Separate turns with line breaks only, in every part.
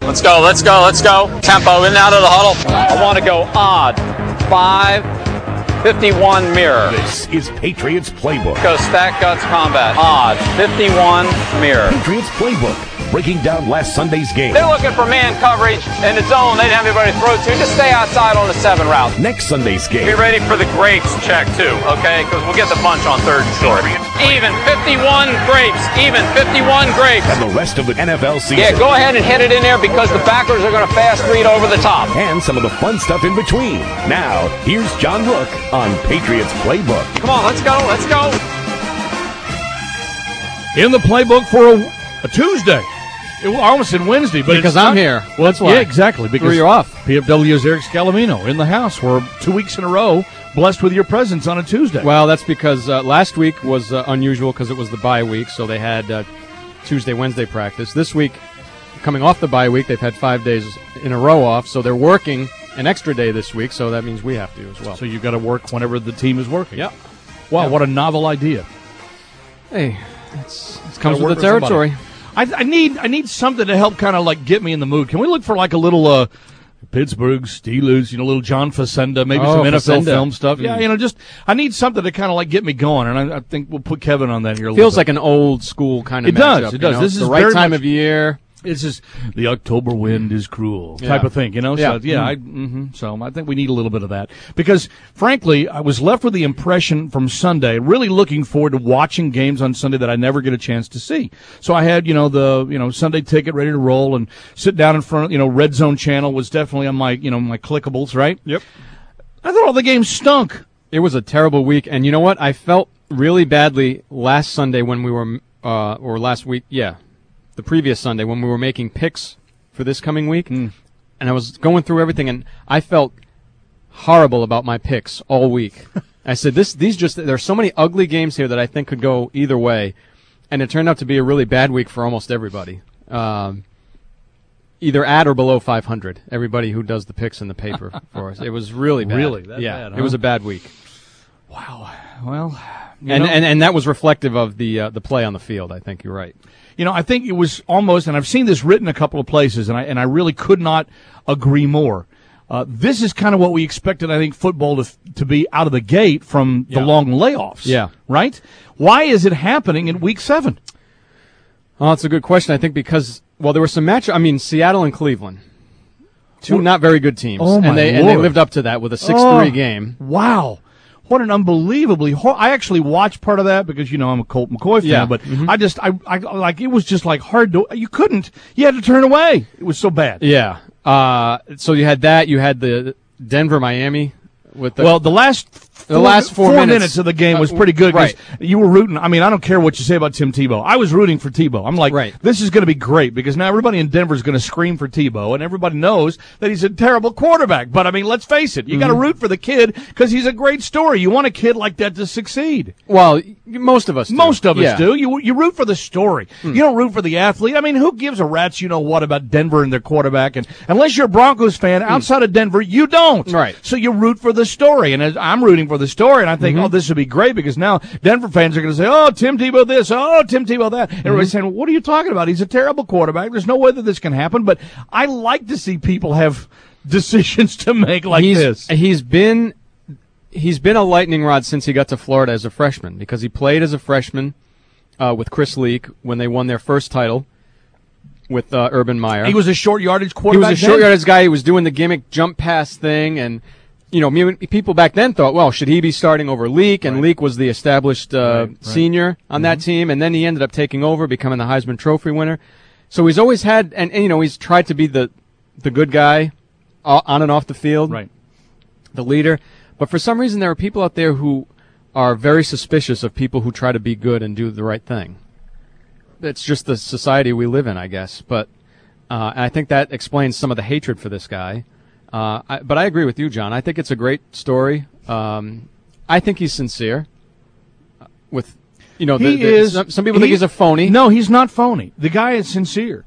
Let's go, let's go, let's go. Tempo in and out of the huddle. I want to go odd. 5-51 mirror.
This is Patriots Playbook.
Go stack guts combat. Odd. 51 mirror.
Patriots Playbook. Breaking down last Sunday's game.
They're looking for man coverage in the zone. They didn't have anybody to throw to. Just stay outside on the 7 route.
Next Sunday's game.
Be ready for the grapes check, too, okay? Because we'll get the bunch on 3rd and short. Even 51 grapes. Even 51 grapes.
And the rest of the NFL season.
Yeah, go ahead and hit it in there because the backers are going to fast read over the top.
And some of the fun stuff in between. Now, here's John Rook on Patriots Playbook.
Come on, let's go, let's go.
In the playbook for a Tuesday. I almost said Wednesday, but
because I'm here.
Well, that's why. Yeah, exactly. Because
you're off.
PFW's Eric Scalomino in the house. We're 2 weeks in a row blessed with your presence on a Tuesday.
Well, that's because last week was unusual because it was the bye week, so they had Tuesday, Wednesday practice. This week, coming off the bye week, they've had 5 days in a row off, so they're working an extra day this week, so that means we have to as well.
So you've got to work whenever the team is working.
Yeah.
Wow, what a novel idea.
Hey, it comes with the territory.
I need something to help kind of like get me in the mood. Can we look for like a little Pittsburgh Steelers, little John Facenda, maybe some NFL film stuff? Yeah, just I need something to kind of like get me going, and I think we'll put Kevin on that here a little bit.
Feels like an old school kind of matchup.
It does. This is
the right time of year.
It's just the October wind is cruel type of thing, So, So I think we need a little bit of that because, frankly, I was left with the impression from Sunday, really looking forward to watching games on Sunday that I never get a chance to see. So I had, the Sunday ticket ready to roll and sit down in front of, Red Zone channel was definitely on my, my clickables, right?
Yep.
I thought all the games stunk.
It was a terrible week, and you know what? I felt really badly last Sunday when we were, or last week, the previous Sunday when we were making picks for this coming week, and I was going through everything, and I felt horrible about my picks all week. I said, there's so many ugly games here that I think could go either way, and it turned out to be a really bad week for almost everybody. Either at or below 500, everybody who does the picks in the paper for us. It was really bad.
Really? That bad, huh?
It was a bad week.
Wow. Well,
and that was reflective of the play on the field. I think you're right.
I think it was almost, and I've seen this written a couple of places, and I really could not agree more. This is kind of what we expected, I think, football to be out of the gate from the long layoffs.
Yeah.
Right? Why is it happening in Week 7?
Oh, that's a good question. I think because, there were some Seattle and Cleveland. Two not very good teams.
Oh, my
and they lived up to that with a 6-3 game.
Wow. What an unbelievably I actually watched part of that because I'm a Colt McCoy fan, but I it was just like hard to you had to turn away. It was so bad.
Yeah. So you had that. You had the Denver Miami with the last 4
minutes of the game was pretty good.
Right.
You were rooting. I don't care what you say about Tim Tebow. I was rooting for Tebow. I'm like, This is going to be great because now everybody in Denver is going to scream for Tebow, and everybody knows that he's a terrible quarterback. But, let's face it. You got to root for the kid because he's a great story. You want a kid like that to succeed.
Well, most of us do.
Most of us do. You root for the story. You don't root for the athlete. Who gives a rat's what about Denver and their quarterback? And unless you're a Broncos fan outside of Denver, you don't.
Right.
So you root for the story. And I'm rooting for the story, and I think, this would be great because now Denver fans are going to say, oh, Tim Tebow this, oh, Tim Tebow that. Everybody's saying, well, what are you talking about? He's a terrible quarterback. There's no way that this can happen. But I like to see people have decisions to make like this.
He's been a lightning rod since he got to Florida as a freshman because he played as a freshman with Chris Leak when they won their first title with Urban Meyer.
He was a short yardage quarterback.
He was a short yardage guy. He was doing the gimmick jump pass thing, and people back then thought, well, should he be starting over Leak? And Leak was the established senior on that team, and then he ended up taking over, becoming the Heisman Trophy winner. So he's always had, and he's tried to be the good guy on and off the field, the leader. But for some reason, there are people out there who are very suspicious of people who try to be good and do the right thing. It's just the society we live in, I guess. But I think that explains some of the hatred for this guy. But I agree with you, John. I think it's a great story. I think he's sincere. With some people think he's a phony.
No, he's not phony. The guy is sincere.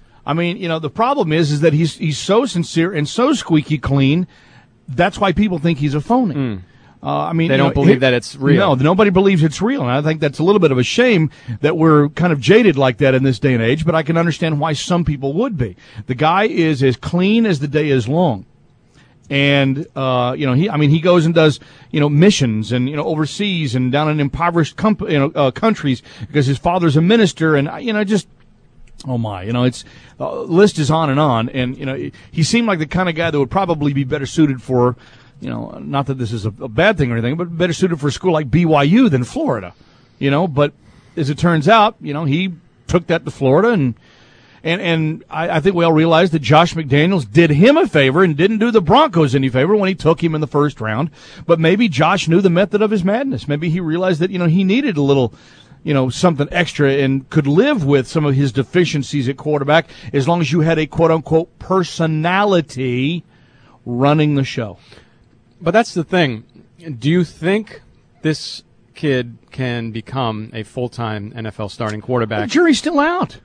The problem is that he's so sincere and so squeaky clean. That's why people think he's a phony. I mean,
they don't believe that it's real.
No, nobody believes it's real, and I think that's a little bit of a shame that we're kind of jaded like that in this day and age, but I can understand why some people would be. The guy is as clean as the day is long. And, he goes and does, missions and, overseas and down in impoverished countries because his father's a minister and, oh my, it's, list is on. And, he seemed like the kind of guy that would probably be better suited for, not that this is a bad thing or anything, but better suited for a school like BYU than Florida, but as it turns out, he took that to Florida and I think we all realized that Josh McDaniels did him a favor and didn't do the Broncos any favor when he took him in the first round. But maybe Josh knew the method of his madness. Maybe he realized that, he needed a little, something extra and could live with some of his deficiencies at quarterback as long as you had a quote-unquote personality running the show.
But that's the thing. Do you think this kid can become a full-time NFL starting quarterback?
The jury's still out.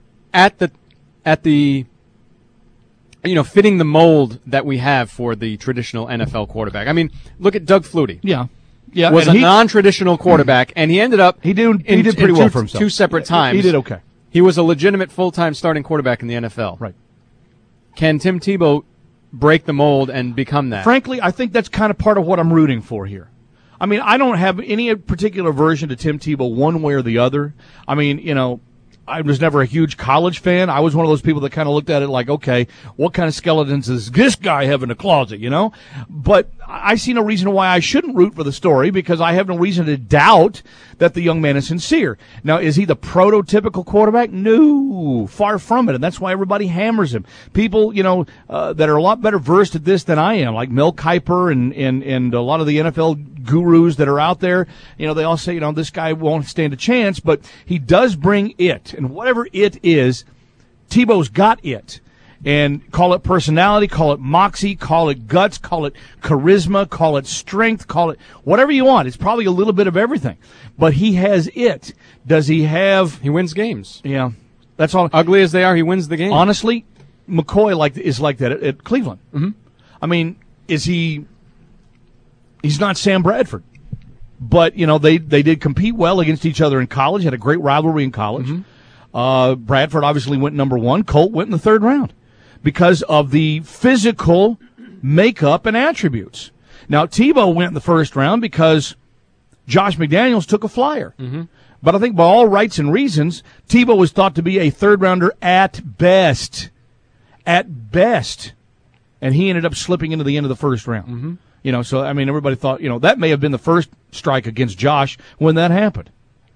At the fitting the mold that we have for the traditional NFL quarterback. I mean, look at Doug Flutie.
Yeah.
Was a non-traditional quarterback, and he ended up
he did pretty well for himself.
Two separate times.
He did okay.
He was a legitimate full-time starting quarterback in the NFL.
Right.
Can Tim Tebow break the mold and become that?
Frankly, I think that's kind of part of what I'm rooting for here. I mean, I don't have any particular aversion to Tim Tebow one way or the other. I mean, I was never a huge college fan. I was one of those people that kind of looked at it like, okay, what kind of skeletons does this guy have in the closet, But I see no reason why I shouldn't root for the story because I have no reason to doubt that the young man is sincere. Now, is he the prototypical quarterback? No, far from it, and that's why everybody hammers him. People, that are a lot better versed at this than I am, like Mel Kiper and a lot of the NFL gurus that are out there, they all say, this guy won't stand a chance, but he does bring it. And whatever it is, Tebow's got it. And call it personality, call it moxie, call it guts, call it charisma, call it strength, call it whatever you want. It's probably a little bit of everything. But he has it. Does he have...
He wins games.
Yeah. That's all.
Ugly as they are, he wins the game.
Honestly, McCoy is like that at Cleveland.
Mm-hmm.
I mean, he's not Sam Bradford. But, they did compete well against each other in college, had a great rivalry in college. Mm-hmm. Bradford obviously went number one. Colt went in the third round because of the physical makeup and attributes. Now, Tebow went in the first round because Josh McDaniels took a flyer.
Mm-hmm.
But I think by all rights and reasons, Tebow was thought to be a third-rounder at best. At best. And he ended up slipping into the end of the first round.
Mm-hmm.
So, I mean, everybody thought, that may have been the first strike against Josh when that happened.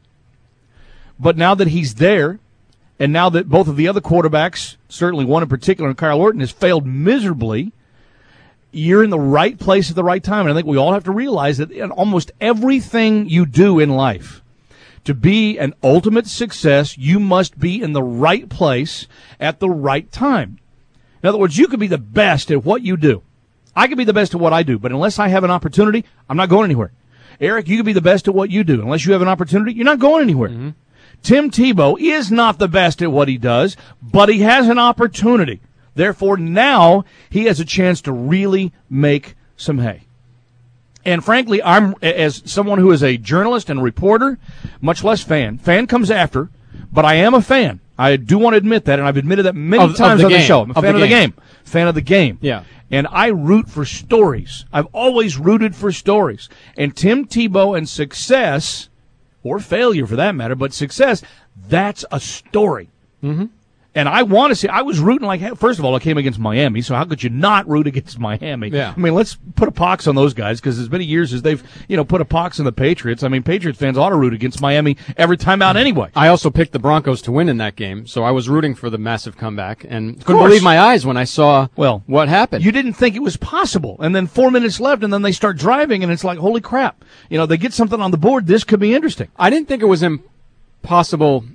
But now that he's there, and now that both of the other quarterbacks, certainly one in particular, and Kyle Orton, has failed miserably, you're in the right place at the right time. And I think we all have to realize that in almost everything you do in life, to be an ultimate success, you must be in the right place at the right time. In other words, you could be the best at what you do. I could be the best at what I do, but unless I have an opportunity, I'm not going anywhere. Eric, you could be the best at what you do. Unless you have an opportunity, you're not going anywhere.
Mm-hmm.
Tim Tebow is not the best at what he does, but he has an opportunity. Therefore, now he has a chance to really make some hay. And frankly, I'm, as someone who is a journalist and a reporter, much less fan. Fan comes after, but I am a fan. I do want to admit that, and I've admitted that many times on the show. I'm a fan of the game. Fan of the game.
Yeah.
And I root for stories. I've always rooted for stories. And Tim Tebow and success, or failure for that matter, but success, that's a story.
Mm-hmm.
And I want to see, I was rooting like, first of all, I came against Miami, so how could you not root against Miami?
Yeah.
I mean, let's put a pox on those guys, because as many years as they've, put a pox on the Patriots, I mean, Patriots fans ought to root against Miami every time out anyway.
I also picked the Broncos to win in that game, so I was rooting for the massive comeback, and couldn't believe my eyes when I saw what happened.
You didn't think it was possible, and then 4 minutes left, and then they start driving, and it's like, holy crap. They get something on the board, this could be interesting.
I didn't think it was impossible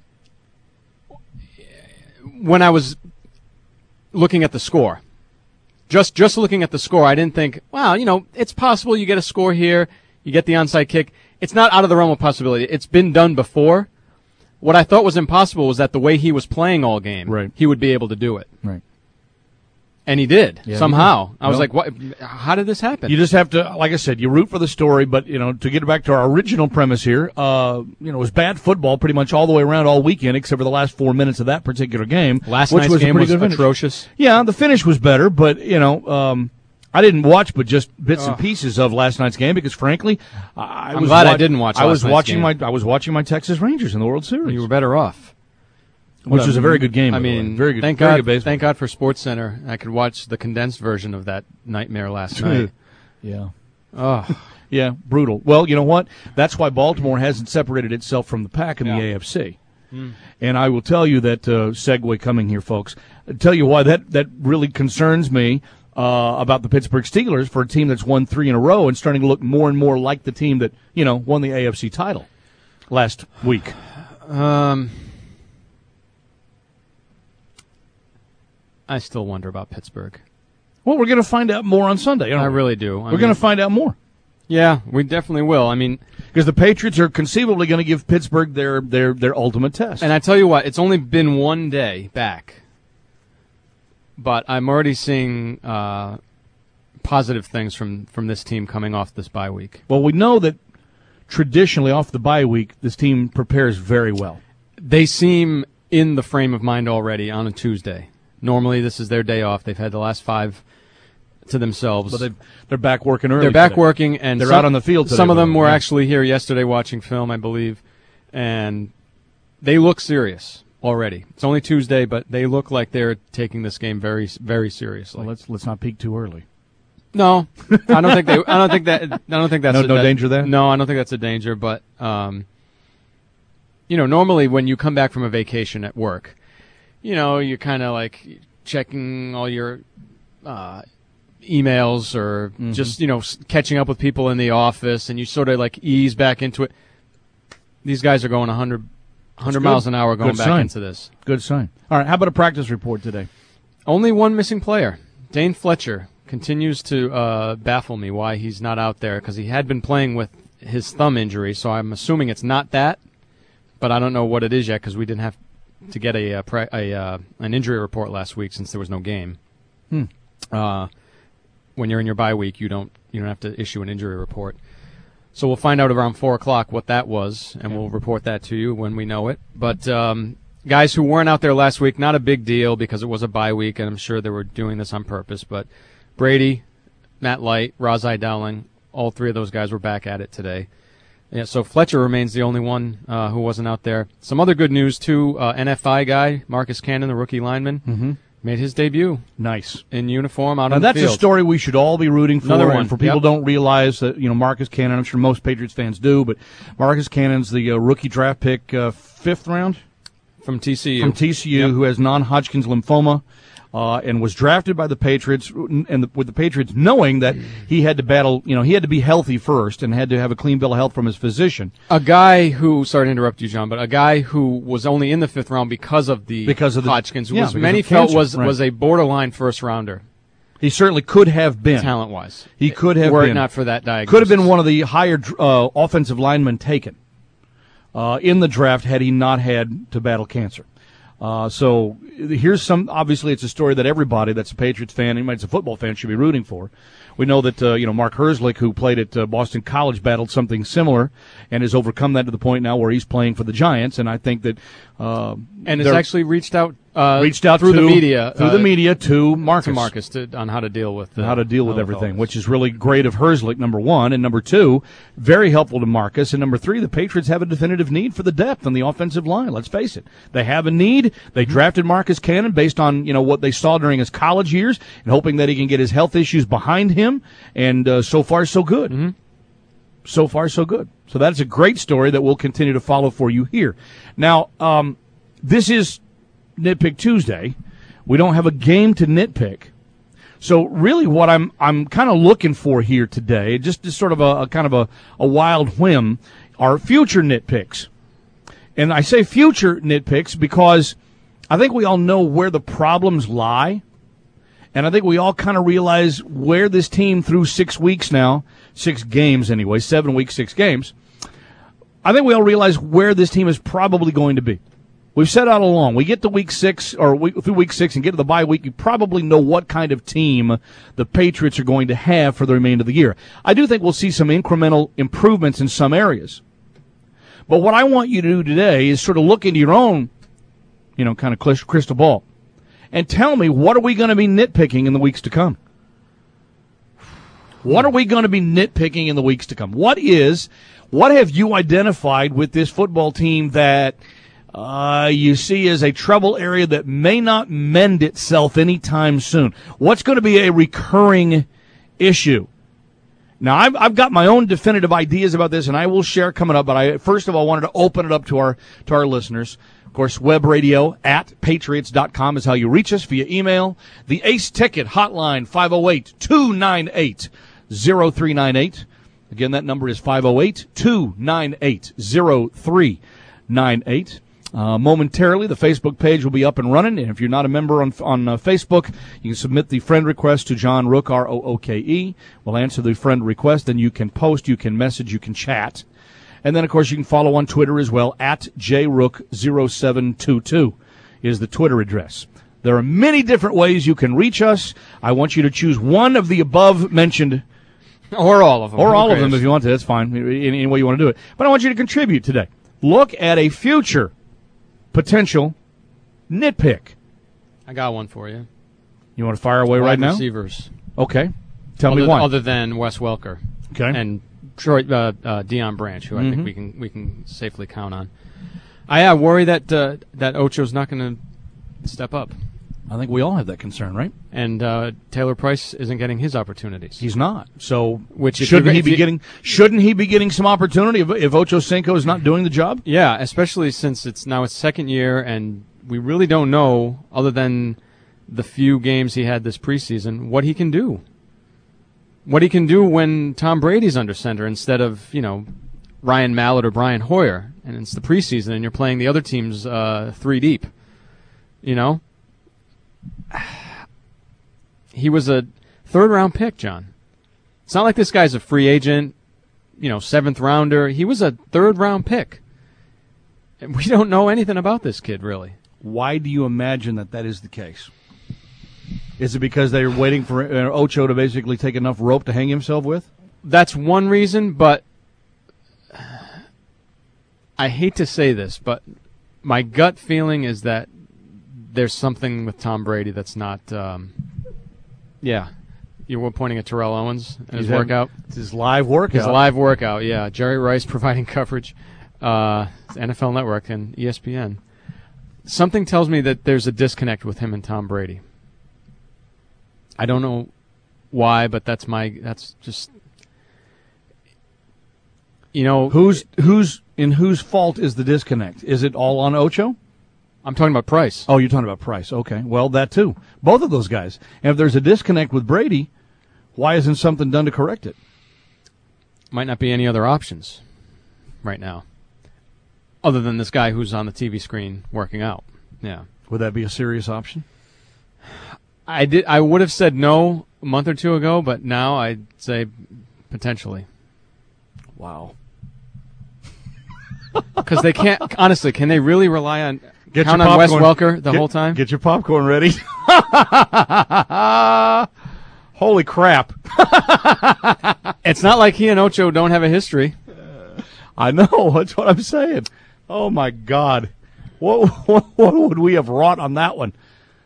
when I was looking at the score. Just looking at the score, I didn't think, wow, it's possible you get a score here, you get the onside kick. It's not out of the realm of possibility. It's been done before. What I thought was impossible was that the way he was playing all game,
right,
he would be able to do it.
Right.
And he did,
Yeah,
somehow. I was
Well-
like, what? How did this happen?
You just have to, like I said, you root for the story, but, to get back to our original premise here, it was bad football pretty much all the way around all weekend, except for the last 4 minutes of that particular game.
Last
which
night's
was a
game
pretty
was
good finish.
atrocious.
Yeah, the finish was better, but, I didn't watch but just bits and pieces of last night's game because, frankly,
I'm glad I didn't watch
I was
last night's
watching
game.
I was watching my Texas Rangers in the World Series,
You were better off.
which was a very good game.
I
by the way.
mean,
very good.
Thank
very
God.
good baseball.
Thank God for SportsCenter. I could watch the condensed version of that nightmare last night.
Yeah.
Oh,
Yeah, brutal. Well, you know what? That's why Baltimore hasn't separated itself from the pack in the
Yeah.
AFC. And I will tell you that segue coming here, folks. I'll tell you why that really concerns me about the Pittsburgh Steelers for a team that's won 3 in a row and starting to look more and more like the team that won the AFC title last week.
I still wonder about Pittsburgh.
Well, we're going to find out more on Sunday.
I really do.
We're going to find out more
Yeah, we definitely will. I mean,
because the Patriots are conceivably going to give Pittsburgh their ultimate test.
and I tell you what, it's only been one day back, but I'm already seeing positive things from this team coming off this bye week.
Well, we know that traditionally off the bye week, this team prepares very well.
They seem in the frame of mind already on a Tuesday. Normally, this is their day off. They've had the last 5 to themselves.
But they're back working early.
They're back
today.
working, and
They're out on the field today,
Some of them
though.
were
Yeah.
actually here yesterday watching film, I believe, and they look serious already. It's only Tuesday, but they look like they're taking this game very, very seriously.
Well, let's not peak too early.
No, I don't think they. I don't think that's
No danger there?
No, I don't think that's a danger. But normally when you come back from a vacation at work, you're kind of like checking all your emails or just catching up with people in the office, and you sort of like ease back into it. These guys are going 100 miles an hour going
Good
back
sign.
into this.
Good sign. All right, how about a practice report today?
Only one missing player. Dane Fletcher continues to baffle me why he's not out there, because he had been playing with his thumb injury, so I'm assuming it's not that, but I don't know what it is yet because we didn't have to get an injury report last week since there was no game. When you're in your bye week, you don't have to issue an injury report. So we'll find out around 4 o'clock what that was, and we'll report that to you when we know it. But guys who weren't out there last week, not a big deal because it was a bye week, and I'm sure they were doing this on purpose. But Brady, Matt Light, Razai Dowling, all 3 of those guys were back at it today. Yeah, so Fletcher remains the only one who wasn't out there. Some other good news, too. NFI guy, Marcus Cannon, the rookie lineman, made his debut
Nice.
in uniform out
Now
on the
that's
field.
a story we should all be rooting for.
Another one.
And for people who don't realize that Marcus Cannon, I'm sure most Patriots fans do, but Marcus Cannon's the rookie draft pick, 5th round
From TCU.
who has non-Hodgkin's lymphoma. And was drafted by the Patriots, and with the Patriots knowing that he had to battle, he had to be healthy first and had to have a clean bill of health from his physician.
A guy who, sorry to interrupt you, John, but a guy who was only in the 5th round because of the Hodgkin's,
yeah,
was
because
many
of
felt
cancer,
was a borderline first rounder,
He certainly could have been.
talent-wise.
He could have
Were
been.
it not for that diagnosis.
Could have been one of the higher offensive linemen taken in the draft had he not had to battle cancer. So here's obviously it's a story that everybody that's a Patriots fan, anybody that's a football fan, should be rooting for. We know that, Mark Herzlich, who played at Boston College, battled something similar and has overcome that to the point now where he's playing for the Giants. And I think that,
and has actually reached out
through
the media
to Marcus.
On how to deal with
everything, which is really great of Herzlich, number one, and number two, very helpful to Marcus, and number three, the Patriots have a definitive need for the depth on the offensive line. Let's face it, they have a need. They drafted Marcus Cannon based on what they saw during his college years, and hoping that he can get his health issues behind him. And so far, so good.
Mm-hmm.
So far, so good. So that's a great story that we'll continue to follow for you here. Now, this is Nitpick Tuesday. We don't have a game to nitpick. So really what I'm kind of looking for here today, just sort of a kind of a wild whim, are future nitpicks. And I say future nitpicks because I think we all know where the problems lie. And I think we all kind of realize where this team through 6 weeks now, 6 games anyway, 7 weeks, 6 games, I think we all realize where this team is probably going to be We've said all along, we get to week 6 through week 6 and get to the bye week, you probably know what kind of team the Patriots are going to have for the remainder of the year. I do think we'll see some incremental improvements in some areas. But what I want you to do today is sort of look into your own, kind of crystal ball and tell me, what are we going to be nitpicking in the weeks to come? What are we going to be nitpicking in the weeks to come? What have you identified with this football team that you see as a trouble area that may not mend itself anytime soon? What's going to be a recurring issue? Now, I've got my own definitive ideas about this, and I will share coming up, but I first of all wanted to open it up to our listeners. Of course, web radio at patriots.com is how you reach us via email. The Ace Ticket hotline, 508-298-0398. Again, that number is 508-298-0398. Momentarily, the Facebook page will be up and running, and if you're not a member on Facebook, you can submit the friend request to John Rooke, R-O-O-K-E. We'll answer the friend request, then you can post, you can message, you can chat. And then, of course, you can follow on Twitter as well, at jrook0722 is the Twitter address. There are many different ways you can reach us. I want you to choose one of the above mentioned.
Or all of them.
Or all of them if you want to. That's fine, any way you want to do it. But I want you to contribute today. Look at a future potential nitpick.
I got one for you.
You want to fire away right now?
Receivers.
Okay. Tell me why.
Other than Wes Welker.
Okay.
And Deion Branch, who I think we can safely count on. I worry that Ocho's not going to step up.
I think we all have that concern, right?
And Taylor Price isn't getting his opportunities.
He's not. So
shouldn't he be
getting some opportunity if Ocho Cinco is not doing the job?
Yeah, especially since it's now his second year and we really don't know, other than the few games he had this preseason, what he can do. What he can do when Tom Brady's under center instead of, Ryan Mallett or Brian Hoyer, and it's the preseason and you're playing the other teams 3 deep. He was a 3rd-round pick, John. It's not like this guy's a free agent, 7th rounder. He was a 3rd-round pick. And we don't know anything about this kid, really.
Why do you imagine that is the case? Is it because they're waiting for Ocho to basically take enough rope to hang himself with?
That's one reason, but I hate to say this, but my gut feeling is that there's something with Tom Brady that's not you were pointing at Terrell Owens and his workout.
It's his live workout.
His live workout, yeah. Jerry Rice providing coverage, NFL Network and ESPN. Something tells me that there's a disconnect with him and Tom Brady. I don't know why, but that's just
whose fault is the disconnect? Is it all on Ocho?
I'm talking about Price.
Oh, you're talking about Price. Okay. Well, that too. Both of those guys. And if there's a disconnect with Brady, why isn't something done to correct it?
Might not be any other options right now, other than this guy who's on the TV screen working out. Yeah.
Would that be a serious option?
I would have said no a month or two ago, but now I'd say potentially.
Wow.
Because they can't, honestly, can they really rely on count on Wes Welker the whole time?
Get your popcorn ready. Holy crap.
It's not like he and Ocho don't have a history.
I know. That's what I'm saying. Oh, my God. What would we have wrought on that one?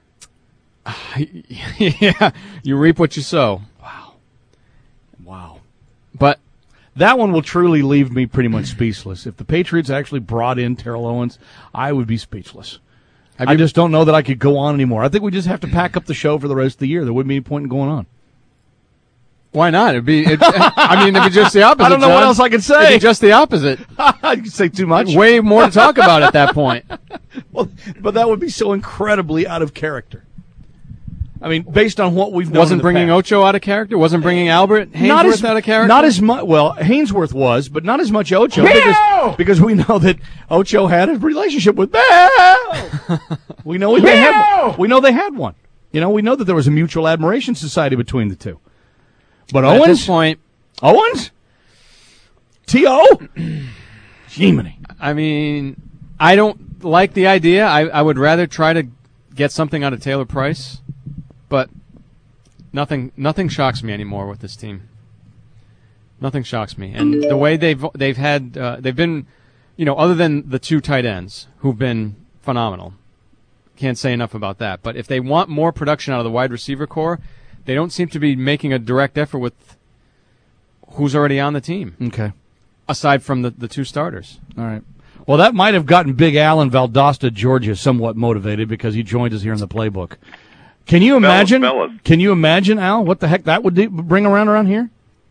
Yeah, you reap what you sow.
Wow.
But
that one will truly leave me pretty much speechless. If the Patriots actually brought in Terrell Owens, I would be speechless. I just don't know that I could go on anymore. I think we just have to pack up the show for the rest of the year. There wouldn't be any point in going on.
Why not? It'd be just the opposite.
I don't know what else I can say.
It'd be just the opposite.
I could say too much.
Way more to talk about at that point.
Well, but that would be so incredibly out of character. I mean, based on what we've known.
Wasn't bringing Ocho out of character? Wasn't bringing Albert Hainsworth out of character?
Not as much. Well, Hainsworth was, but not as much Ocho. Because we know that Ocho had a relationship with Bell. We know they had one. We know that there was a mutual admiration society between the two. But Owens?
At this point.
Owens? T.O.? Jiminy.
I mean, I don't like the idea. I would rather try to get something out of Taylor Price, but nothing shocks me anymore with this team. Nothing shocks me, and the way they've been, other than the 2 tight ends who've been phenomenal. Can't say enough about that. But if they want more production out of the wide receiver core, they don't seem to be making a direct effort with who's already on the team.
Okay.
Aside from the 2 starters.
All right. Well, that might have gotten Big Al in Valdosta, Georgia, somewhat motivated because he joined us here in the playbook. Can you imagine?
Fellas.
Can you imagine, Al, what the heck that would bring around here?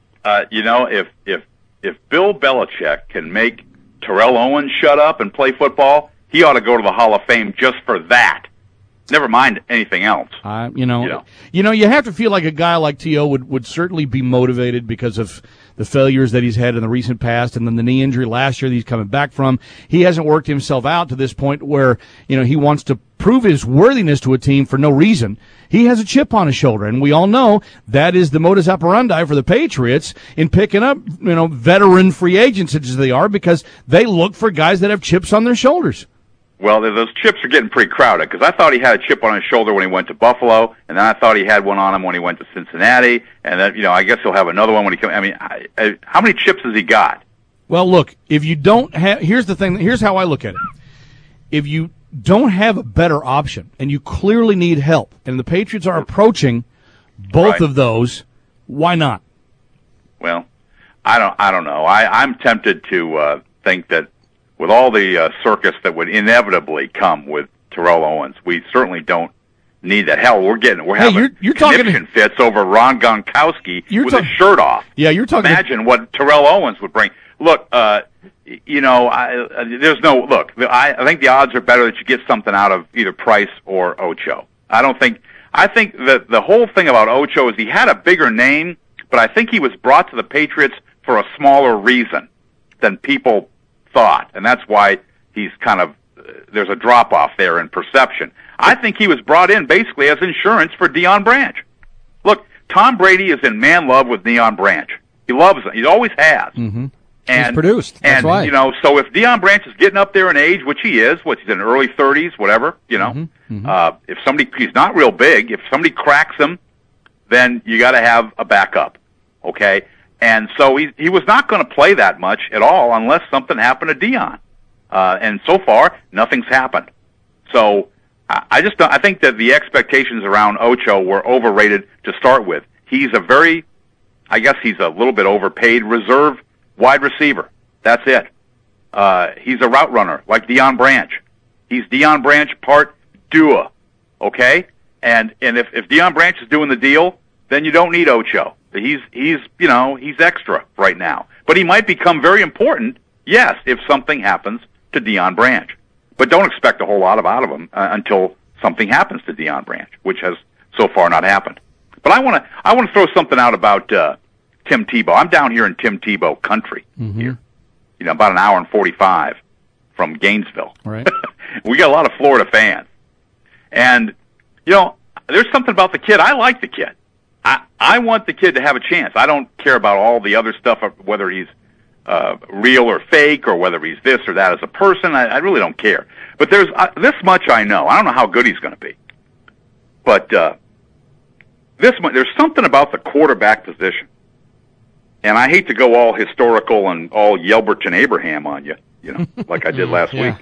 If Bill Belichick can make Terrell Owens shut up and play football, he ought to go to the Hall of Fame just for that. Never mind anything else.
You have to feel like a guy like T.O. would certainly be motivated because of the failures that he's had in the recent past, and then the knee injury last year that he's coming back from. He hasn't worked himself out to this point where, he wants to prove his worthiness to a team for no reason. He has a chip on his shoulder, and we all know that is the modus operandi for the Patriots in picking up, veteran free agents as they are, because they look for guys that have chips on their shoulders.
Well, those chips are getting pretty crowded because I thought he had a chip on his shoulder when he went to Buffalo, and then I thought he had one on him when he went to Cincinnati, and then, I guess he'll have another one when he comes. I mean, how many chips has he got?
Well, look, if you don't have, here's the thing, here's how I look at it. If you don't have a better option, and you clearly need help, and the Patriots are approaching both of those, why not?
Well, I don't know. I'm tempted to think that with all the circus that would inevitably come with Terrell Owens, we certainly don't need that. Hell, we're having conniption fits over Ron Gronkowski with his shirt off.
Yeah, you're talking.
Imagine what Terrell Owens would bring. Look, there's no look. I think the odds are better that you get something out of either Price or Ocho. I think that the whole thing about Ocho is he had a bigger name, but I think he was brought to the Patriots for a smaller reason than people thought, and that's why he's kind of there's a drop off there in perception. I think he was brought in basically as insurance for Deion Branch. Look, Tom Brady is in man love with Deion Branch. He loves him. He always has.
Mm-hmm.
And he's produced. That's why.
So if Deion Branch is getting up there in age, which he is, he's in early 30s, whatever, if he's not real big, if somebody cracks him, then you got to have a backup, okay? And so he was not going to play that much at all unless something happened to Deion. And so far, nothing's happened. So I think that the expectations around Ocho were overrated to start with. He's a little bit overpaid reserve wide receiver. That's it. He's a route runner like Deion Branch. He's Deion Branch part Dua, okay? And if Deion Branch is doing the deal, then you don't need Ocho. He's extra right now. But he might become very important, yes, if something happens to Deion Branch. But don't expect a whole lot out of him until something happens to Deion Branch, which has so far not happened. But I want to throw something out about Tim Tebow. I'm down here in Tim Tebow country here. About an hour and 45 from Gainesville.
Right.
We got a lot of Florida fans. And, there's something about the kid. I like the kid. I want the kid to have a chance. I don't care about all the other stuff, whether he's real or fake, or whether he's this or that as a person. I really don't care. But there's this much I know. I don't know how good he's going to be. But there's something about the quarterback position. And I hate to go all historical and all Yelberton Abraham on you, like I did last week.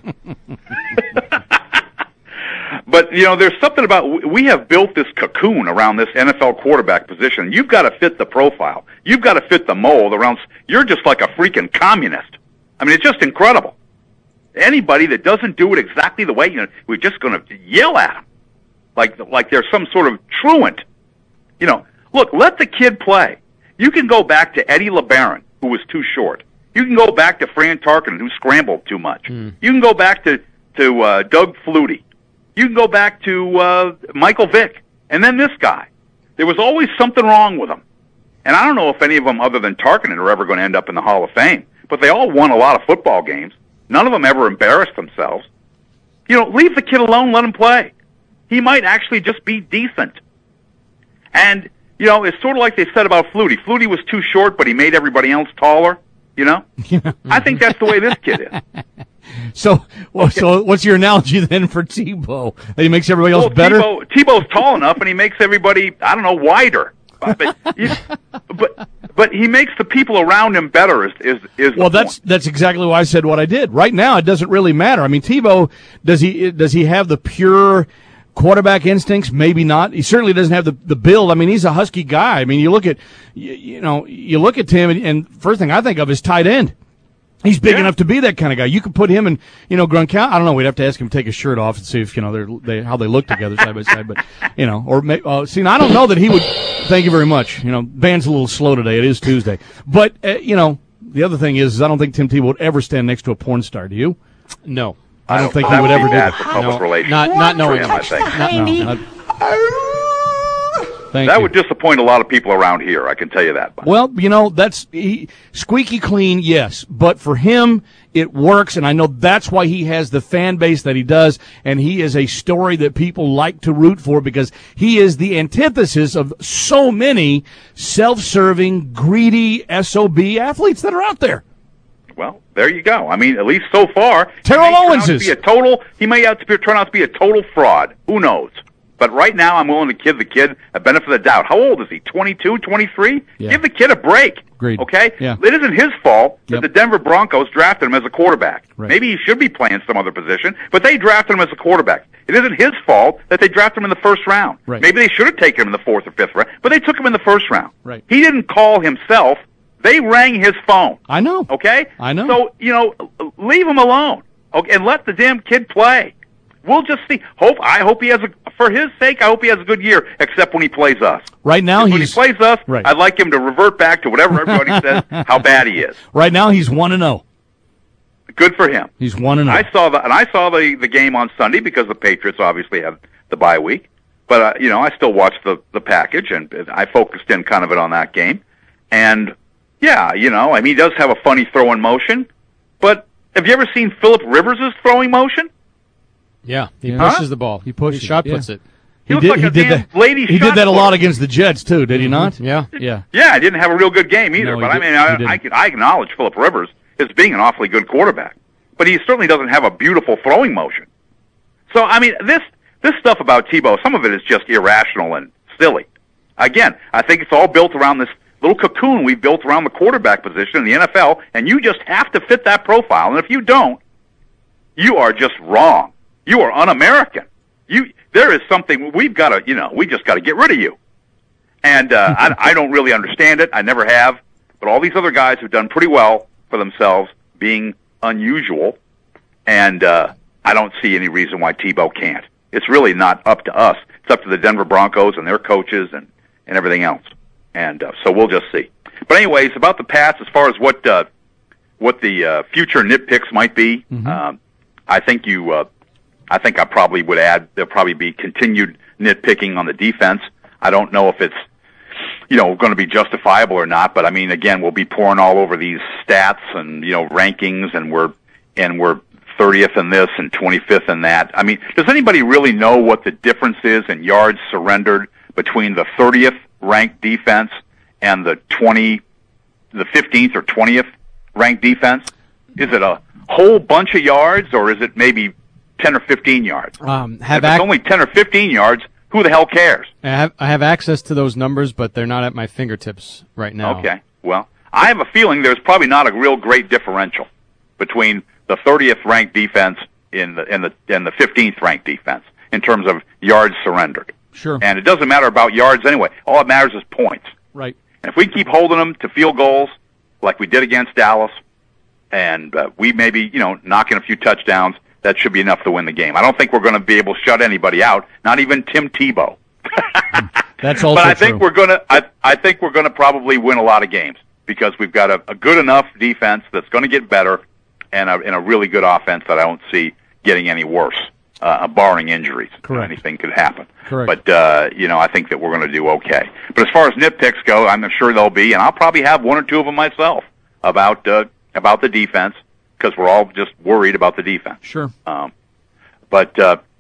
But, there's something about, we have built this cocoon around this NFL quarterback position. You've got to fit the profile. You've got to fit the mold around, you're just like a freaking communist. I mean, it's just incredible. Anybody that doesn't do it exactly the way, we're just going to yell at them. Like they're some sort of truant. Look, let the kid play. You can go back to Eddie LeBaron, who was too short. You can go back to Fran Tarkenton, who scrambled too much. You can go back to Doug Flutie. You can go back to Michael Vick. And then this guy. There was always something wrong with him. And I don't know if any of them other than Tarkenton are ever going to end up in the Hall of Fame. But they all won a lot of football games. None of them ever embarrassed themselves. Leave the kid alone, let him play. He might actually just be decent. And, it's sort of like they said about Flutie. Flutie was too short, but he made everybody else taller, I think that's the way this kid is.
So what's your analogy then for Tebow? That he makes everybody else better?
Tebow's tall enough, and he makes everybody, I don't know, wider. But he makes the people around him better. Well,
that's exactly why I said what I did. Right now, it doesn't really matter. I mean, Tebow, does he have the pure quarterback instincts? Maybe not. He certainly doesn't have the build. I mean, he's a husky guy. I mean, you look at Tim, and first thing I think of is tight end. He's big enough to be that kind of guy. You could put him and Gronkowski. I don't know. We'd have to ask him to take his shirt off and see if how they look together side by side. But see, I don't know that he would. Thank you very much. Band's a little slow today. It is Tuesday. But the other thing is I don't think Tim Tebow would ever stand next to a porn star. Do you?
No,
I don't think he would ever do that.
For public relations.
Not knowing him,
I think.
That
would disappoint a lot of people around here, I can tell you that.
Well, that's squeaky clean, yes. But for him, it works, and I know that's why he has the fan base that he does, and he is a story that people like to root for because he is the antithesis of so many self-serving, greedy SOB athletes that are out there.
Well, there you go. I mean, at least so far,
Terrell Owens is.
He may turn out to be a total fraud. Who knows? But right now, I'm willing to give the kid a benefit of the doubt. How old is he? 22, 23?
Yeah.
Give the kid a break.
Agreed.
Okay?
Yeah.
It isn't his fault that the Denver Broncos drafted him as a quarterback.
Right.
Maybe he should be playing some other position, but they drafted him as a quarterback. It isn't his fault that they drafted him in the first round.
Right.
Maybe they should have taken him in the fourth or fifth round, but they took him in the first round.
Right.
He didn't call himself. They rang his phone.
I know.
Okay?
I know.
So, leave him alone. Okay, and let the damn kid play. We'll just see. I hope he has for his sake, I hope he has a good year, except when he plays us.
Right now,
when he plays us,
right.
I'd like him to revert back to whatever everybody says, how bad he is.
Right now, he's 1-0.
Good for him.
He's 1-0.
I saw the game on Sunday because the Patriots obviously have the bye week. But, I still watched the package, and I focused in kind of on that game. And, yeah, I mean, he does have a funny throwing motion. But have you ever seen Phillip Rivers' throwing motion?
Yeah, he pushes the ball. He pushes. He shot puts it.
He did
that a lot against the Jets too, did he not?
Yeah.
Yeah, I didn't have a real good game either. But I acknowledge Phillip Rivers as being an awfully good quarterback, but he certainly doesn't have a beautiful throwing motion. So I mean, this stuff about Tebow, some of it is just irrational and silly. Again, I think it's all built around this little cocoon we've built around the quarterback position in the NFL, and you just have to fit that profile. And if you don't, you are just wrong. You are un-American. There is something we just got to get rid of you. And I don't really understand it. I never have. But all these other guys have done pretty well for themselves, being unusual. And I don't see any reason why Tebow can't. It's really not up to us. It's up to the Denver Broncos and their coaches and everything else. And so we'll just see. But anyways, about the Pats, as far as what the future nitpicks might be, I think I probably would add there'll probably be continued nitpicking on the defense. I don't know if it's going to be justifiable or not, but I mean, again, we'll be pouring all over these stats and rankings, and we're 30th in this and 25th in that. I mean, does anybody really know what the difference is in yards surrendered between the 30th ranked defense and the 15th or 20th ranked defense? Is it a whole bunch of yards, or is it maybe 10 or 15 yards? If it's only 10 or 15 yards, who the hell cares?
I have access to those numbers, but they're not at my fingertips right now.
Okay. Well, I have a feeling there's probably not a real great differential between the 30th ranked defense and the 15th ranked defense in terms of yards surrendered.
Sure.
And it doesn't matter about yards anyway. All that matters is points.
Right.
And if we keep holding them to field goals like we did against Dallas, and we maybe knocking a few touchdowns, that should be enough to win the game. I don't think we're going to be able to shut anybody out, not even Tim Tebow.
That's also
But I think
true.
I think we're going to probably win a lot of games because we've got a good enough defense that's going to get better, and a really good offense that I don't see getting any worse, barring injuries.
Correct.
Anything could happen.
Correct.
But I think that we're going to do okay. But as far as nitpicks go, I'm sure there'll be, and I'll probably have one or two of them myself about the defense, because we're all just worried about the defense.
Sure.
But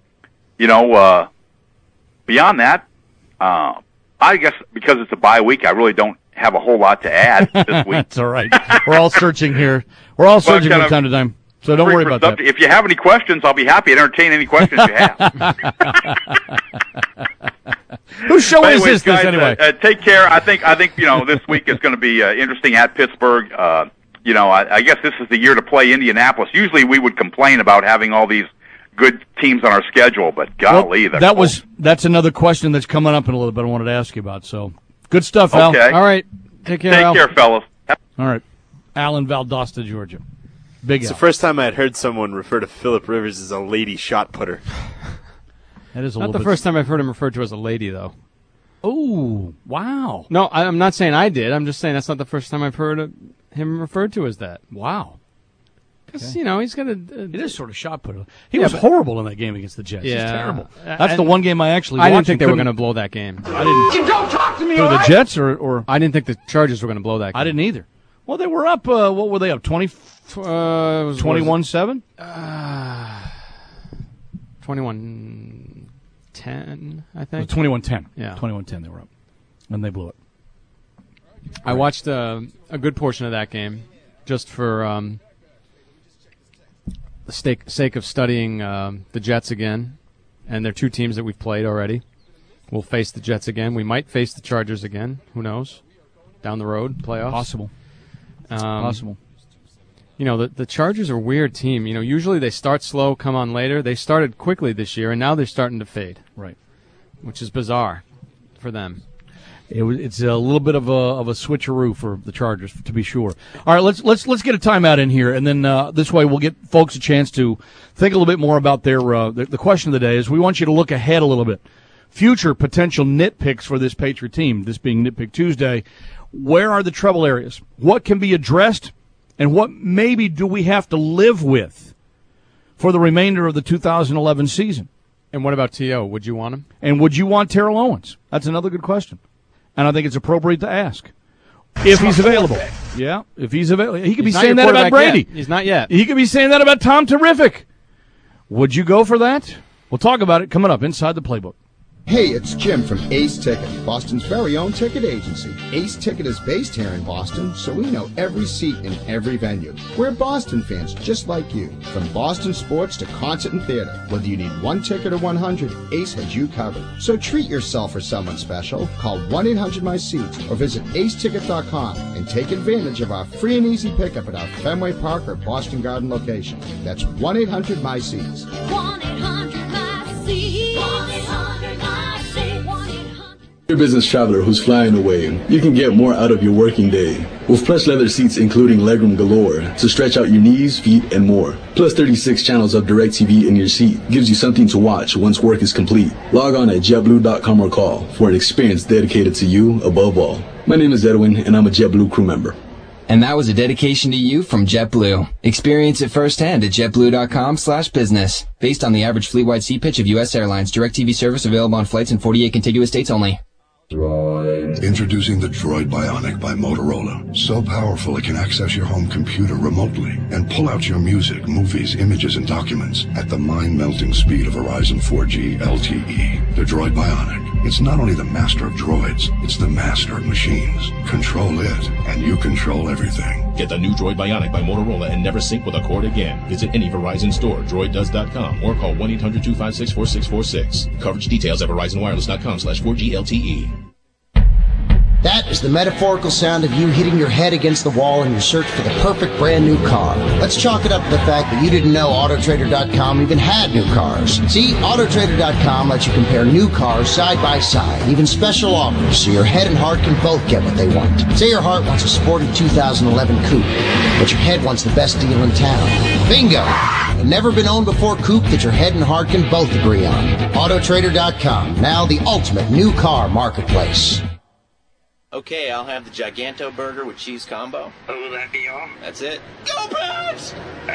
beyond that, I guess because it's a bye week, I really don't have a whole lot to add this week.
That's all right. We're all searching here. We're all searching from time to time. So don't worry about that.
If you have any questions, I'll be happy to entertain any questions you have.
Whose show is this
guys,
anyway?
Take care. I think this week is going to be interesting at Pittsburgh. I guess this is the year to play Indianapolis. Usually we would complain about having all these good teams on our schedule, but golly,
that's another question that's coming up in a little bit I wanted to ask you about. So good stuff, Al.
Okay.
All right. Take care, Al.
Take care, fellas.
All right. Al in Valdosta, Georgia. Big
It's
Al.
the first time I had heard someone refer to Phillip Rivers as a lady shot putter.
That is
Not the first time I've heard him referred to as a lady, though.
Oh, wow.
No, I'm not saying I did. I'm just saying that's not the first time I've heard him referred to as that.
Wow.
Because, he's got a...
It is sort of shot putter. He was horrible in that game against the Jets.
Yeah.
He's terrible. That's the one game I actually watched.
I didn't think they were going to blow that game.
I didn't.
Don't talk to me,
The Jets or
I didn't think the Chargers were going to blow that game.
I didn't either. Well, they were up, what were they up, 21-7?
21-10, I think.
21-10.
Yeah.
21-10 they were up. And they blew it.
I watched a good portion of that game just for the sake of studying the Jets again. And they're two teams that we've played already. We'll face the Jets again. We might face the Chargers again. Who knows? Down the road, playoffs.
Possible. Possible.
The Chargers are a weird team. Usually they start slow, come on later. They started quickly this year, and now they're starting to fade.
Right.
Which is bizarre for them.
It's a little bit of a switcheroo for the Chargers, to be sure. All right, let's get a timeout in here, and then this way we'll get folks a chance to think a little bit more about the question of the day. Is we want you to look ahead a little bit, future potential nitpicks for this Patriot team. This being Nitpick Tuesday, where are the trouble areas? What can be addressed, and what maybe do we have to live with for the remainder of the 2011 season?
And what about T.O.? Would you want him?
And would you want Terrell Owens? That's another good question. And I think it's appropriate to ask. If he's available. Yeah, if he's available. He could be saying that about Brady.
He's not yet.
He could be saying that about Tom Terrific. Would you go for that? We'll talk about it coming up inside the playbook.
Hey, it's Jim from Ace Ticket, Boston's very own ticket agency. Ace Ticket is based here in Boston, so we know every seat in every venue. We're Boston fans just like you. From Boston sports to concert and theater, whether you need one ticket or 100, Ace has you covered. So treat yourself or someone special. Call 1-800-MY-SEATS or visit aceticket.com and take advantage of our free and easy pickup at our Fenway Park or Boston Garden location. That's 1-800-MY-SEATS.
1-800-MY-SEATS. 1-800-MY-SEATS.
You're a business traveler who's flying away. You can get more out of your working day with plush leather seats including legroom galore to stretch out your knees, feet, and more. Plus 36 channels of DirecTV in your seat gives you something to watch once work is complete. Log on at JetBlue.com or call for an experience dedicated to you above all. My name is Edwin, and I'm a JetBlue crew member.
And that was a dedication to you from JetBlue. Experience it firsthand at JetBlue.com/business. Based on the average fleet-wide seat pitch of U.S. Airlines. DirecTV service available on flights in 48 contiguous states only.
Droid. Introducing the Droid Bionic by Motorola. So powerful it can access your home computer remotely and pull out your music, movies, images, and documents at the mind-melting speed of Verizon 4G LTE. The Droid Bionic. It's not only the master of droids, it's the master of machines. Control it, and you control everything.
Get the new Droid Bionic by Motorola and never sync with a cord again. Visit any Verizon store, droiddoes.com, or call 1-800-256-4646. Coverage details at verizonwireless.com/4G LTE.
That is the metaphorical sound of you hitting your head against the wall in your search for the perfect brand new car. Let's chalk it up to the fact that you didn't know AutoTrader.com even had new cars. See, AutoTrader.com lets you compare new cars side by side, even special offers, so your head and heart can both get what they want. Say your heart wants a sporty 2011 coupe, but your head wants the best deal in town. Bingo! A never-been-owned before coupe that your head and heart can both agree on. AutoTrader.com, now the ultimate new car marketplace.
Okay, I'll have the Giganto burger with cheese combo.
Oh, will that be all?
That's it. Go Pats!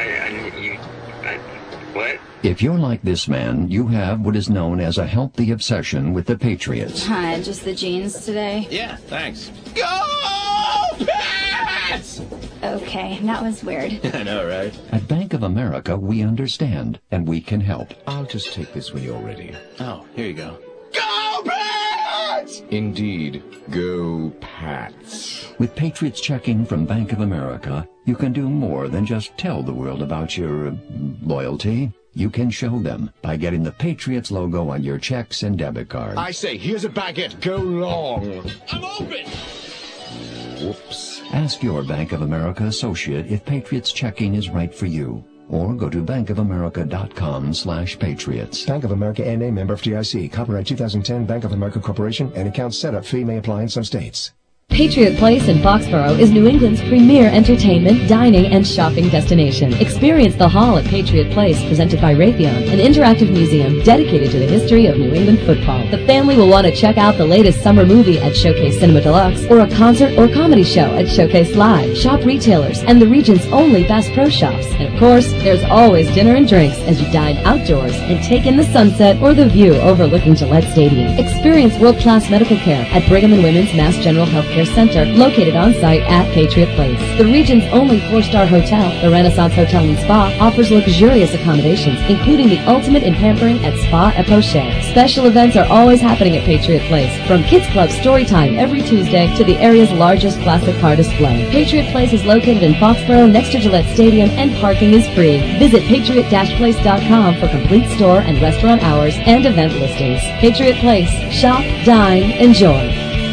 What?
If you're like this man, you have what is known as a healthy obsession with the Patriots.
Hi, just the jeans today?
Yeah, thanks. Go Pats!
Okay, that was weird.
I know, right?
At Bank of America, we understand, and we can help.
I'll just take this when you're ready.
Oh, here you go.
Go Pats!
Indeed. Go Pats.
With Patriots Checking from Bank of America, you can do more than just tell the world about your loyalty. You can show them by getting the Patriots logo on your checks and debit cards.
I say, here's a baguette. Go long.
I'm open!
Whoops.
Ask your Bank of America associate if Patriots Checking is right for you. Or go to bankofamerica.com/patriots.
Bank of America N.A. member FDIC. Copyright 2010 Bank of America Corporation. And account setup fee may apply in some states.
Patriot Place in Foxborough is New England's premier entertainment, dining, and shopping destination. Experience the Hall at Patriot Place, presented by Raytheon, an interactive museum dedicated to the history of New England football. The family will want to check out the latest summer movie at Showcase Cinema Deluxe, or a concert or comedy show at Showcase Live. Shop retailers and the region's only Bass Pro Shops. And of course, there's always dinner and drinks as you dine outdoors and take in the sunset or the view overlooking Gillette Stadium. Experience world-class medical care at Brigham and Women's Mass General Healthcare Center, located on site at Patriot Place. The region's only 4-star hotel, the Renaissance Hotel and Spa, offers luxurious accommodations, including the ultimate in pampering at Spa et Pocher. Special events are always happening at Patriot Place, from Kids Club Storytime every Tuesday to the area's largest classic car display. Patriot Place is located in Foxborough next to Gillette Stadium, and parking is free. Visit patriot-place.com for complete store and restaurant hours and event listings. Patriot Place. Shop, dine, enjoy.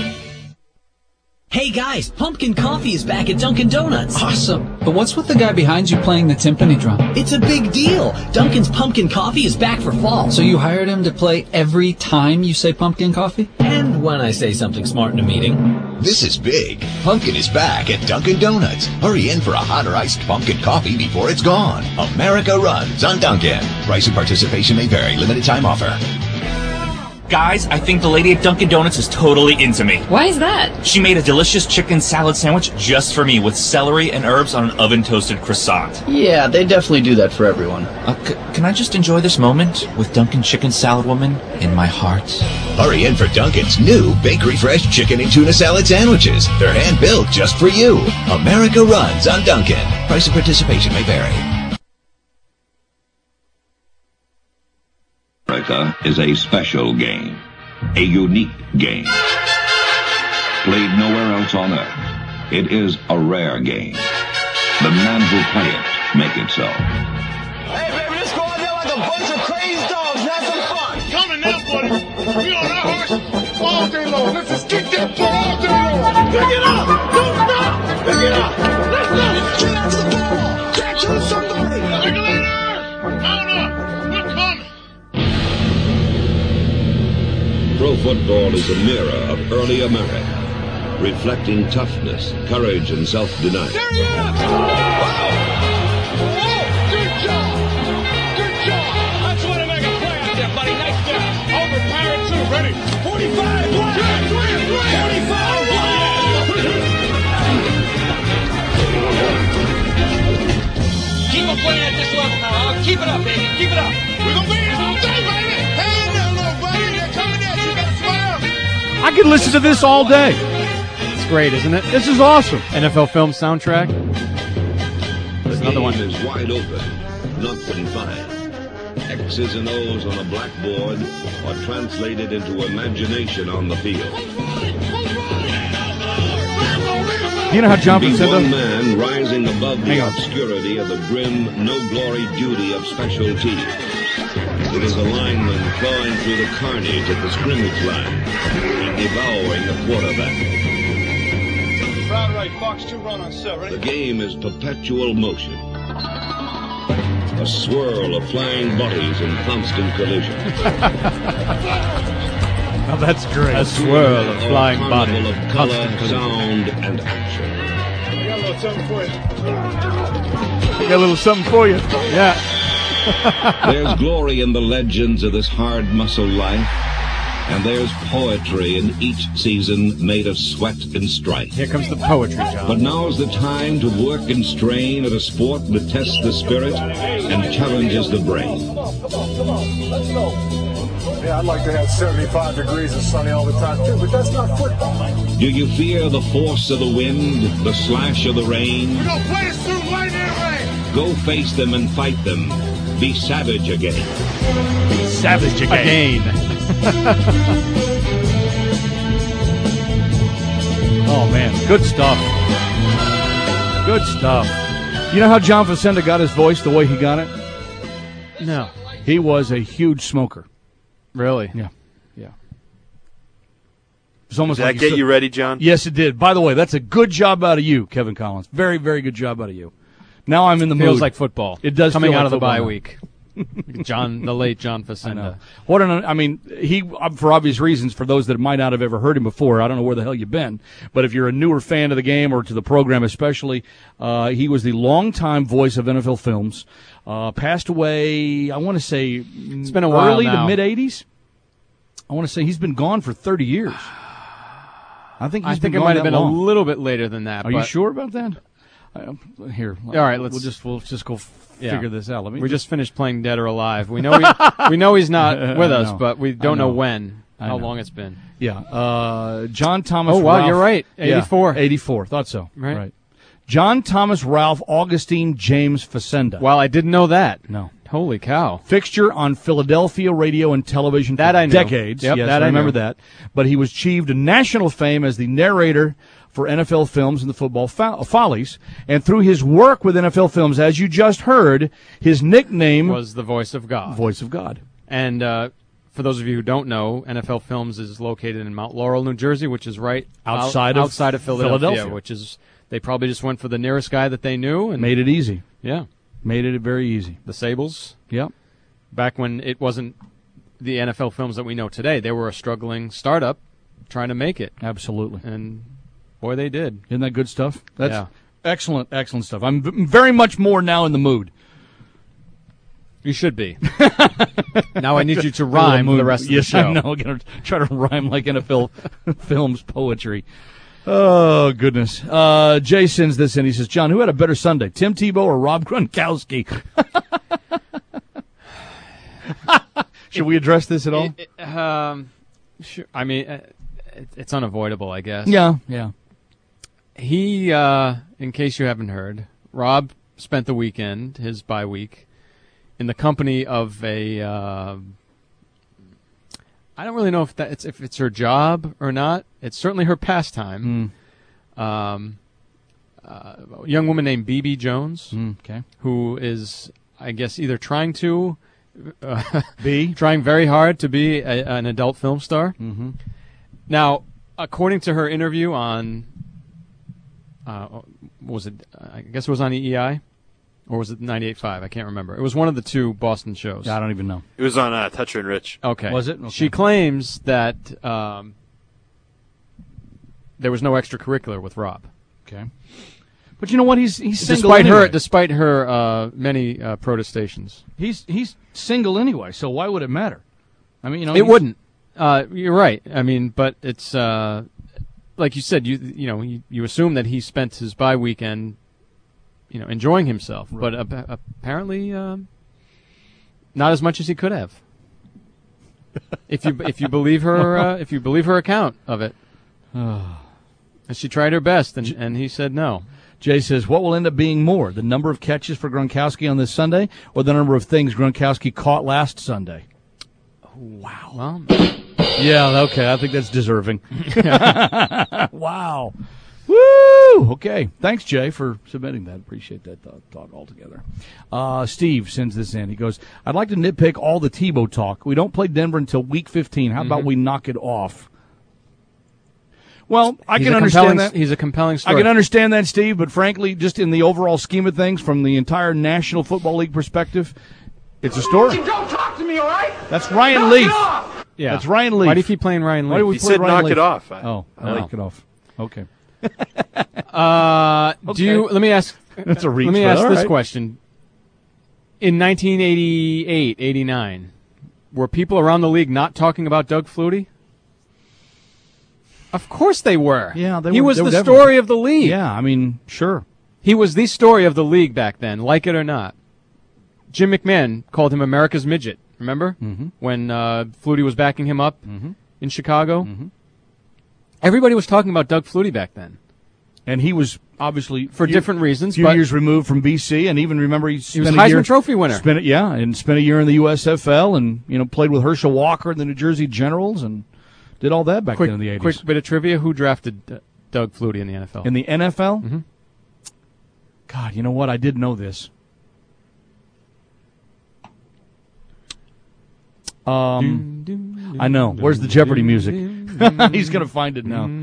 Hey guys, pumpkin coffee is back at Dunkin' Donuts.
Awesome. But what's with the guy behind you playing the timpani drum?
It's a big deal. Dunkin's pumpkin coffee is back for fall.
So you hired him to play every time you say pumpkin coffee?
And when I say something smart in a meeting.
This is big. Pumpkin is back at Dunkin' Donuts. Hurry in for a hot or iced pumpkin coffee before it's gone. America runs on Dunkin'. Price and participation may vary. Limited time offer.
Guys, I think the lady at Dunkin' Donuts is totally into me.
Why is that?
She made a delicious chicken salad sandwich just for me with celery and herbs on an oven-toasted croissant.
Yeah, they definitely do that for everyone.
Can I just enjoy this moment with Dunkin' Chicken Salad Woman in my heart?
Hurry in for Dunkin's new Bakery Fresh chicken and tuna salad sandwiches. They're hand-built just for you. America runs on Dunkin'. Price and participation may vary.
America is a special game, a unique game, played nowhere else on earth. It is a rare game. The men who play it make it so.
Hey, baby, let's go out there like a bunch of crazy dogs. Have some fun. Coming now, buddy. We on our horse all day long. Let's just kick that ball all day long. Pick it up. Don't stop. Pick it up. Let's go. Catch the ball. Catch it, somebody. Regulators, mount up. We're coming.
Pro football is a mirror of early America, reflecting toughness, courage, and self-denial.
There he is! Wow! Good job! Good job! That's what I make a play out there, buddy. Nice job. Overpowered, too. Ready? 45! 45! Keep on playing at this level now, huh? Keep it up, baby. Keep it up. We're going to be here all day, baby. Hey, there, little buddy. They're coming at you. You got to smile.
I could listen to this all day.
It's great, isn't it?
This is awesome.
NFL film soundtrack. There's another one.
The game is wide open, not confined. X's and O's on a blackboard are translated into imagination on the field.
You know how John said
one man rising above the obscurity of the grim, no-glory duty of special teams. It is a lineman clawing through the carnage at the scrimmage line and devouring the quarterback.
Crowd right, Fox 2 run on set, ready?
The game is perpetual motion. A swirl of flying bodies in constant collision.
Now that's great.
A swirl of flying bodies.
Of color, sound, and action.
I got a little something for you.
I got a little something for you.
Yeah.
There's glory in the legends of this hard muscle life, and there's poetry in each season made of sweat and strife.
Here comes the poetry, John.
But now's the time to work and strain at a sport that tests the spirit and challenges the brain.
Come on, let's go. Yeah, I'd like to have 75 degrees and sunny all the time, too, but that's not football.
Do you fear the force of the wind, the slash of the rain?
We're going to play this through lightning and rain.
Go face them and fight them. Be savage again.
Savage again. Oh, man. Good stuff. Good stuff. You know how John Facenda got his voice the way he got it?
No.
He was a huge smoker.
Really?
Yeah. Yeah. It's almost
Did that get you ready, John?
Yes, it did. By the way, that's a good job out of you, Kevin Collins. Very, very good job out of you. Now I'm in the mood.
Feels like football.
It does
coming
feel
out
like
of the
football
bye
now.
week. The late John Facenda.
He, for obvious reasons, for those that might not have ever heard him before, I don't know where the hell you've been, but if you're a newer fan of the game or to the program especially, he was the longtime voice of NFL Films. Passed away, I want to say,
it's been a while
early
now.
to mid-'80s. I want to say he's been gone for 30 years. I think it
might have been a little bit later than that.
Are you sure about that? Here.
All right,
we'll just go figure this out.
We just finished playing Dead or Alive. We know he's not with us, but we don't know when, how long it's been.
Yeah. John Thomas.
Oh wow,
Ralph,
you're right. 84.
Yeah, 84. Thought so.
Right.
John Thomas Ralph Augustine James Facenda.
Well, I didn't know that.
No.
Holy cow.
Fixture on Philadelphia radio and television for
I knew.
decades.
Yep,
yes,
that
I
I
remember
knew.
that. But he was achieved national fame as the narrator for NFL Films and the Football Follies. And through his work with NFL Films, as you just heard, his nickname
was the Voice of God.
Voice of God.
And for those of you who don't know, NFL Films is located in Mount Laurel, New Jersey, which is right outside of Philadelphia, which is, they probably just went for the nearest guy that they knew. And
made it easy.
Yeah.
Made it very easy.
The Sables.
Yep.
Back when it wasn't the NFL Films that we know today, they were a struggling startup trying to make it.
Absolutely.
And boy, they did.
Isn't that good stuff? That's
yeah.
Excellent, excellent stuff. I'm very much more now in the mood.
You should be. Now I need you to rhyme for the rest of the show.
Yes, I know. I'm going to try to rhyme like NFL Films poetry. Oh, goodness. Jay sends this in. He says, John, who had a better Sunday, Tim Tebow or Rob Gronkowski? Should we address this at all?
Sure. I mean, it's unavoidable, I guess.
Yeah, yeah.
He, in case you haven't heard, Rob spent the weekend, his bye week, in the company of a, I don't really know if it's her job or not. It's certainly her pastime. A young woman named B.B. Jones, who is, I guess, either trying to trying very hard to be an adult film star.
Mm-hmm.
Now, according to her interview on, what was it? I guess it was on EEI, or was it 98.5? I can't remember. It was one of the two Boston shows.
I don't even know.
It was on Toucher and Rich.
Okay.
Was it? Okay.
She claims that there was no extracurricular with Rob.
Okay. But you know what? He's single anyway.
Despite her many protestations.
He's single anyway, so why would it matter? I mean, you know,
it wouldn't. You're right. I mean, but it's like you said. You assume that he spent his bye weekend, enjoying himself, right. But apparently not as much as he could have. if you believe her, if you believe her account of it, and she tried her best, and he said no.
Jay says, what will end up being more, the number of catches for Gronkowski on this Sunday or the number of things Gronkowski caught last Sunday?
Wow. Well,
yeah, okay. I think that's deserving. Wow. Woo! Okay. Thanks, Jay, for submitting that. Appreciate that thought altogether. Steve sends this in. He goes, I'd like to nitpick all the Tebow talk. We don't play Denver until Week 15. How about we knock it off? Well, I can understand that.
He's a compelling story.
I can understand that, Steve, but frankly, just in the overall scheme of things, from the entire National Football League perspective, it's a story.
Don't talk to me, all right?
That's Ryan Leaf.
Yeah.
That's Ryan Leaf.
Why do you keep playing Ryan Leaf?
He said knock it off.
Knock it off. Okay.
Let me ask.
That's a reach.
Let me ask this
right.
question. In 1988, 89, were people around the league not talking about Doug Flutie? Of course they were.
Yeah,
he was the story of the league.
Yeah, I mean, sure.
He was the story of the league back then, like it or not. Jim McMahon called him America's midget. Remember when Flutie was backing him up in Chicago? Everybody was talking about Doug Flutie back then,
and he was obviously
for different reasons.
Few years removed from BC, and even remember he was
a Heisman Trophy winner.
Spent a year in the USFL, and played with Herschel Walker and the New Jersey Generals, and did all that back then in the 80s.
Quick bit of trivia: who drafted Doug Flutie in the NFL.
In the NFL?
Mm-hmm.
God, you know what? I did know this. I know. Where's the Jeopardy music? He's going to find it now.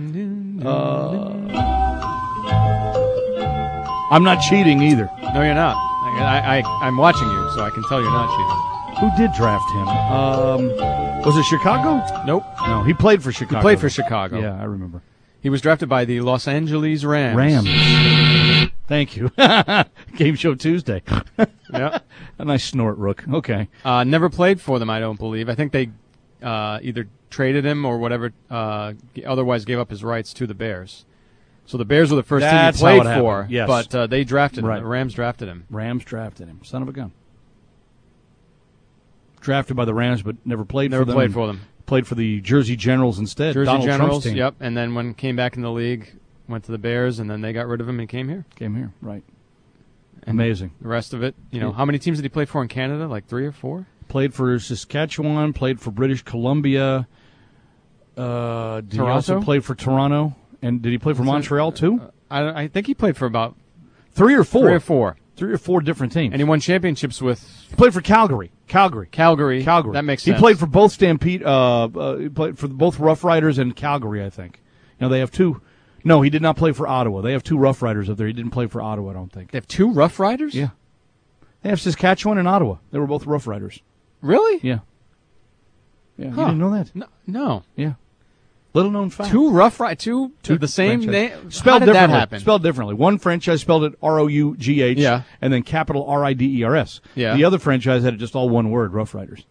I'm not cheating either.
No, you're not. I'm watching you, so I can tell you're not cheating.
Who did draft him? Was it Chicago?
Nope.
No, he played for Chicago.
He played for Chicago.
Yeah, I remember.
He was drafted by the Los Angeles Rams.
Thank you. Game Show Tuesday.
Yeah.
A nice snort, Rook. Okay.
Never played for them, I don't believe. I think they either traded him or whatever, otherwise gave up his rights to the Bears. So the Bears were the first team he played for,
yes.
but they drafted him.
Right.
The Rams drafted him.
Rams drafted him. Son of a gun. Drafted by the Rams, but never played for them.
Never played for them.
Played for the Jersey Generals instead.
Donald Trump's team. Yep. And then when came back in the league, went to the Bears, and then they got rid of him and came here.
Right. Amazing.
The rest of it, how many teams did he play for in Canada? Like 3 or 4?
Played for Saskatchewan, played for British Columbia. Did he also play for Toronto? And did he play for Montreal too?
I think he played for about
3 or 4.
3 or 4.
3 or 4 different teams.
And he won championships with...
He played for Calgary.
Calgary. That makes sense.
He played for both Stampede, he played for both Rough Riders and Calgary, I think. They have 2. No, he did not play for Ottawa. They have 2 Rough Riders up there. He didn't play for Ottawa, I don't think.
They have 2 Rough Riders?
Yeah. They have Saskatchewan and Ottawa. They were both Rough Riders.
Really?
Yeah. Yeah.
Huh.
You didn't know that?
No.
Yeah. Little known fact.
2 Rough Riders, two the same name?
Spelled
How did
differently.
that happen?
Spelled differently. One franchise spelled it R-O-U-G-H,
yeah,
and then capital R-I-D-E-R-S.
Yeah.
The other franchise had it just all one word, Rough Riders.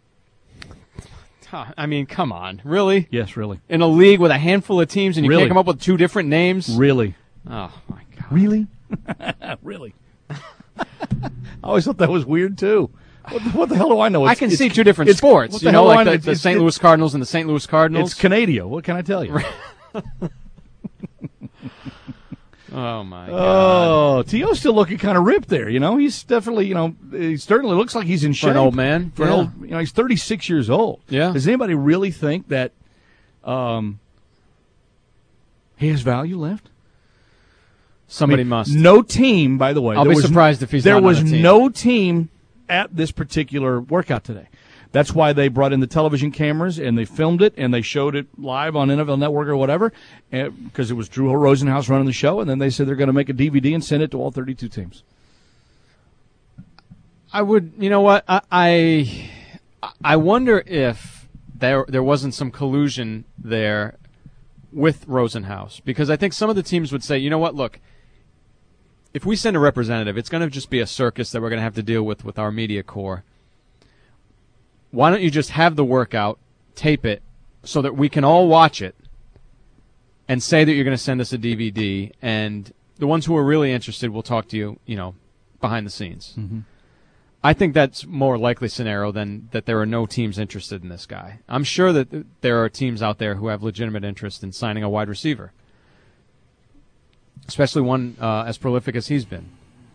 I mean, come on. Really?
Yes, really.
In a league with a handful of teams and you
Really?
can't come up with 2 different names?
Really?
Oh, my God.
Really? Really? I always thought that was weird, too. What the hell do I know?
I can see 2 different sports.
What the hell
like
do I know?
the St. Louis Cardinals and the St. Louis Cardinals.
It's Canadio. What can I tell you?
Oh, my God.
Oh, T.O.'s still looking kind of ripped there, He's definitely, he certainly looks like he's in shape.
For an old man?
For an old, he's 36 years old.
Yeah.
Does anybody really think that he has value left?
Somebody must.
No team, by the way.
I'll be surprised if he's not on
There was
a team.
no team at this particular workout today. That's why they brought in the television cameras and they filmed it and they showed it live on NFL Network or whatever, because it was Drew Rosenhaus running the show, and then they said they're going to make a DVD and send it to all 32 teams.
I would, you know what? I wonder if there wasn't some collusion there with Rosenhaus, because I think some of the teams would say, you know what, look, if we send a representative, it's going to just be a circus that we're going to have to deal with our media corps. Why don't you just have the workout, tape it, so that we can all watch it and say that you're going to send us a DVD, and the ones who are really interested will talk to you, behind the scenes.
Mm-hmm.
I think that's more likely scenario than that there are no teams interested in this guy. I'm sure that there are teams out there who have legitimate interest in signing a wide receiver, especially one as prolific as he's been.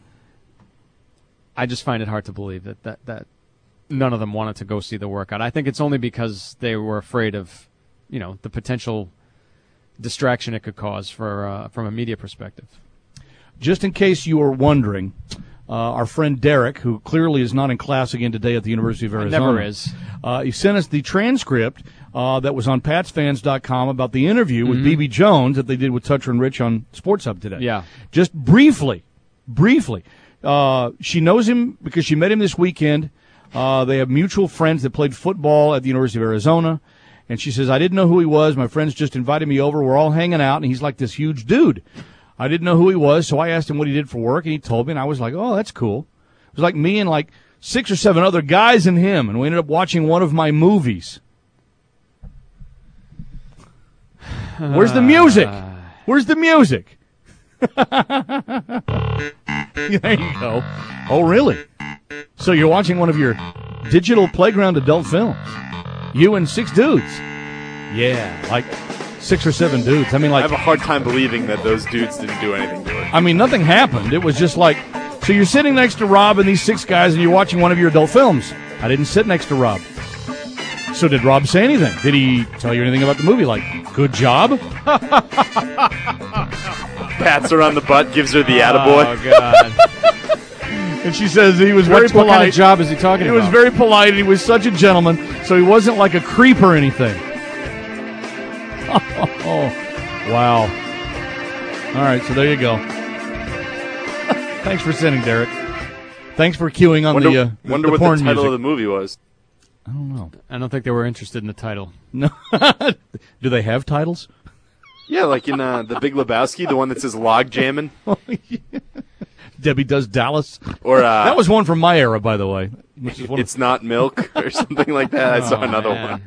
I just find it hard to believe that none of them wanted to go see the workout. I think it's only because they were afraid of, the potential distraction it could cause from a media perspective.
Just in case you were wondering, our friend Derek, who clearly is not in class again today at the University of Arizona.
Never is.
He sent us the transcript that was on PatsFans.com about the interview with B.B. Jones that they did with Toucher and Rich on Sports Hub today.
Yeah.
Just briefly. She knows him because she met him this weekend. They have mutual friends that played football at the University of Arizona. And she says, I didn't know who he was. My friends just invited me over. We're all hanging out, and he's like this huge dude. I didn't know who he was, so I asked him what he did for work, and he told me, and I was like, oh, that's cool. It was like me and like 6 or 7 other guys and him, and we ended up watching one of my movies. Where's the music? Where's the music? There you go. Oh, really? So you're watching one of your digital playground adult films. You and 6 dudes. Yeah, like 6 or 7 dudes. I mean, like,
I have a hard time believing that those dudes didn't do anything to it.
I mean, nothing happened. It was just like, so you're sitting next to Rob and these 6 guys and you're watching one of your adult films. I didn't sit next to Rob. So did Rob say anything? Did he tell you anything about the movie? Like, good job?
Pats her on the butt, gives her the attaboy.
Oh, God.
And she says he was very polite.
What kind of job is he talking about?
He was very polite, and he was such a gentleman, so he wasn't like a creep or anything. Oh, wow. All right, so there you go. Thanks for sending, Derek. Thanks for queuing on
wonder
the
what
porn
the title
music.
of the movie was.
I don't know.
I don't think they were interested in the title.
No. Do they have titles?
Yeah, like in The Big Lebowski, the one that says log jamming.
Debbie Does Dallas.
Or
that was one from my era, by the way. Which is
It's Not Milk or something like that. I saw another one.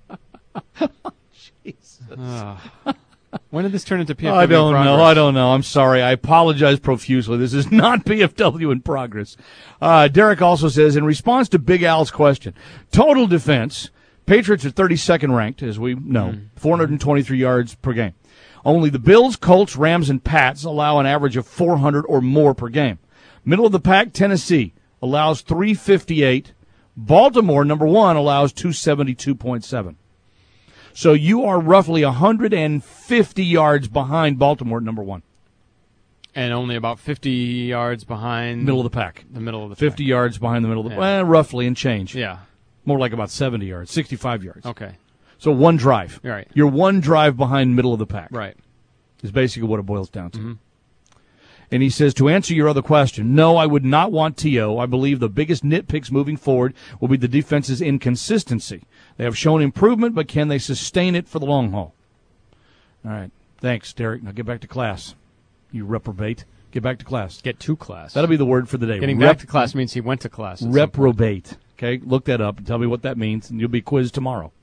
Jesus.
When did this turn into PFW
I don't
Progress?
know. I don't know. I'm sorry. I apologize profusely. This is not PFW in progress. Derek also says, in response to Big Al's question, total defense, Patriots are 32nd ranked, as we know, 423 yards per game. Only the Bills, Colts, Rams, and Pats allow an average of 400 or more per game. Middle of the pack, Tennessee allows 358. Baltimore, number 1, allows 272.7. So you are roughly 150 yards behind Baltimore at number 1.
And only about 50 yards behind...
Middle of the pack.
The middle of the
50 yards behind the middle of the pack. Well, roughly, and change.
Yeah.
More like about 70 yards, 65 yards.
Okay.
So one drive.
Right.
You're one drive behind middle of the pack.
Right.
Is basically what it boils down to. And he says, to answer your other question, no, I would not want T.O. I believe the biggest nitpicks moving forward will be the defense's inconsistency. They have shown improvement, but can they sustain it for the long haul? All right. Thanks, Derek. Now get back to class. You reprobate. Get back to class.
Get to class.
That'll be the word for the day.
Getting back to class means he went to class.
Reprobate. Okay? Look that up and tell me what that means, and you'll be quizzed tomorrow.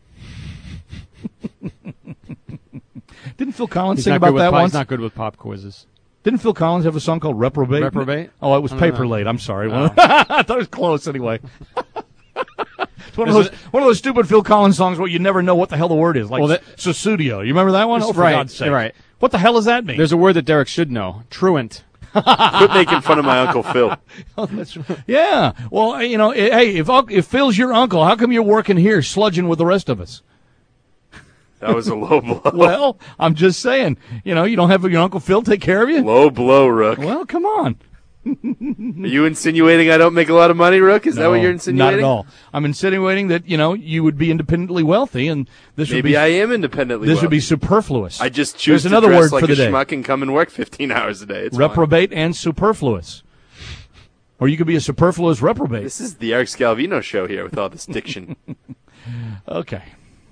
Didn't Phil Collins sing about that once?
He's not good with pop quizzes.
Didn't Phil Collins have a song called Reprobate?
Reprobate?
Oh, it was Paper Late. I'm sorry.
Oh.
I thought it was close anyway. It's one of those stupid Phil Collins songs where you never know what the hell the word is, like Susudio. You remember that one? Oh, for God's sake.
Right.
What the hell does that mean?
There's a word that Derek should know. Truant.
Quit making fun of my Uncle Phil.
Oh, that's right. Yeah. Well, you know, hey, if Phil's your uncle, how come you're working here sludging with the rest of us?
That was a low blow.
Well, I'm just saying, you know, you don't have your Uncle Phil take care of you?
Low blow, Rook.
Well, come on.
Are you insinuating I don't make a lot of money, Rook? Is that what you're insinuating?
Not at all. I'm insinuating that, you know, you would be independently wealthy, and this would be...
Maybe I am independently wealthy.
This would be superfluous.
I just choose
There's
to
another
dress
word
like
for the
a
day.
schmuck and come and work 15 hours a day. It's
reprobate and superfluous. Or you could be a superfluous reprobate.
This is the Eric Scalvino show here with all this diction.
Okay.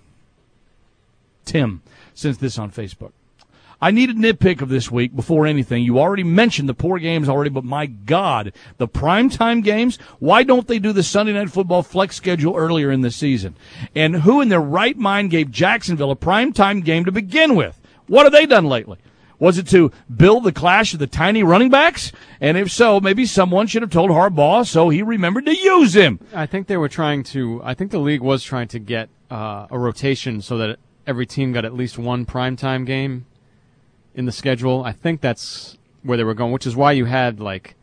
Tim sends this on Facebook. I need a nitpick of this week before anything. You already mentioned the poor games already, but my God, the primetime games, why don't they do the Sunday Night Football flex schedule earlier in the season? And who in their right mind gave Jacksonville a primetime game to begin with? What have they done lately? Was it to build the clash of the tiny running backs? And if so, maybe someone should have told Harbaugh so he remembered to use him.
I think they were trying to, I think the league was trying to get a rotation so that every team got at least one primetime game in the schedule. I think that's where they were going, which is why you had, like,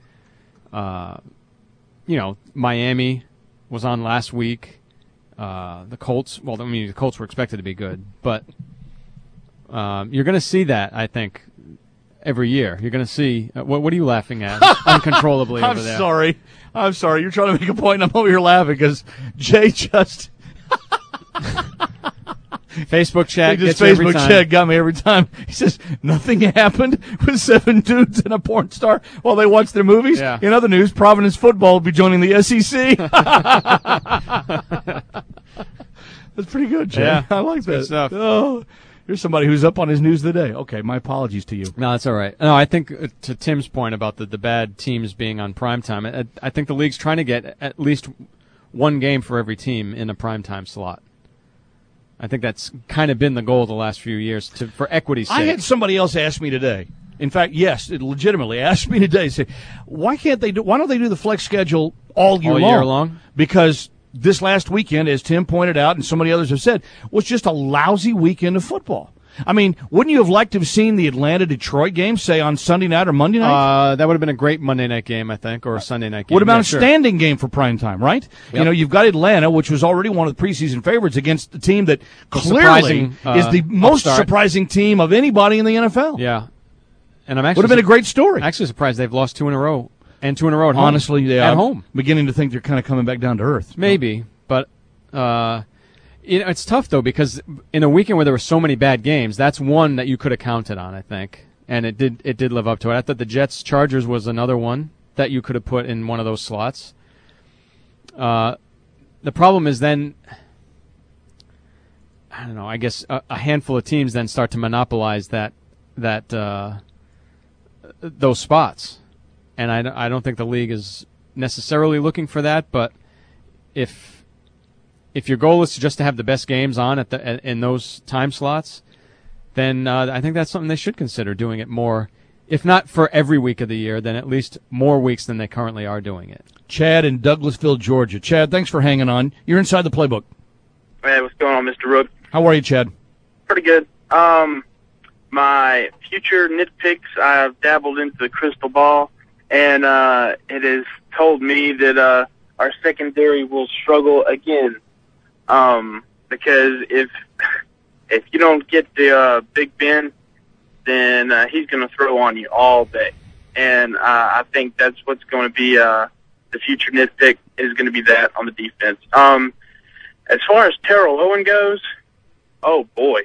Miami was on last week. The Colts, well, I mean, the Colts were expected to be good, but you're going to see that, I think, every year. You're going to see, what are you laughing at uncontrollably over there?
I'm sorry. You're trying to make a point, and I'm over here laughing because Jay just...
Facebook chat gets
Facebook
every time.
chat got me every time. He says, nothing happened with 7 dudes and a porn star while they watch their movies.
Yeah.
In other news, Providence football will be joining the SEC. That's pretty good, Jay.
Yeah,
I like that.
good stuff.
Oh, here's somebody who's up on his news of the day. Okay, my apologies to you.
No, that's all right. No, I think to Tim's point about the bad teams being on primetime, I think the league's trying to get at least one game for every team in a primetime slot. I think that's kind of been the goal the last few years for equity's sake.
I had somebody else ask me today. In fact, yes, it legitimately asked me today. Say, why don't they do the flex schedule all year long? Because this last weekend, as Tim pointed out and so many others have said, was just a lousy weekend of football. I mean, wouldn't you have liked to have seen the Atlanta-Detroit game, say, on Sunday night or Monday night?
That would have been a great Monday night game, I think, or a Sunday night game.
Would have been an outstanding game for prime time, right?
Yep.
You know, you've got Atlanta, which was already one of the preseason favorites against a team that clearly is the most surprising team of anybody in the NFL.
Yeah. And I'm actually
would have been a great story.
Actually surprised they've lost 2 in a row, and 2 in a row at home.
Honestly, yeah.
At home.
I'm beginning to think they're kind of coming back down to earth.
Maybe, but it's tough, though, because in a weekend where there were so many bad games, that's one that you could have counted on, I think. And it did live up to it. I thought the Jets-Chargers was another one that you could have put in one of those slots. The problem is then, I don't know, I guess a handful of teams then start to monopolize those spots. And I don't think the league is necessarily looking for that, but if your goal is just to have the best games on in those time slots, then I think that's something they should consider doing it more. If not for every week of the year, then at least more weeks than they currently are doing it.
Chad in Douglasville, Georgia. Chad, thanks for hanging on. You're inside the playbook.
Hey, what's going on, Mr. Rook?
How are you, Chad?
Pretty good. My future nitpicks, I've dabbled into the crystal ball, and it has told me that our secondary will struggle again. Because if you don't get the Big Ben, then he's going to throw on you all day. And I think that's what's going to be the future nitpick is going to be that on the defense. As far as Terrell Owen goes, oh boy.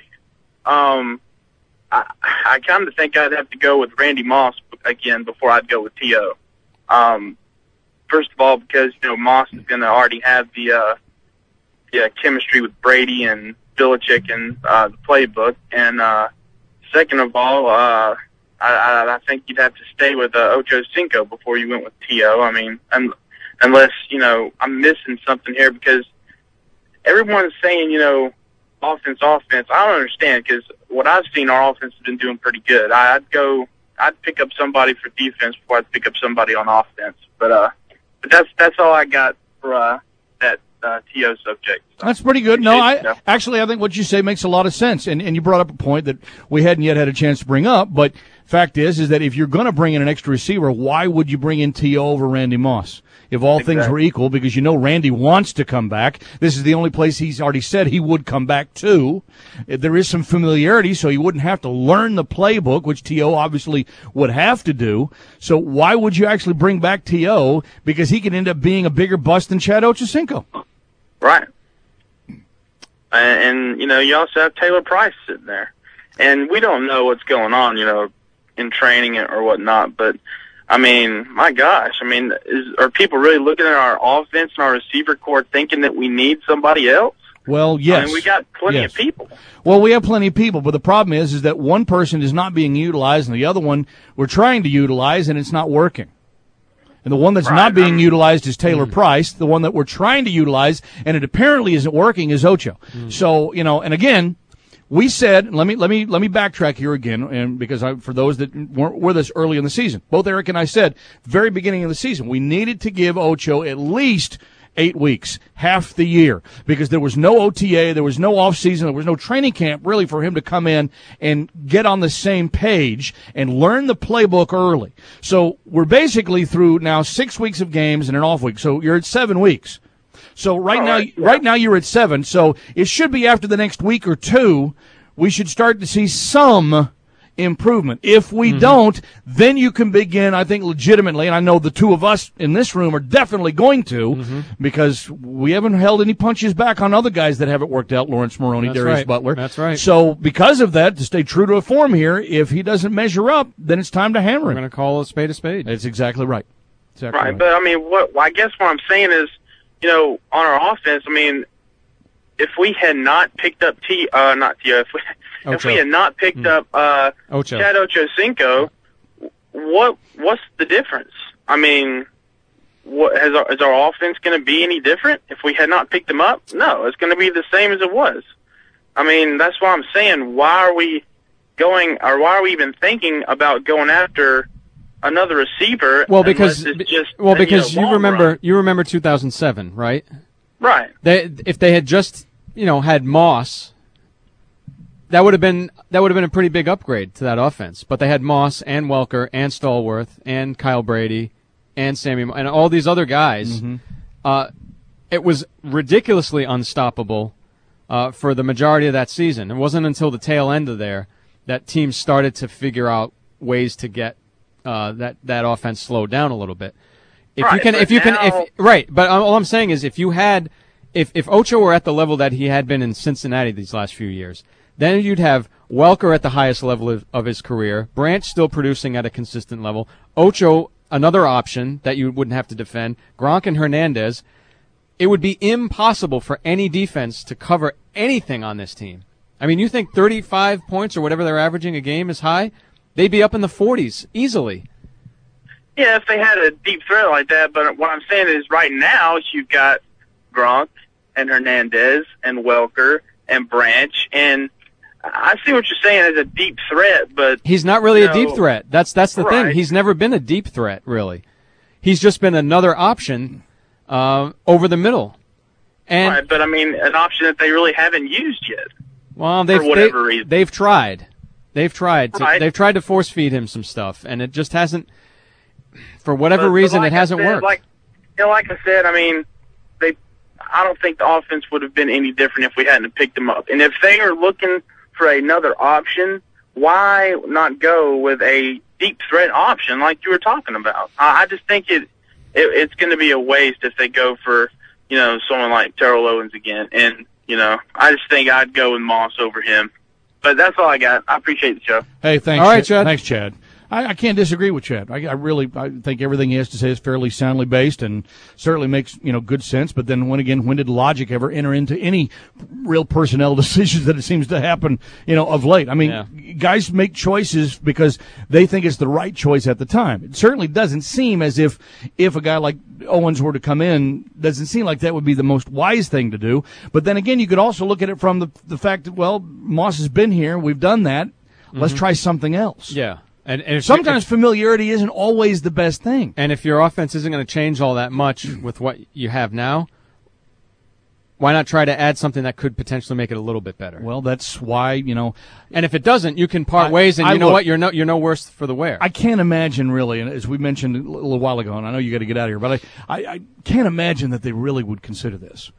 I kind of think I'd have to go with Randy Moss again before I'd go with T.O. First of all, because, Moss is going to already have the chemistry with Brady and Belichick and the playbook. And second of all, I think you'd have to stay with Ocho Cinco before you went with T.O. I mean, unless, I'm missing something here, because everyone's saying, offense. I don't understand, because what I've seen, our offense has been doing pretty good. I'd pick up somebody for defense before I'd pick up somebody on offense. But that's all I got for that TO subject. So
that's pretty good. No, I think what you say makes a lot of sense, and you brought up a point that we hadn't yet had a chance to bring up. But fact is that if you're going to bring in an extra receiver, why would you bring in T.O. over Randy Moss? If all things were equal, because Randy wants to come back. This is the only place he's already said he would come back to. There is some familiarity, so he wouldn't have to learn the playbook, which T.O. obviously would have to do. So why would you actually bring back T.O.? Because he could end up being a bigger bust than Chad Ochocinco.
Right. And you also have Taylor Price sitting there. And we don't know what's going on, in training or whatnot, but I mean, my gosh. I mean, are people really looking at our offense and our receiver core thinking that we need somebody else?
Well, yes.
I mean, we got plenty of people.
Well, we have plenty of people, but the problem is that one person is not being utilized and the other one we're trying to utilize and it's not working. And the one that's not being utilized is Taylor Price. The one that we're trying to utilize and it apparently isn't working is Ocho. So, and again, we said, let me backtrack here again, and because for those that weren't with us early in the season, both Eric and I said, very beginning of the season, we needed to give Ocho at least 8 weeks, half the year, because there was no OTA, there was no offseason, there was no training camp really for him to come in and get on the same page and learn the playbook early. So we're basically through now 6 weeks of games and an off week, so you're at 7 weeks. So right now you're at 7. So it should be after the next week or two, we should start to see some improvement. If we don't, then you can begin, I think, legitimately, and I know the two of us in this room are definitely going to, because we haven't held any punches back on other guys that haven't worked out, Lawrence Maroney, Darius Butler.
That's right.
So because of that, to stay true to a form here, if he doesn't measure up, then it's time to hammer him.
We're going to call a spade a spade.
That's exactly right.
Right, but I mean, I guess what I'm saying is, on our offense, I mean, if we had not picked up if we had not picked up Chad Ochocinco, what's the difference? I mean, is our offense going to be any different if we had not picked him up? No, it's going to be the same as it was. I mean, that's why I'm saying, why are we even thinking about going after another receiver?
Well, because you remember 2007, right?
Right.
If they had just had Moss, that would have been a pretty big upgrade to that offense. But they had Moss and Welker and Stallworth and Kyle Brady and Sammy and all these other guys. It was ridiculously unstoppable for the majority of that season. It wasn't until the tail end of there that teams started to figure out ways to get that offense slowed down a little bit. But all I'm saying is if Ocho were at the level that he had been in Cincinnati these last few years, then you'd have Welker at the highest level of his career, Branch still producing at a consistent level, Ocho another option that you wouldn't have to defend, Gronk and Hernandez. It would be impossible for any defense to cover anything on this team. I mean, you think 35 points or whatever they're averaging a game is high? They'd be up in the 40s easily.
Yeah, if they had a deep threat like that. But what I'm saying is right now you've got Gronk and Hernandez and Welker and Branch. And I see what you're saying as a deep threat, but
he's not really a deep threat. That's the thing. He's never been a deep threat, really. He's just been another option over the middle. And
right, but I mean, an option that they really haven't used yet.
Well,
for whatever reason.
They've tried. They've tried to force feed him some stuff, and it just hasn't. For whatever reason,
like
it hasn't worked.
Like I said, I mean, I don't think the offense would have been any different if we hadn't picked them up. And if they are looking for another option, why not go with a deep threat option like you were talking about? I just think it's going to be a waste if they go for someone like Terrell Owens again. And I just think I'd go with Moss over him. But that's all I got. I appreciate the show.
Hey, thanks.
All right, Chad.
Thanks, Chad. I can't disagree with Chad. I think everything he has to say is fairly soundly based and certainly makes good sense. But then when did logic ever enter into any real personnel decisions that it seems to happen of late? I mean, guys make choices because they think it's the right choice at the time. It certainly doesn't seem as if a guy like Owens were to come in, doesn't seem like that would be the most wise thing to do. But then again, you could also look at it from the fact that Moss has been here, we've done that. Let's try something else.
Yeah. And
sometimes familiarity isn't always the best thing.
And if your offense isn't going to change all that much with what you have now, why not try to add something that could potentially make it a little bit better?
Well, that's why,
And if it doesn't, you can part ways, and what? You're no worse for the wear.
I can't imagine, really, and as we mentioned a little while ago, and I know you got to get out of here, but I can't imagine that they really would consider this.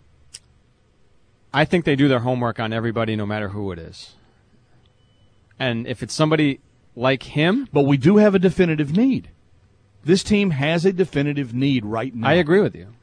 I think they do their homework on everybody, no matter who it is. And if it's somebody like him.
But we do have a definitive need. This team has a definitive need right now.
I agree with you.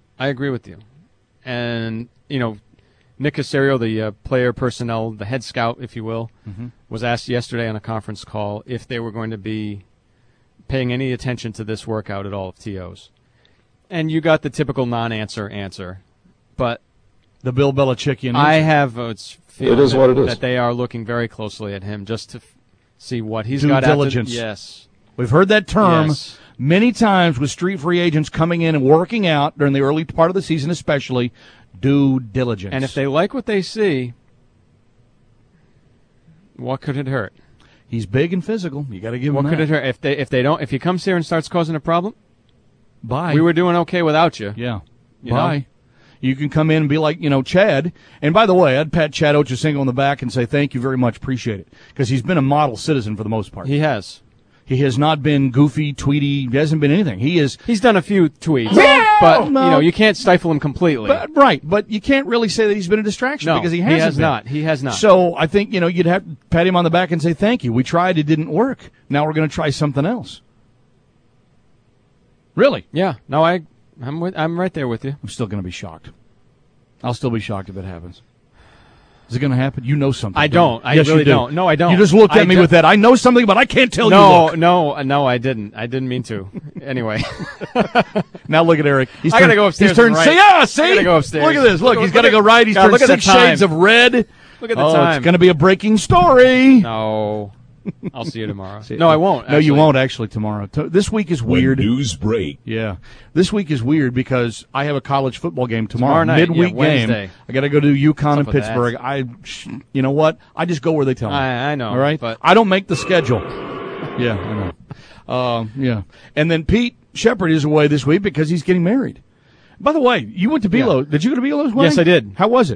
And, Nick Caserio, the player personnel, the head scout, if you will, was asked yesterday on a conference call if they were going to be paying any attention to this workout at all of TO's. And you got the typical non-answer answer. But
the Bill Belichickian answer.
I have a feeling
it is what it is.
that they are looking very closely at him just to see what he's
Due
got
diligence.
Yes.
We've heard that term many times with street free agents coming in and working out during the early part of the season, especially due diligence.
And if they like what they see, what could it hurt?
He's big and physical. You got to give him
what
that.
Could it hurt? If he comes here and starts causing a problem,
bye.
We were doing okay without you.
Yeah. Bye. You can come in and be like, Chad. And by the way, I'd pat Chad Ochocinco on the back and say thank you very much, appreciate it. Because he's been a model citizen for the most part.
He has.
He has not been goofy, tweety. He hasn't been anything. He's
done a few tweets, but you can't stifle him completely.
But you can't really say that he's been a distraction because he hasn't.
He has not.
So I think you'd have to pat him on the back and say thank you. We tried, it didn't work. Now we're going to try something else. Really?
Yeah. No, I'm right there with you.
I'm still going to be shocked. I'll still be shocked if it happens. Is it going to happen? You know something.
I don't. I
yes,
really
you do.
don't. No, I don't.
You just looked at me with that. I know something, but I can't tell you.
No, I didn't. I didn't mean to. Anyway.
Now look at Eric.
I got to go upstairs.
He's turned.
Right.
See?
I got to go upstairs.
Look at this. Look, he's got to go right. He's turned 6 shades of red.
Look at the time.
It's going to be a breaking story.
No. I'll see you tomorrow. No, I won't. Actually.
No, you won't actually tomorrow. This week is weird.
When news break.
Yeah. This week is weird because I have a college football game tomorrow
night,
midweek game. I got to go to UConn and Pittsburgh. You know what? I just go where they tell me.
I know.
All right?
But
I don't make the schedule. Yeah, I know. Yeah. And then Pete Shepard is away this week because he's getting married. By the way, you went to Belo. Yeah. Did you go to Belo's wedding?
Yes, I did.
How was it?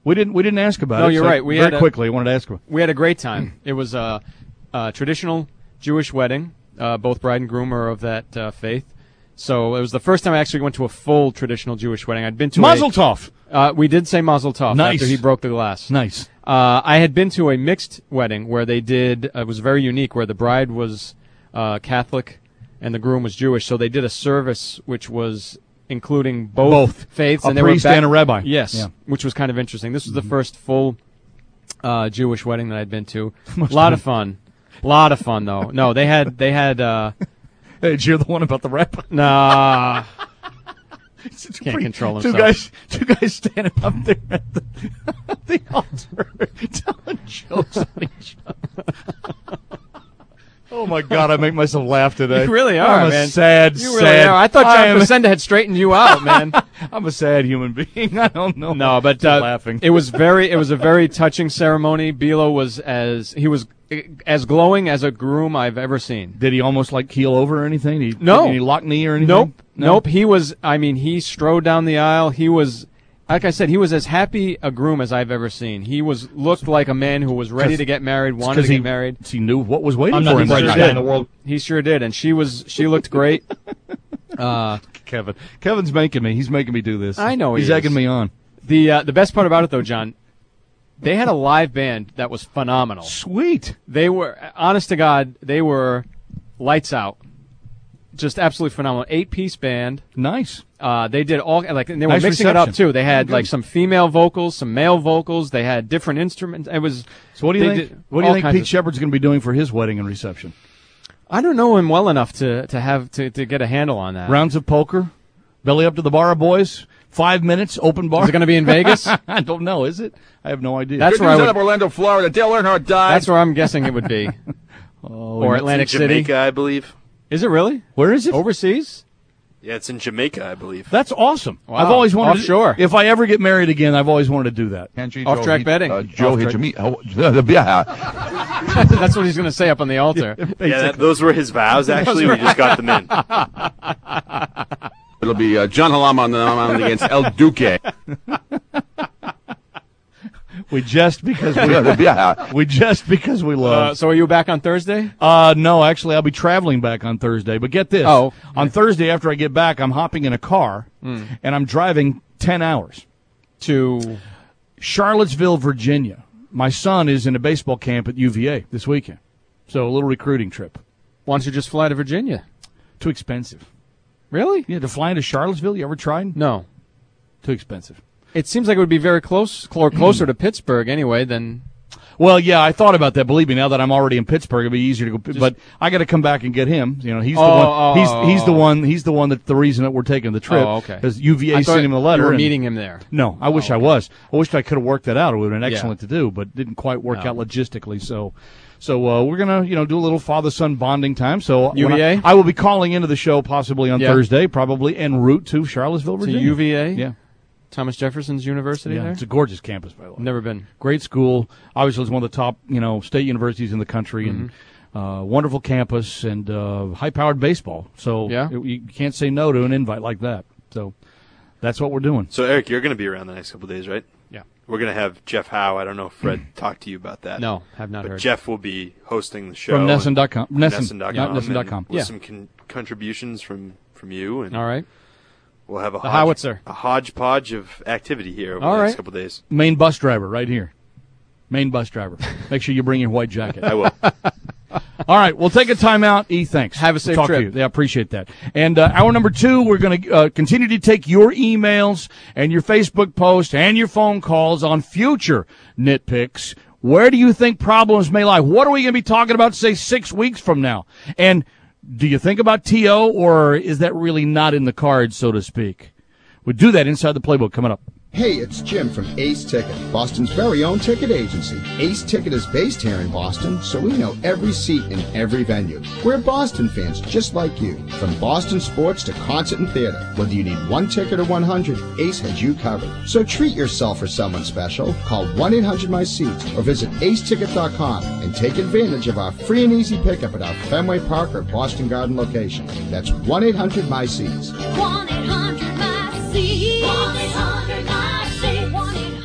We didn't ask about it.
No, you're
so
right. We
very
had
quickly. I wanted to ask about.
We had a great time. It was a traditional Jewish wedding. Both bride and groom are of that faith. So it was the first time I actually went to a full traditional Jewish wedding. I'd been to
Mazel tov.
We did say Mazel tov
Nice.
after he broke the glass.
Nice.
I had been to a mixed wedding where they did. It was very unique, where the bride was Catholic and the groom was Jewish. So they did a service which was including both faiths,
A
and they
priest
were
and a rabbi.
Yes,
Yeah.
which was kind of interesting. This was the first full Jewish wedding that I'd been to. A
Must
lot
have
of fun. Though. No, they had.
Hey, did you hear the one about the rabbi?
Nah. Can't control himself.
Two guys standing up there at the altar telling jokes on each other. Oh my God! I make myself laugh today.
You really are,
I'm a
man.
sad.
You really are. I thought John Facenda had straightened you out, man.
I'm a sad human being. I don't know.
No, but
laughing.
It was a very touching ceremony. Bilo was as glowing as a groom I've ever seen.
Did he almost like keel over or anything?
No.
Any lock knee or anything?
Nope. He was. I mean, he strode down the aisle. He was. Like I said, he was as happy a groom as I've ever seen. He looked like a man who was ready to get married, wanted to get married.
He knew what was waiting
I'm
for
not
him
the
right
brightest
now.
guy in the world. He sure did, and she looked great.
Kevin's making me. He's making me do this.
I know
he's
he is.
egging me on.
The best part about it, though, John, they had a live band that was phenomenal.
Sweet.
They were, honest to God, they were lights out. Just absolutely phenomenal. 8-piece band.
Nice.
They did all and they were
Nice
mixing it up
reception.
too. They had
Good.
like some female vocals, some male vocals. They had different instruments. It was.
So what do you
they
think?
did
What do you
all
think
kinds
Pete
of-
Shepard's going to be doing for his wedding and reception?
I don't know him well enough to get a handle on that.
Rounds of poker, belly up to the bar, boys. 5 minutes, open bar.
Is it going to be in Vegas?
I don't know. Is it? I have no idea.
That's where I would,
Orlando, Florida. Dale Earnhardt died.
That's where I'm guessing it would be. Or Atlantic City.
Jamaica, I believe.
Is it really?
Where is it?
Overseas?
Yeah, it's in Jamaica, I believe.
That's awesome.
Wow.
I've always wanted
Offshore.
to. If I ever get married again, I've always wanted to do that.
Off-track betting.
Joe
Off-track.
That's what he's going to say up on the altar.
Yeah, those were his vows, actually. We just got them in.
It'll be John Halama on the mound against El Duque.
Because we love.
So are you back on Thursday?
No, actually, I'll be traveling back on Thursday. But get this.
Oh.
On Thursday, after I get back, I'm hopping in a car, and I'm driving 10 hours.
To
Charlottesville, Virginia. My son is in a baseball camp at UVA this weekend. So a little recruiting trip.
Why don't you just fly to Virginia?
Too expensive.
Really?
Yeah, to fly into Charlottesville, you ever tried?
No.
Too expensive.
It seems like it would be very closer to Pittsburgh anyway than.
Well, yeah, I thought about that. Believe me, now that I'm already in Pittsburgh, it'd be easier to go. But I got to come back and get him. You know, he's the one. He's the one. He's the one that's the reason that we're taking the trip.
Oh, okay.
Because UVA
I thought
sent him a letter.
You were
and-
meeting him there.
No, I wish I was. I wished I could have worked that out. It would have been
Yeah.
excellent to do, but didn't quite work
No.
out logistically. So we're gonna do a little father-son bonding time. So when
UVA?
I will be calling into the show possibly on
Yeah.
Thursday, probably en route to Charlottesville,
To
Virginia.
UVA?
Yeah.
Thomas Jefferson's University
Yeah,
there?
it's a gorgeous campus, by the way.
Never been.
Great school. Obviously, it's one of the top, state universities in the country, and wonderful campus and high-powered baseball. So
Yeah.
you can't say no to an invite like that. So that's what we're doing.
So, Eric, you're going to be around the next couple of days, right?
Yeah.
We're going to have Jeff Howe. I don't know if Fred talked to you about that.
No, have not
but
heard.
Jeff will be hosting the show.
From Nesson.com.
Nesson.com.
Yeah, Nesson.com.
With
Yeah.
some contributions from you. And
All right.
we'll have
The howitzer.
a hodgepodge of activity here over
All
the next
right.
couple of days.
Main bus driver right here. Main bus driver. Make sure you bring your white jacket.
I will.
All right, we'll take a timeout. E, thanks.
Have a safe
Talk
trip.
To you. Yeah, appreciate that. And hour number 2, we're going to continue to take your emails and your Facebook posts and your phone calls on future nitpicks. Where do you think problems may lie? What are we going to be talking about, say, 6 weeks from now? And do you think about T.O., or is that really not in the cards, so to speak? We'll do that inside the playbook coming up.
Hey, it's Jim from Ace Ticket, Boston's very own ticket agency. Ace Ticket is based here in Boston, so we know every seat in every venue. We're Boston fans just like you. From Boston sports to concert and theater, whether you need 1 ticket or 100, Ace has you covered. So treat yourself or someone special. Call 1-800-MY-SEATS or visit aceticket.com and take advantage of our free and easy pickup at our Fenway Park or Boston Garden location. That's 1-800-MY-SEATS.
1-800-MY-SEATS. 1-800-MY-SEATS.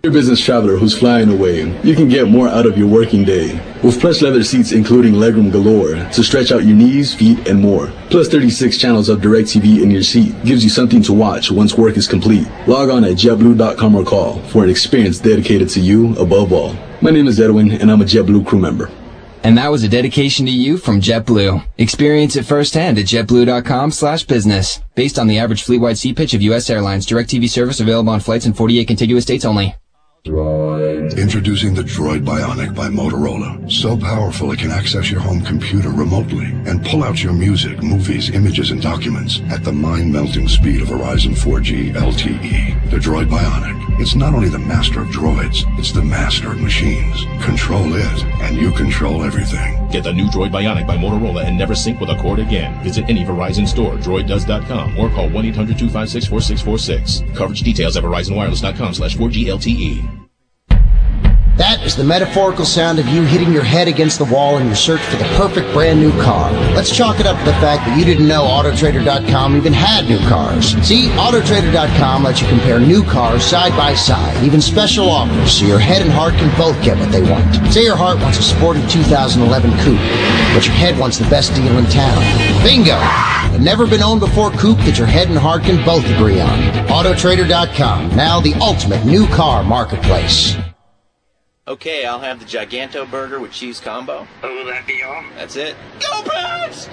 You're a business traveler who's flying away. You can get more out of your working day with plush leather seats including legroom galore to stretch out your knees, feet, and more. Plus 36 channels of DirecTV in your seat gives you something to watch once work is complete. Log on at JetBlue.com or call for an experience dedicated to you above all. My name is Edwin, and I'm a JetBlue crew member.
And that was a dedication to you from JetBlue. Experience it firsthand at JetBlue.com/business. Based on the average fleet-wide seat pitch of U.S. Airlines, DirecTV service available on flights in 48 contiguous states only.
Introducing the Droid Bionic by Motorola. So powerful it can access your home computer remotely and pull out your music, movies, images, and documents at the mind-melting speed of Verizon 4G LTE. The Droid Bionic. It's not only the master of droids, it's the master of machines. Control it, and you control everything.
Get the new Droid Bionic by Motorola and never sync with a cord again. Visit any Verizon store, droiddoes.com, or call 1-800-256-4646. Coverage details at verizonwireless.com/4G LTE.
That is the metaphorical sound of you hitting your head against the wall in your search for the perfect brand new car. Let's chalk it up to the fact that you didn't know AutoTrader.com even had new cars. See, AutoTrader.com lets you compare new cars side by side, even special offers, so your head and heart can both get what they want. Say your heart wants a sporty 2011 coupe, but your head wants the best deal in town. Bingo! A never-been-owned-before coupe that your head and heart can both agree on. AutoTrader.com, now the ultimate new car marketplace.
Okay, I'll have the Giganto burger with cheese combo.
Oh, will that be all?
That's it. Go Pats!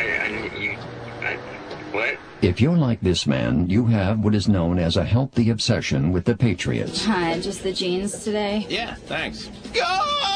What?
If you're like this man, you have what is known as a healthy obsession with the Patriots.
Hi, just the jeans today?
Yeah, thanks. Go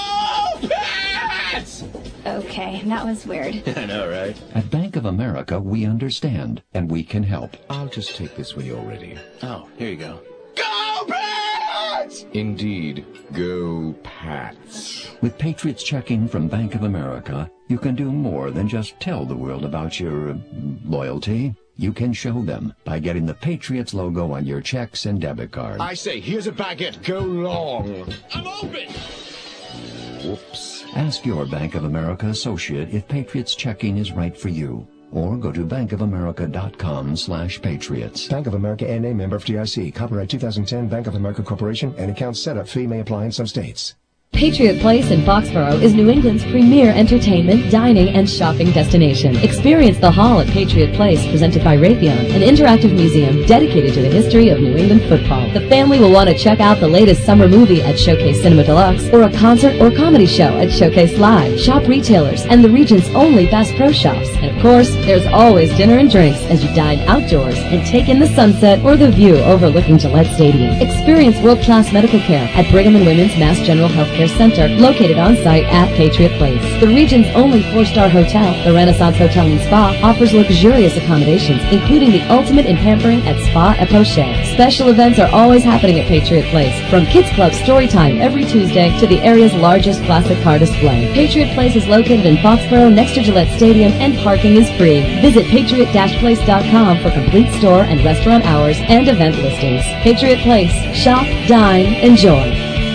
Pats!
Okay, that was weird.
I know, right?
At Bank of America, we understand, and we can help.
I'll just take this when you're ready.
Oh, here you go.
Go Pats! Indeed, go Pats.
With Patriots checking from Bank of America, you can do more than just tell the world about your loyalty. You can show them by getting the Patriots logo on your checks and debit cards.
I say, here's a baguette. Go long.
I'm open!
Whoops.
Ask your Bank of America associate if Patriots checking is right for you. Or go to bankofamerica.com/patriots.
Bank of America N.A. member FDIC. Copyright 2010 Bank of America Corporation. An account setup fee may apply in some states.
Patriot Place in Foxborough is New England's premier entertainment, dining, and shopping destination. Experience the Hall at Patriot Place, presented by Raytheon, an interactive museum dedicated to the history of New England football. The family will want to check out the latest summer movie at Showcase Cinema Deluxe, or a concert or comedy show at Showcase Live. Shop retailers and the region's only Bass Pro Shops. And of course, there's always dinner and drinks as you dine outdoors and take in the sunset or the view overlooking Gillette Stadium. Experience world-class medical care at Brigham and Women's Mass General Healthcare Center, located on site at Patriot Place. The region's only 4-star hotel, the Renaissance Hotel and Spa, offers luxurious accommodations, including the ultimate in pampering at Spa et Poche. Special events are always happening at Patriot Place, from Kids Club Storytime every Tuesday to the area's largest classic car display. Patriot Place is located in Foxborough next to Gillette Stadium, and parking is free. Visit patriot-place.com for complete store and restaurant hours and event listings. Patriot Place. Shop, dine, enjoy.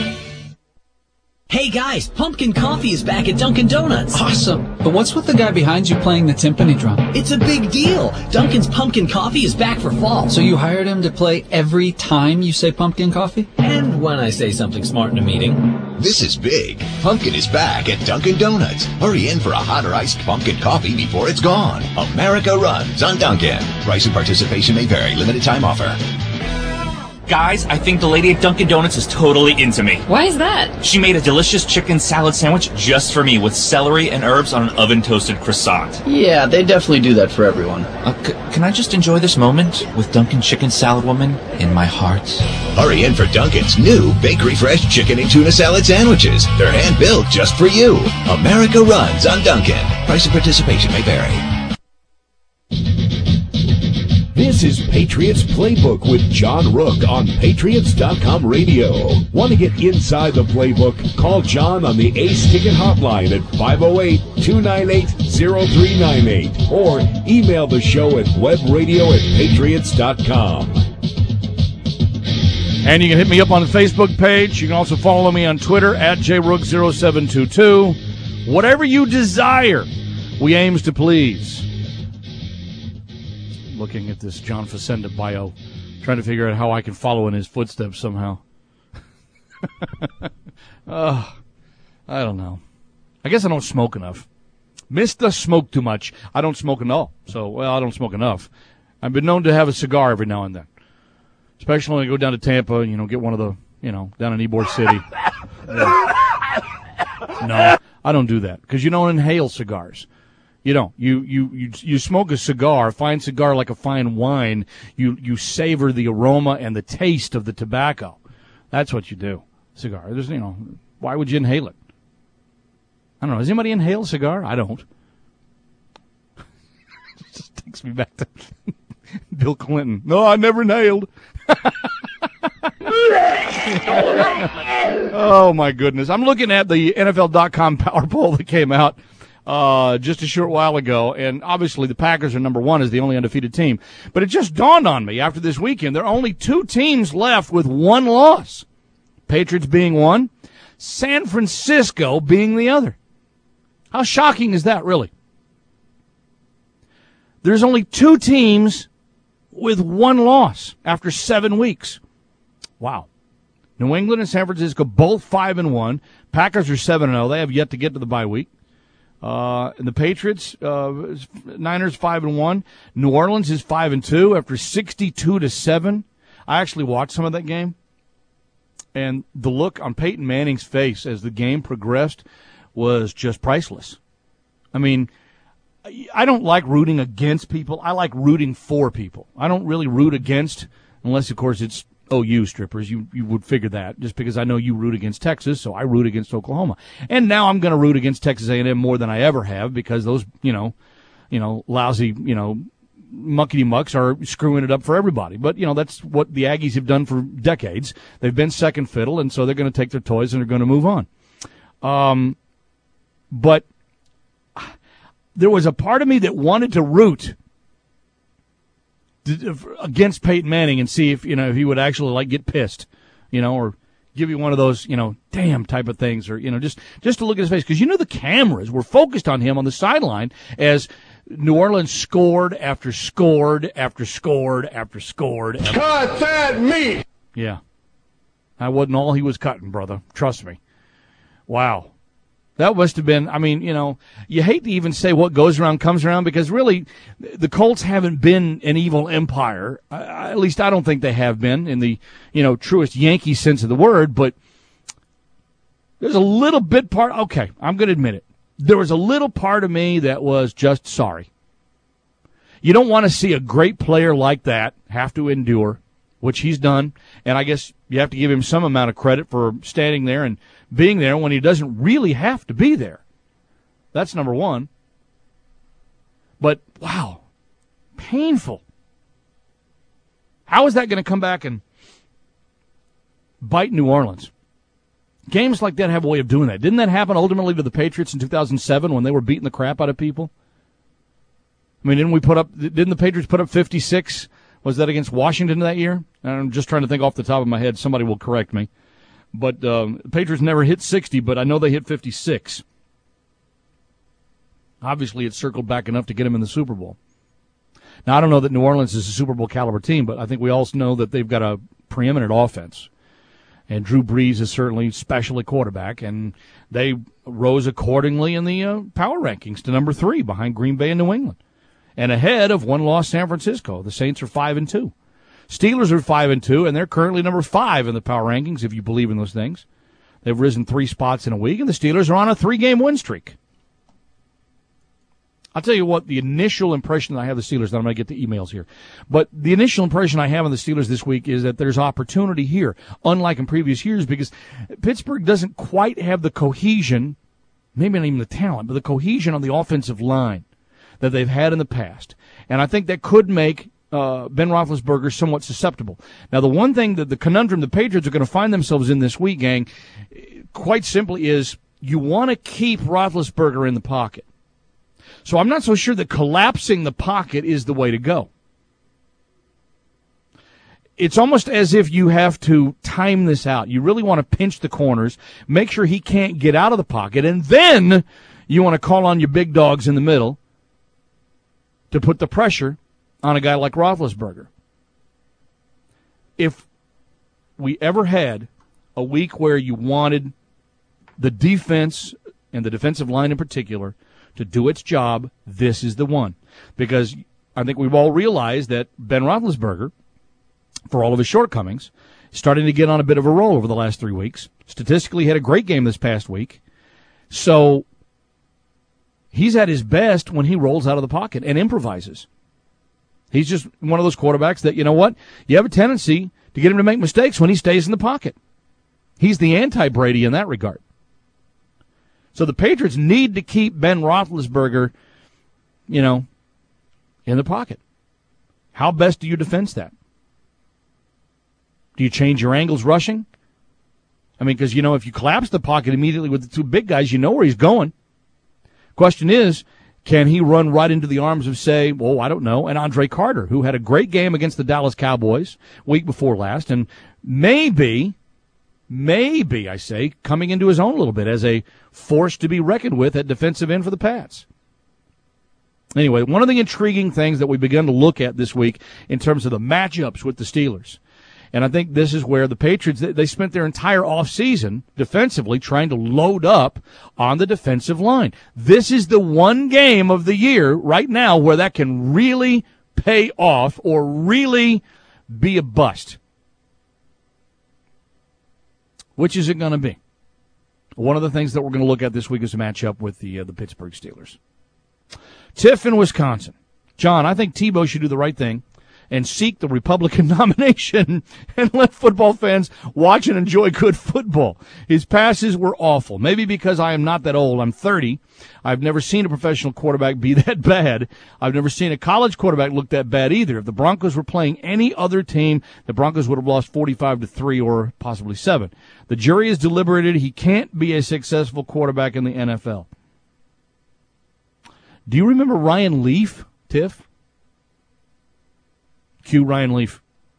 Hey guys, pumpkin coffee is back at Dunkin' Donuts.
Awesome. But what's with the guy behind you playing the timpani drum?
It's a big deal. Dunkin's pumpkin coffee is back for fall.
So you hired him to play every time you say pumpkin coffee?
And when I say something smart in a meeting.
This is big. Pumpkin is back at Dunkin' Donuts. Hurry in for a hot or iced pumpkin coffee before it's gone. America runs on Dunkin'. Price and participation may vary. Limited time offer.
Guys, I think the lady at Dunkin' Donuts is totally into me.
Why is that?
She made a delicious chicken salad sandwich just for me with celery and herbs on an oven-toasted croissant.
Yeah, they definitely do that for everyone.
Can I just enjoy this moment with Dunkin' Chicken Salad Woman in my heart?
Hurry in for Dunkin's new Bakery Fresh Chicken and Tuna Salad Sandwiches. They're hand-built just for you. America runs on Dunkin'. Price and participation may vary.
This is Patriots Playbook with John Rook on Patriots.com radio. Want to get inside the playbook? Call John on the Ace Ticket Hotline at 508-298-0398 or email the show at webradio@patriots.com.
And you can hit me up on the Facebook page. You can also follow me on Twitter at jrook0722. Whatever you desire, we aims to please. Looking at this John Facenda bio, trying to figure out how I can follow in his footsteps somehow. I don't know. I guess I don't smoke enough. Mr. Smoke too much. I don't smoke enough. So, I don't smoke enough. I've been known to have a cigar every now and then. Especially when I go down to Tampa, get one of the, down in Ybor City. No, I don't do that because you don't inhale cigars. You don't. You smoke a cigar, a fine cigar like a fine wine. You savor the aroma and the taste of the tobacco. That's what you do. Cigar. There's, why would you inhale it? I don't know. Does anybody inhale a cigar? I don't. It just takes me back to Bill Clinton. No, I never inhaled. Oh, my goodness. I'm looking at the NFL.com power poll that came out just a short while ago, and obviously the Packers are number one as the only undefeated team. But it just dawned on me after this weekend, there are only two teams left with one loss. Patriots being one, San Francisco being the other. How shocking is that, really? There's only two teams with one loss after 7 weeks. Wow. New England and San Francisco, both 5-1. Packers are 7-0. They have yet to get to the bye week. And the Patriots, Niners 5-1. New Orleans is 5-2 after 62-7. I actually watched some of that game. And the look on Peyton Manning's face as the game progressed was just priceless. I mean, I don't like rooting against people. I like rooting for people. I don't really root against, unless, of course, it's OU strippers. You would figure that, just because I know you root against Texas, so I root against Oklahoma. And now I'm going to root against Texas A&M more than I ever have, because those, lousy, muckety-mucks are screwing it up for everybody. But, that's what the Aggies have done for decades. They've been second fiddle, and so they're going to take their toys and they're going to move on. But there was a part of me that wanted to root against Peyton Manning and see if, if he would actually, get pissed, or give you one of those, damn type of things, or, just to look at his face. Because, the cameras were focused on him on the sideline as New Orleans scored after scored after scored after scored.
Cut that meat!
Yeah. That wasn't all he was cutting, brother. Trust me. Wow. That must have been, you hate to even say what goes around comes around, because really the Colts haven't been an evil empire. At least I don't think they have been in the, truest Yankee sense of the word, but there's a little bit okay, I'm going to admit it. There was a little part of me that was just sorry. You don't want to see a great player like that have to endure, which he's done, and I guess you have to give him some amount of credit for standing there and being there when he doesn't really have to be there. That's number one. But, wow, painful. How is that going to come back and bite New Orleans? Games like that have a way of doing that. Didn't that happen ultimately to the Patriots in 2007 when they were beating the crap out of people? I mean, didn't the Patriots put up 56? Was that against Washington that year? I'm just trying to think off the top of my head. Somebody will correct me. But the Patriots never hit 60, but I know they hit 56. Obviously, it circled back enough to get them in the Super Bowl. Now, I don't know that New Orleans is a Super Bowl caliber team, but I think we all know that they've got a preeminent offense. And Drew Brees is certainly special at quarterback, and they rose accordingly in the power rankings to number 3 behind Green Bay and New England, and ahead of one-loss San Francisco. The Saints are 5-2. Steelers are 5-2, and they're currently number 5 in the power rankings, if you believe in those things. They've risen 3 spots in a week, and the Steelers are on a 3-game win streak. I'll tell you what, the initial impression that I have of the Steelers, then I'm going to get the emails here, but the initial impression I have of the Steelers this week is that there's opportunity here, unlike in previous years, because Pittsburgh doesn't quite have the cohesion, maybe not even the talent, but the cohesion on the offensive line that they've had in the past. And I think that could make Ben Roethlisberger somewhat susceptible. Now, the one thing that the conundrum the Patriots are going to find themselves in this week, gang, quite simply is you want to keep Roethlisberger in the pocket. So I'm not so sure that collapsing the pocket is the way to go. It's almost as if you have to time this out. You really want to pinch the corners, make sure he can't get out of the pocket, and then you want to call on your big dogs in the middle to put the pressure on a guy like Roethlisberger. If we ever had a week where you wanted the defense and the defensive line in particular to do its job, this is the one. Because I think we've all realized that Ben Roethlisberger, for all of his shortcomings, is starting to get on a bit of a roll over the last 3 weeks. Statistically, he had a great game this past week. So he's at his best when he rolls out of the pocket and improvises. He's just one of those quarterbacks that, you know what, you have a tendency to get him to make mistakes when he stays in the pocket. He's the anti-Brady in that regard. So the Patriots need to keep Ben Roethlisberger, in the pocket. How best do you defense that? Do you change your angles rushing? I mean, because, if you collapse the pocket immediately with the two big guys, you know where he's going. Question is, can he run right into the arms of, say, an Andre Carter, who had a great game against the Dallas Cowboys week before last, and maybe, I say, coming into his own a little bit as a force to be reckoned with at defensive end for the Pats. Anyway, one of the intriguing things that we begun to look at this week in terms of the matchups with the Steelers, and I think this is where the Patriots, they spent their entire offseason defensively trying to load up on the defensive line. This is the one game of the year right now where that can really pay off or really be a bust. Which is it going to be? One of the things that we're going to look at this week is a matchup with the Pittsburgh Steelers. Tiff in Wisconsin. John, I think Tebow should do the right thing and seek the Republican nomination and let football fans watch and enjoy good football. His passes were awful. Maybe because I am not that old. I'm 30. I've never seen a professional quarterback be that bad. I've never seen a college quarterback look that bad either. If the Broncos were playing any other team, the Broncos would have lost 45-3 or possibly 7. The jury is deliberated. He can't be a successful quarterback in the NFL. Do you remember Ryan Leaf, Tiff? Cue Ryan Leaf.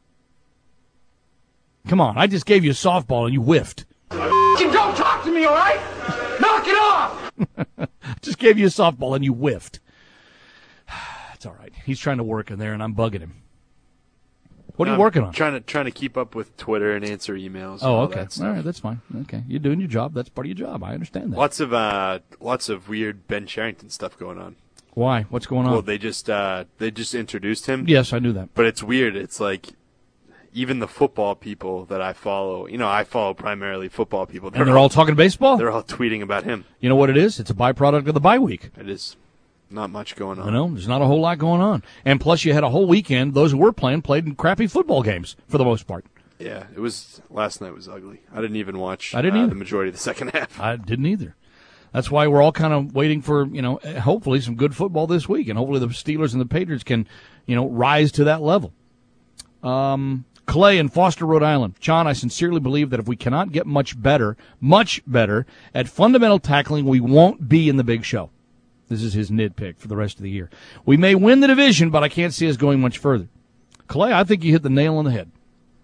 Come on, I just gave you a softball and you whiffed.
Don't talk to me, all right? Knock it off!
Just gave you a softball and you whiffed. It's all right. He's trying to work in there and I'm bugging him. What are you working on?
Trying to keep up with Twitter and answer emails.
Oh, okay. All right, that's fine. Okay, you're doing your job. That's part of your job. I understand that.
Lots of weird Ben Cherington stuff going on.
Why? What's going on?
Well, they just introduced him.
Yes, I knew that.
But it's weird. It's like even the football people that I follow. I follow primarily football people.
And they're all talking baseball?
They're all tweeting about him.
You know what it is? It's a byproduct of the bye week.
It is. Not much going on.
There's not a whole lot going on. And plus you had a whole weekend, those who were played in crappy football games for the most part.
Yeah, last night was ugly. I didn't even watch
the
majority of the second half.
I didn't either. That's why we're all kind of waiting for, hopefully some good football this week. And hopefully the Steelers and the Patriots can, rise to that level. Clay in Foster, Rhode Island. John, I sincerely believe that if we cannot get much better at fundamental tackling, we won't be in the big show. This is his nitpick for the rest of the year. We may win the division, but I can't see us going much further. Clay, I think you hit the nail on the head.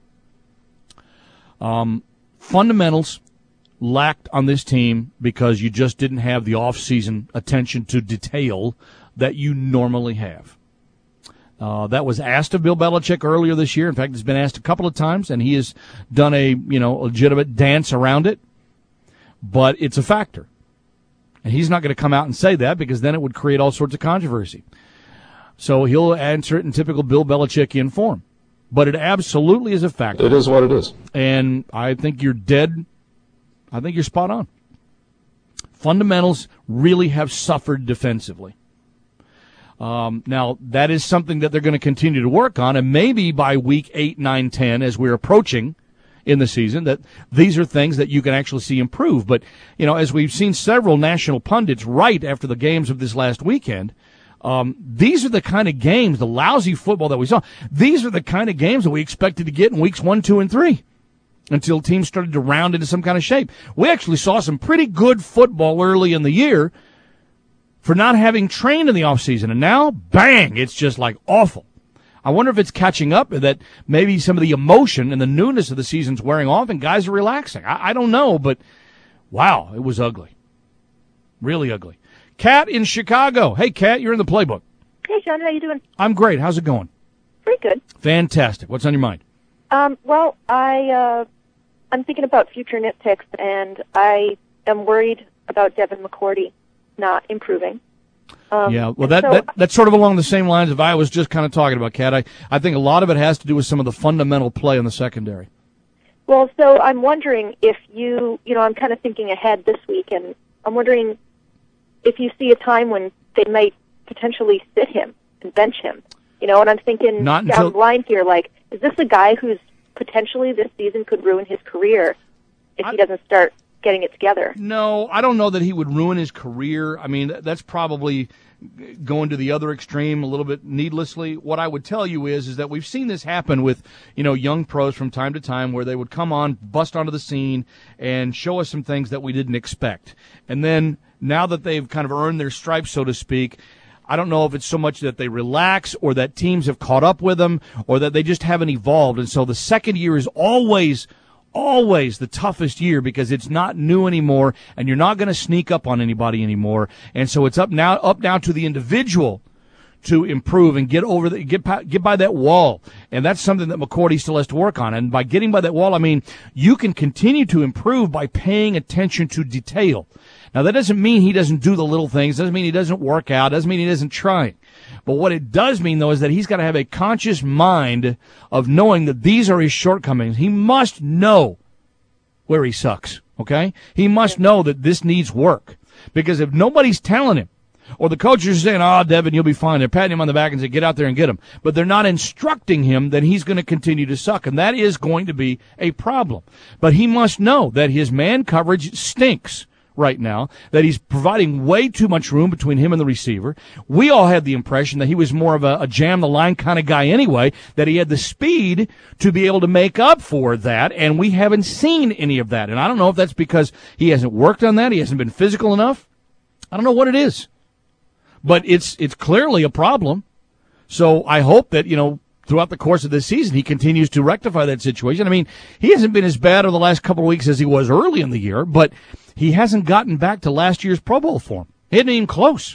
Fundamentals lacked on this team because you just didn't have the off-season attention to detail that you normally have. That was asked of Bill Belichick earlier this year. In fact, it's been asked a couple of times, and he has done a legitimate dance around it. But it's a factor. And he's not going to come out and say that because then it would create all sorts of controversy. So he'll answer it in typical Bill Belichickian form. But it absolutely is a factor.
It is what it is.
And I think you're dead. I think you're spot on. Fundamentals really have suffered defensively. Now, that is something that they're going to continue to work on, and maybe by week 8, 9, 10, as we're approaching in the season, that these are things that you can actually see improve. But, as we've seen several national pundits right after the games of this last weekend, these are the kind of games, the lousy football that we saw, these are the kind of games that we expected to get in weeks 1, 2, and 3 until teams started to round into some kind of shape. We actually saw some pretty good football early in the year for not having trained in the offseason, and now, bang, it's just like awful. I wonder if it's catching up, that maybe some of the emotion and the newness of the season's wearing off and guys are relaxing. I don't know, but wow, it was ugly. Really ugly. Kat in Chicago. Hey, Kat, you're in the playbook.
Hey, John, how you doing?
I'm great. How's it going?
Pretty good.
Fantastic. What's on your mind?
Well, I
I'm thinking about future nitpicks, and I am worried about Devin McCourty not improving.
Yeah, well, that's sort of along the same lines of I was just kind of talking about, Kat. I think a lot of it has to do with some of the fundamental play in the secondary.
Well, so I'm wondering if I'm kind of thinking ahead this week, and I'm wondering if you see a time when they might potentially sit him and bench him. And I'm thinking down the line here, like, is this a guy who's potentially this season could ruin his career if he doesn't start getting it together?
No, I don't know that he would ruin his career. I mean, that's probably going to the other extreme a little bit needlessly. What I would tell you is that we've seen this happen with, young pros from time to time where they would come on, bust onto the scene, and show us some things that we didn't expect. And then now that they've kind of earned their stripes, so to speak, I don't know if it's so much that they relax or that teams have caught up with them or that they just haven't evolved. And so the second year is always the toughest year because it's not new anymore and you're not going to sneak up on anybody anymore. And so it's up now to the individual to improve and get by that wall. And that's something that McCourty still has to work on. And by getting by that wall, I mean, you can continue to improve by paying attention to detail. Now, that doesn't mean he doesn't do the little things, doesn't mean he doesn't work out, doesn't mean he doesn't try. But what it does mean, though, is that he's got to have a conscious mind of knowing that these are his shortcomings. He must know where he sucks, okay? He must know that this needs work. Because if nobody's telling him, or the coaches are saying, Devin, you'll be fine. They're patting him on the back and saying, get out there and get him. But they're not instructing him, then he's going to continue to suck. And that is going to be a problem. But he must know that his man coverage stinks right now, that he's providing way too much room between him and the receiver. We all had the impression that he was more of a jam the line kind of guy anyway, that he had the speed to be able to make up for that, and we haven't seen any of that. And I don't know if that's because he hasn't worked on that, he hasn't been physical enough. I don't know what it is. But it's clearly a problem. So I hope that, throughout the course of this season, he continues to rectify that situation. I mean, he hasn't been as bad over the last couple of weeks as he was early in the year, but he hasn't gotten back to last year's Pro Bowl form. He isn't even close.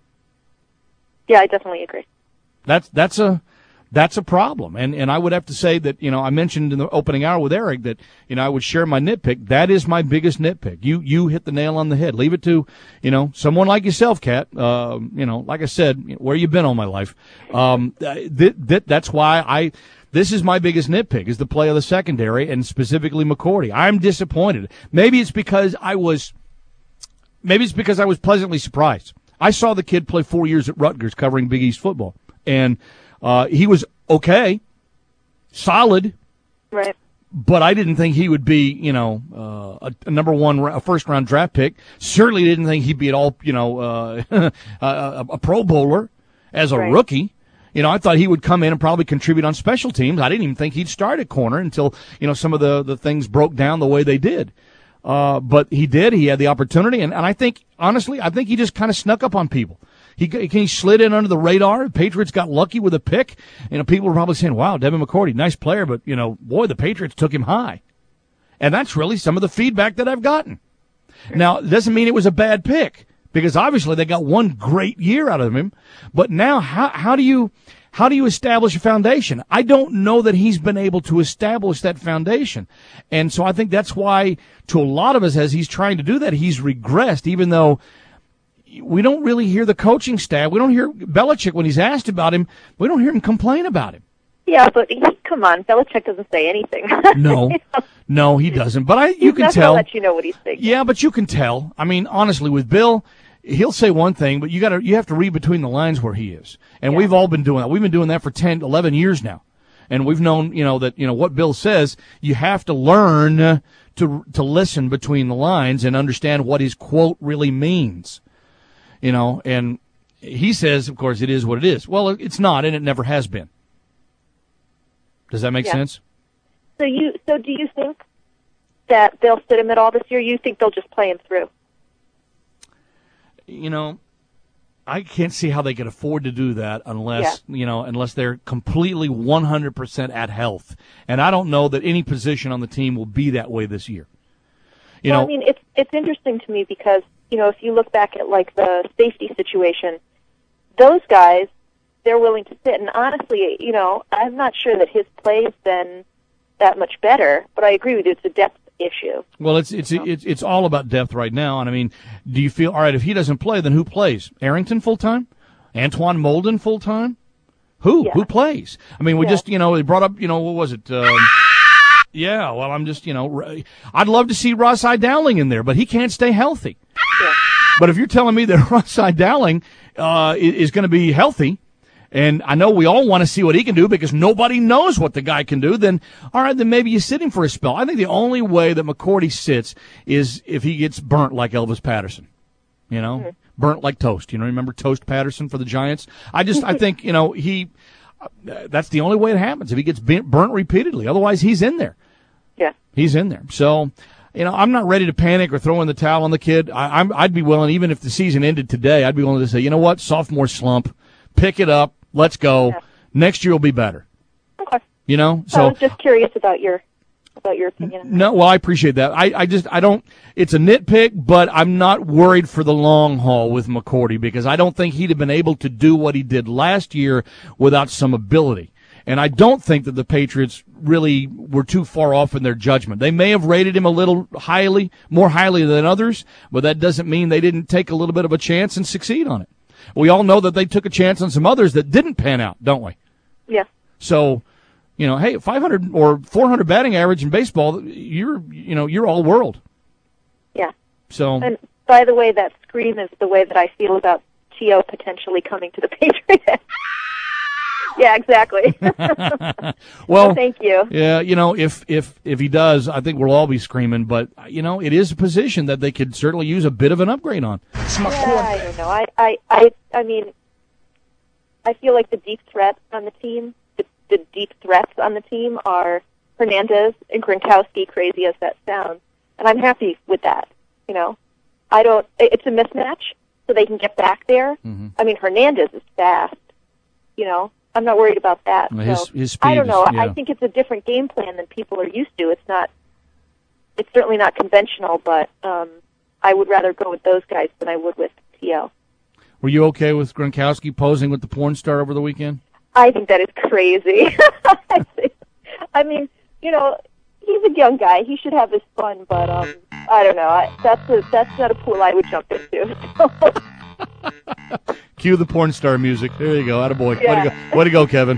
Yeah, I definitely agree.
That's a problem. And I would have to say that, I mentioned in the opening hour with Eric that, I would share my nitpick. That is my biggest nitpick. You hit the nail on the head. Leave it to, someone like yourself, Kat. Like I said, where you been all my life. That's why this is my biggest nitpick, is the play of the secondary and specifically McCourty. I'm disappointed. Maybe it's because I was pleasantly surprised. I saw the kid play 4 years at Rutgers covering Big East football, and he was okay, solid, right? But I didn't think he would be, a number one, a first-round draft pick. Certainly didn't think he'd be at all, a Pro Bowler as a rookie. I thought he would come in and probably contribute on special teams. I didn't even think he'd start at corner until, some of the things broke down the way they did. But he did. He had the opportunity, and I think, honestly, he just kind of snuck up on people. He slid in under the radar. The Patriots got lucky with a pick. People were probably saying, wow, Devin McCourty, nice player, but, boy, the Patriots took him high. And that's really some of the feedback that I've gotten. Now, it doesn't mean it was a bad pick, because obviously they got one great year out of him. But now, how do you establish a foundation? I don't know that he's been able to establish that foundation. And so I think that's why, to a lot of us, as he's trying to do that, he's regressed, even though we don't really hear the coaching staff. We don't hear Belichick when he's asked about him. We don't hear him complain about him.
Yeah, but come on, Belichick doesn't say anything.
No, he doesn't. But you can tell.
He'll let you know what he's thinking.
Yeah, but you can tell. I mean, honestly, with Bill, he'll say one thing, but you have to read between the lines where he is. And we've all been doing that. We've been doing that for 10, 11 years now. And we've known, that, what Bill says, you have to learn to listen between the lines and understand what his quote really means. And he says, of course, it is what it is. Well, it's not, and it never has been. Does that make sense?
So do you think that they'll sit him at all this year? You think they'll just play him through?
I can't see how they can afford to do that unless they're completely 100% at health. And I don't know that any position on the team will be that way this year.
I mean, it's interesting to me because, if you look back at, like, the safety situation, those guys, they're willing to sit. And honestly, I'm not sure that his play's been that much better, but I agree with you. It's a depth issue.
Well, it's all about depth right now. And I mean, do you feel all right if he doesn't play? Then who plays? Arrington full time, Antoine Molden full time. Who plays? I mean, we just they brought up what was it? Yeah. Well, I'm just I'd love to see Ross-I Dowling in there, but he can't stay healthy.
Yeah.
But if you're telling me that Ross-I Dowling is going to be healthy, and I know we all want to see what he can do because nobody knows what the guy can do, then all right, then maybe you sit him for a spell. I think the only way that McCourty sits is if he gets burnt like Elvis Patterson, burnt like toast. Remember Toast Patterson for the Giants? I think that's the only way it happens if he gets burnt repeatedly. Otherwise, he's in there.
Yeah,
he's in there. So. I'm not ready to panic or throw in the towel on the kid. I'd be willing, even if the season ended today, I'd be willing to say, you know what, sophomore slump, pick it up, let's go. Yeah. Next year will be better.
Okay.
So
I was just curious about your opinion.
No, well, I appreciate that. I don't. It's a nitpick, but I'm not worried for the long haul with McCourty because I don't think he'd have been able to do what he did last year without some ability. And I don't think that the Patriots really were too far off in their judgment. They may have rated him a little more highly than others, but that doesn't mean they didn't take a little bit of a chance and succeed on it. We all know that they took a chance on some others that didn't pan out, don't we?
Yeah.
So, hey, 500 or 400 batting average in baseball, you're all world.
Yeah.
So.
And by the way, that scream is the way that I feel about T.O. potentially coming to the Patriots. Yeah, exactly.
Well,
thank you.
Yeah, if he does, I think we'll all be screaming. But it is a position that they could certainly use a bit of an upgrade on.
I don't know. I mean, I feel like the deep threats on the team, the deep threats on the team are Hernandez and Gronkowski. Crazy as that sounds, and I'm happy with that. I don't. It's a mismatch, so they can get back there.
Mm-hmm.
I mean, Hernandez is fast. I'm not worried about that.
His speed
I don't know.
yeah.
I think it's a different game plan than people are used to. It's certainly not conventional, but I would rather go with those guys than I would with T.O.
Were you okay with Gronkowski posing with the porn star over the weekend?
I think that is crazy. I mean, he's a young guy. He should have his fun, but I don't know. That's not a pool I would jump into.
Cue the porn star music. There you go. Attaboy.
Yeah.
Way to go, Kevin.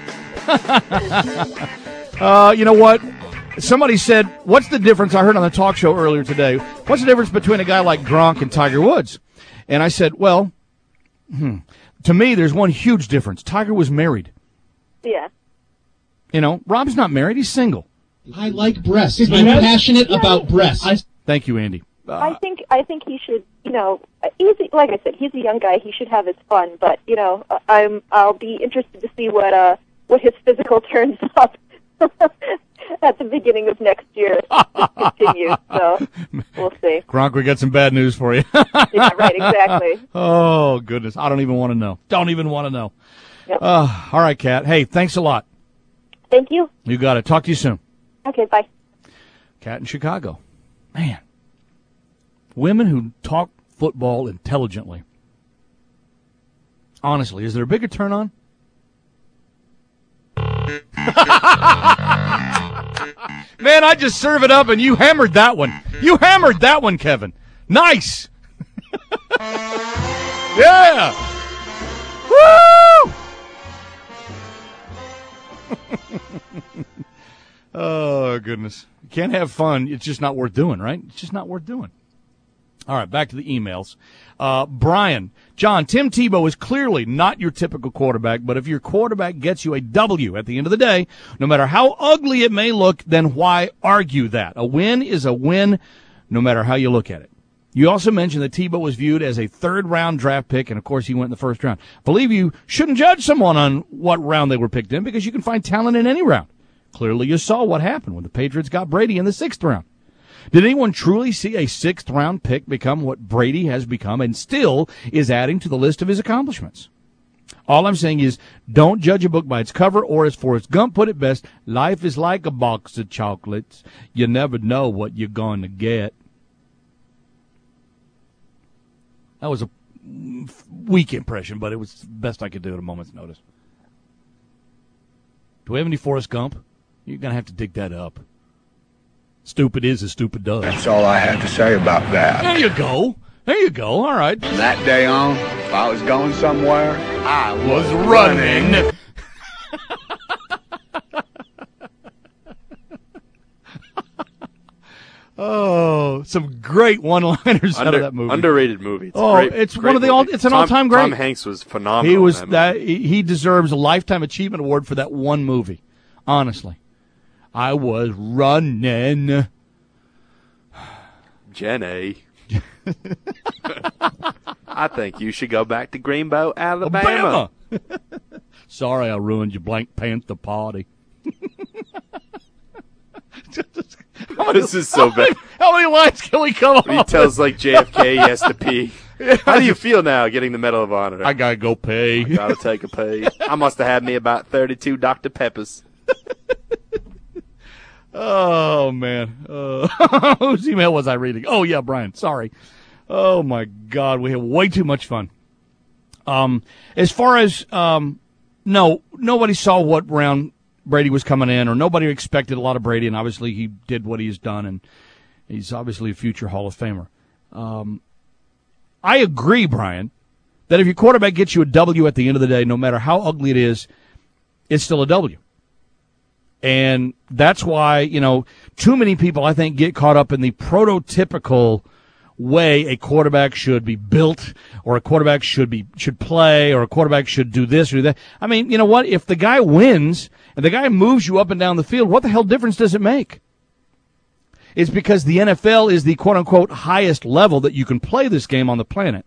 You know what? Somebody said, what's the difference? I heard on the talk show earlier today. What's the difference between a guy like Gronk and Tiger Woods? And I said, well, to me, there's one huge difference. Tiger was married.
Yeah.
Rob's not married. He's single.
I like breasts. I'm passionate about breasts.
Thank you, Andy.
I think he should, like I said, he's a young guy. He should have his fun, but I'll be interested to see what his physical turns up at the beginning of next year continues. So we'll see.
Gronk, we got some bad news for you.
Yeah, right, exactly.
Oh goodness, I don't even want to know. Don't even want to know.
Yep.
All right, Kat. Hey, thanks a lot.
Thank you.
You got it. Talk to you soon.
Okay, bye.
Kat in Chicago. Man. Women who talk football intelligently. Honestly, is there a bigger turn on? Man, I just serve it up and you hammered that one. You hammered that one, Kevin. Nice. Yeah. Woo! Oh, goodness. You can't have fun. It's just not worth doing, right? It's just not worth doing. All right, back to the emails. Brian, John, Tim Tebow is clearly not your typical quarterback, but if your quarterback gets you a W at the end of the day, no matter how ugly it may look, then why argue that? A win is a win, no matter how you look at it. You also mentioned that Tebow was viewed as a third-round draft pick, and, of course, he went in the first round. Believe you shouldn't judge someone on what round they were picked in because you can find talent in any round. Clearly, you saw what happened when the Patriots got Brady in the sixth round. Did anyone truly see a sixth-round pick become what Brady has become and still is adding to the list of his accomplishments? All I'm saying is don't judge a book by its cover, or as Forrest Gump put it best, life is like a box of chocolates. You never know what you're going to get. That was a weak impression, but it was the best I could do at a moment's notice. Do we have any Forrest Gump? You're going to have to dig that up. Stupid is as stupid does.
That's all I had to say about that.
There you go. There you go. All right.
From that day on, if I was going somewhere, I was
running. Oh, some great one-liners out of that movie.
Underrated movie. It's
it's one of the all. It's an all-time great.
Tom Hanks was phenomenal.
He was that. He deserves a Lifetime Achievement Award for that one movie. Honestly, I was running.
Jenny. I think you should go back to Greenbow, Alabama.
Sorry, I ruined your Black Panther party.
This is so bad.
How many lines can we come up with?
He tells like JFK he has to pee. How do you feel now getting the Medal of Honor?
I gotta go pee.
I gotta take a pee. I must have had me about 32 Dr. Peppers.
Oh, man. Whose email was I reading? Oh, yeah, Brian. Sorry. Oh, my God. We had way too much fun. As far as, no, nobody saw what round Brady was coming in, or nobody expected a lot of Brady, and obviously he did what he's done, and he's obviously a future Hall of Famer. I agree, Brian, that if your quarterback gets you a W at the end of the day, no matter how ugly it is, it's still a W. And that's why, too many people, I think, get caught up in the prototypical way a quarterback should be built, or a quarterback should play, or a quarterback should do this or do that. I mean, you know what? If the guy wins and the guy moves you up and down the field, what the hell difference does it make? It's because the NFL is the quote-unquote highest level that you can play this game on the planet.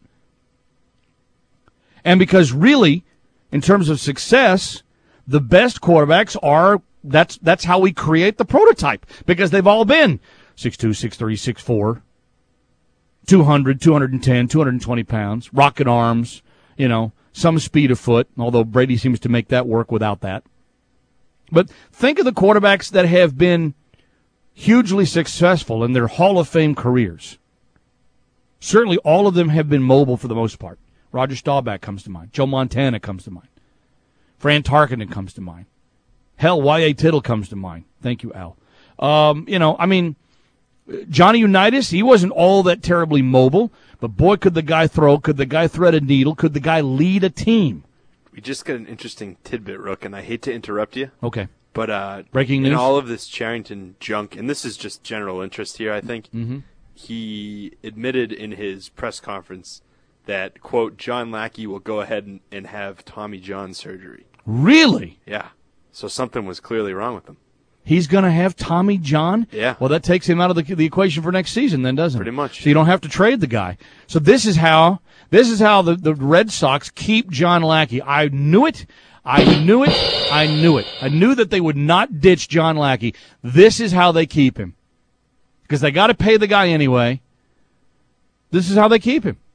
And because really, in terms of success, the best quarterbacks are that's how we create the prototype, because they've all been 6'2", 6'3", 6'4", 200, 210, 220 pounds, rocket arms, some speed of foot, although Brady seems to make that work without that. But think of the quarterbacks that have been hugely successful in their Hall of Fame careers. Certainly all of them have been mobile for the most part. Roger Staubach comes to mind. Joe Montana comes to mind. Fran Tarkenton comes to mind. Hell, Y.A. Tittle comes to mind. Thank you, Al. Johnny Unitas, he wasn't all that terribly mobile, but boy, could the guy throw, could the guy thread a needle, could the guy lead a team.
We just got an interesting tidbit, Rook, and I hate to interrupt you.
Okay.
But
breaking news?
In all of this Charrington junk, and this is just general interest here, I think, he admitted in his press conference that, quote, John Lackey will go ahead and have Tommy John surgery.
Really?
Yeah. So something was clearly wrong with him.
He's going to have Tommy John?
Yeah.
Well, that takes him out of the equation for next season then, doesn't it?
Pretty much.
So you don't have to trade the guy. So this is how the Red Sox keep John Lackey. I knew it. I knew that they would not ditch John Lackey. This is how they keep him. Because they got to pay the guy anyway. This is how they keep him.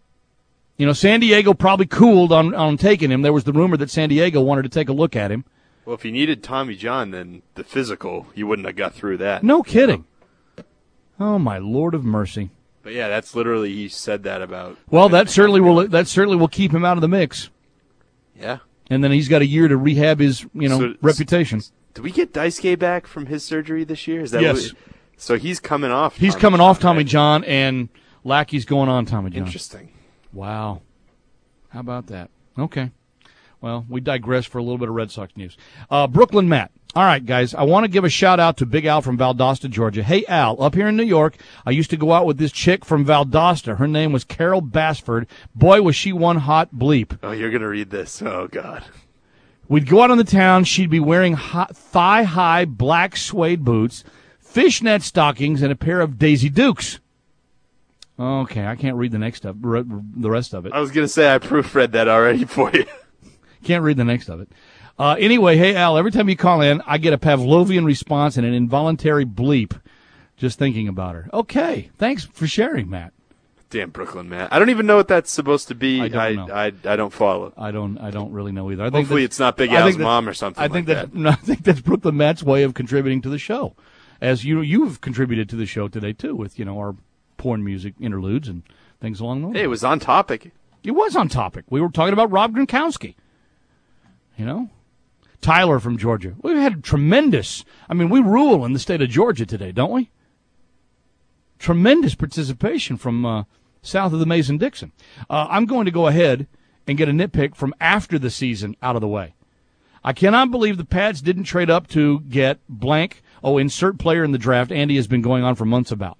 San Diego probably cooled on taking him. There was the rumor that San Diego wanted to take a look at him.
Well, if you needed Tommy John, then the physical, you wouldn't have got through that.
No kidding. Oh, my Lord of mercy.
But yeah, that's literally, he said that about.
Well, that certainly will keep him out of the mix.
Yeah.
And then he's got a year to rehab his, reputation.
Did we get Daisuke back from his surgery this year? Is that
yes.
So he's coming off.
He's coming off Tommy John, and Lackey's going on Tommy John.
Interesting.
Wow. How about that? Okay. Well, we digress for a little bit of Red Sox news. Brooklyn Matt. All right, guys, I want to give a shout-out to Big Al from Valdosta, Georgia. Hey, Al, up here in New York, I used to go out with this chick from Valdosta. Her name was Carol Bassford. Boy, was she one hot bleep.
Oh, you're going to read this. Oh, God.
We'd go out on the town. She'd be wearing thigh-high black suede boots, fishnet stockings, and a pair of Daisy Dukes. Okay, I can't read the rest of it.
I was going to say I proofread that already for you.
Can't read the next of it. Anyway, hey, Al, every time you call in, I get a Pavlovian response and an involuntary bleep just thinking about her. Okay, thanks for sharing, Matt.
Damn Brooklyn, Matt. I don't even know what that's supposed to be.
I don't know.
I don't follow.
I don't really know either.
Hopefully it's not Big Al's mom or something
I think that's Brooklyn Matt's way of contributing to the show. As you've contributed to the show today, too, with, our porn music interludes and things along those lines.
Hey, it was on topic.
It was on topic. We were talking about Rob Gronkowski. Tyler from Georgia. We've had tremendous, we rule in the state of Georgia today, don't we? Tremendous participation from south of the Mason-Dixon. I'm going to go ahead and get a nitpick from after the season out of the way. I cannot believe the Pats didn't trade up to get blank. Oh, insert player in the draft. Andy has been going on for months about.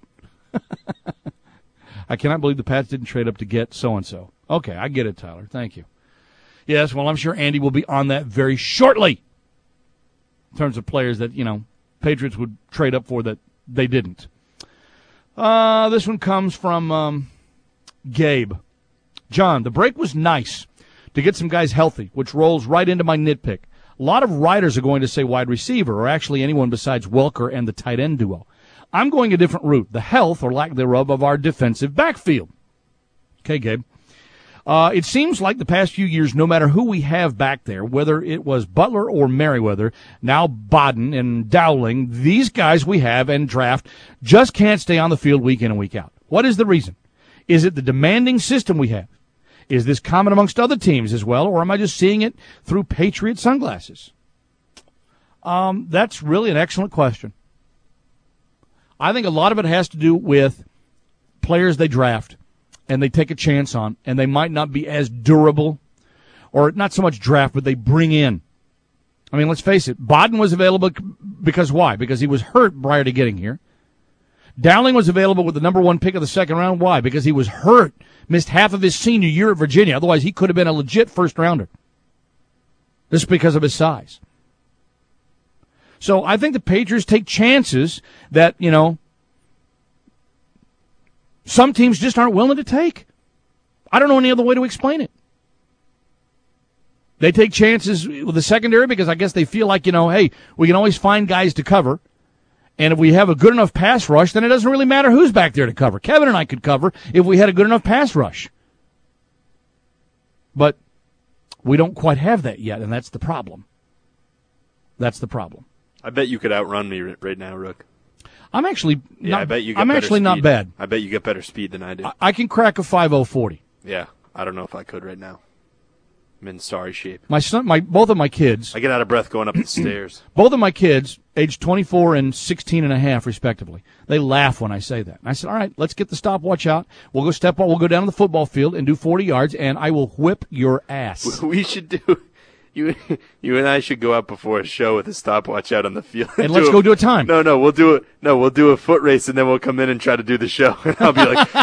I cannot believe the Pats didn't trade up to get so-and-so. Okay, I get it, Tyler. Thank you. Yes, well, I'm sure Andy will be on that very shortly in terms of players that, Patriots would trade up for that they didn't. This one comes from Gabe. John, the break was nice to get some guys healthy, which rolls right into my nitpick. A lot of writers are going to say wide receiver, or actually anyone besides Welker and the tight end duo. I'm going a different route, the health or lack thereof of our defensive backfield. Okay, Gabe. It seems like the past few years, no matter who we have back there, whether it was Butler or Merriweather, now Bodden and Dowling, these guys we have and draft just can't stay on the field week in and week out. What is the reason? Is it the demanding system we have? Is this common amongst other teams as well, or am I just seeing it through Patriot sunglasses? That's really an excellent question. I think a lot of it has to do with players they draft and they take a chance on, and they might not be as durable, or not so much draft, but they bring in. Let's face it, Bodden was available because why? Because he was hurt prior to getting here. Dowling was available with the number 1 pick of the second round. Why? Because he was hurt, missed half of his senior year at Virginia. Otherwise, he could have been a legit first-rounder. Just because of his size. So I think the Patriots take chances that, some teams just aren't willing to take. I don't know any other way to explain it. They take chances with the secondary because I guess they feel like, hey, we can always find guys to cover. And if we have a good enough pass rush, then it doesn't really matter who's back there to cover. Kevin and I could cover if we had a good enough pass rush. But we don't quite have that yet, and that's the problem. That's the problem.
I bet you could outrun me right now, Rook.
I'm actually
I bet you get
I'm
better
actually
speed.
not bad.
I bet you get better speed than I do.
I can crack a 5.040.
Yeah, I don't know if I could right now. I'm in sorry shape.
Both of my kids.
I get out of breath going up the stairs.
Both of my kids, aged 24 and 16 and a half, respectively, they laugh when I say that. And I said, all right, let's get the stopwatch out. We'll go step on. We'll go down to the football field and do 40 yards, and I will whip your ass.
We should do. You and I should go out before a show with a stopwatch out on the field.
And let's go do a time.
No, we'll do it. No, we'll do a foot race, and then we'll come in and try to do the show. And I'll be like,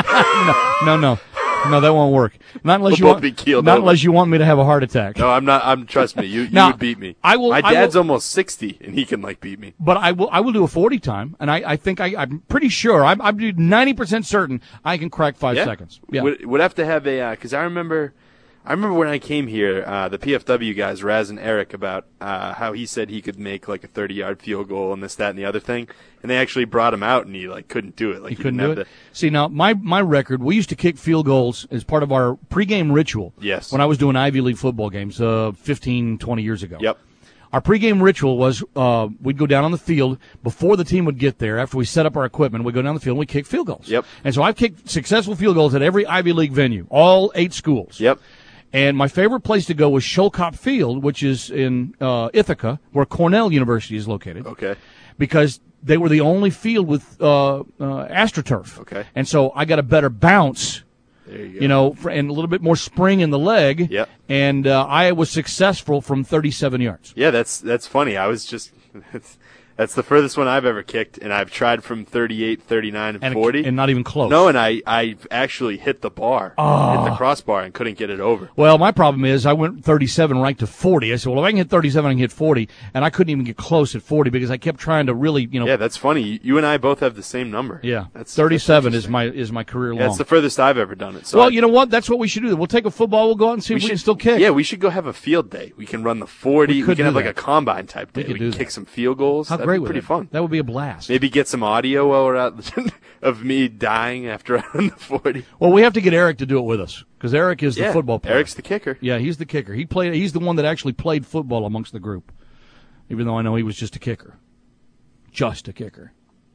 No, that won't work. Not unless unless you want me to have a heart attack.
No, I'm not. Trust me, you would beat me. My dad's almost 60, and he can beat me.
But I will do a 40 time, and I think I'm pretty sure. I'm 90% certain I can crack 5 seconds. Yeah,
would have to have a because I remember when I came here, the PFW guys, Raz and Eric, about how he said he could make a 30-yard field goal and this, that, and the other thing, and they actually brought him out, and he couldn't do it.
He couldn't do it. See, now my record, we used to kick field goals as part of our pregame ritual.
Yes.
When I was doing Ivy League football games 15, 20 years ago.
Yep.
Our pregame ritual was we'd go down on the field before the team would get there. After we set up our equipment, we'd go down the field and we'd kick field goals.
Yep.
And so I've kicked successful field goals at every Ivy League venue, all 8 schools.
Yep.
And my favorite place to go was Sholcop Field, which is in Ithaca, where Cornell University is located.
Okay.
Because they were the only field with AstroTurf.
Okay.
And so I got a better bounce,
there you go.
And a little bit more spring in the leg.
Yep.
And I was successful from 37 yards.
Yeah, that's funny. I was just that's the furthest one I've ever kicked, and I've tried from 38, 39, and 40.
And not even close.
No, and I actually hit the bar, hit the crossbar, and couldn't get it over.
Well, my problem is I went 37 right to 40. I said, well, if I can hit 37, I can hit 40. And I couldn't even get close at 40 because I kept trying to really,
Yeah, that's funny. You and I both have the same number.
Yeah, 37 is my career long.
Yeah, it's the furthest I've ever done it. So
well, you know what? That's what we should do. We'll take a football. We'll go out and see if we can still kick.
Yeah, we should go have a field day. We can run the 40. We can have a combine type day. We can kick some field goals.
How great would
pretty fun.
That would be a blast.
Maybe get some audio while we're out of me dying after I run the 40.
Well, we have to get Eric to do it with us because Eric is the football player.
Eric's the kicker.
Yeah, he's the kicker. He's the one that actually played football amongst the group, even though I know he was just a kicker. Just a kicker.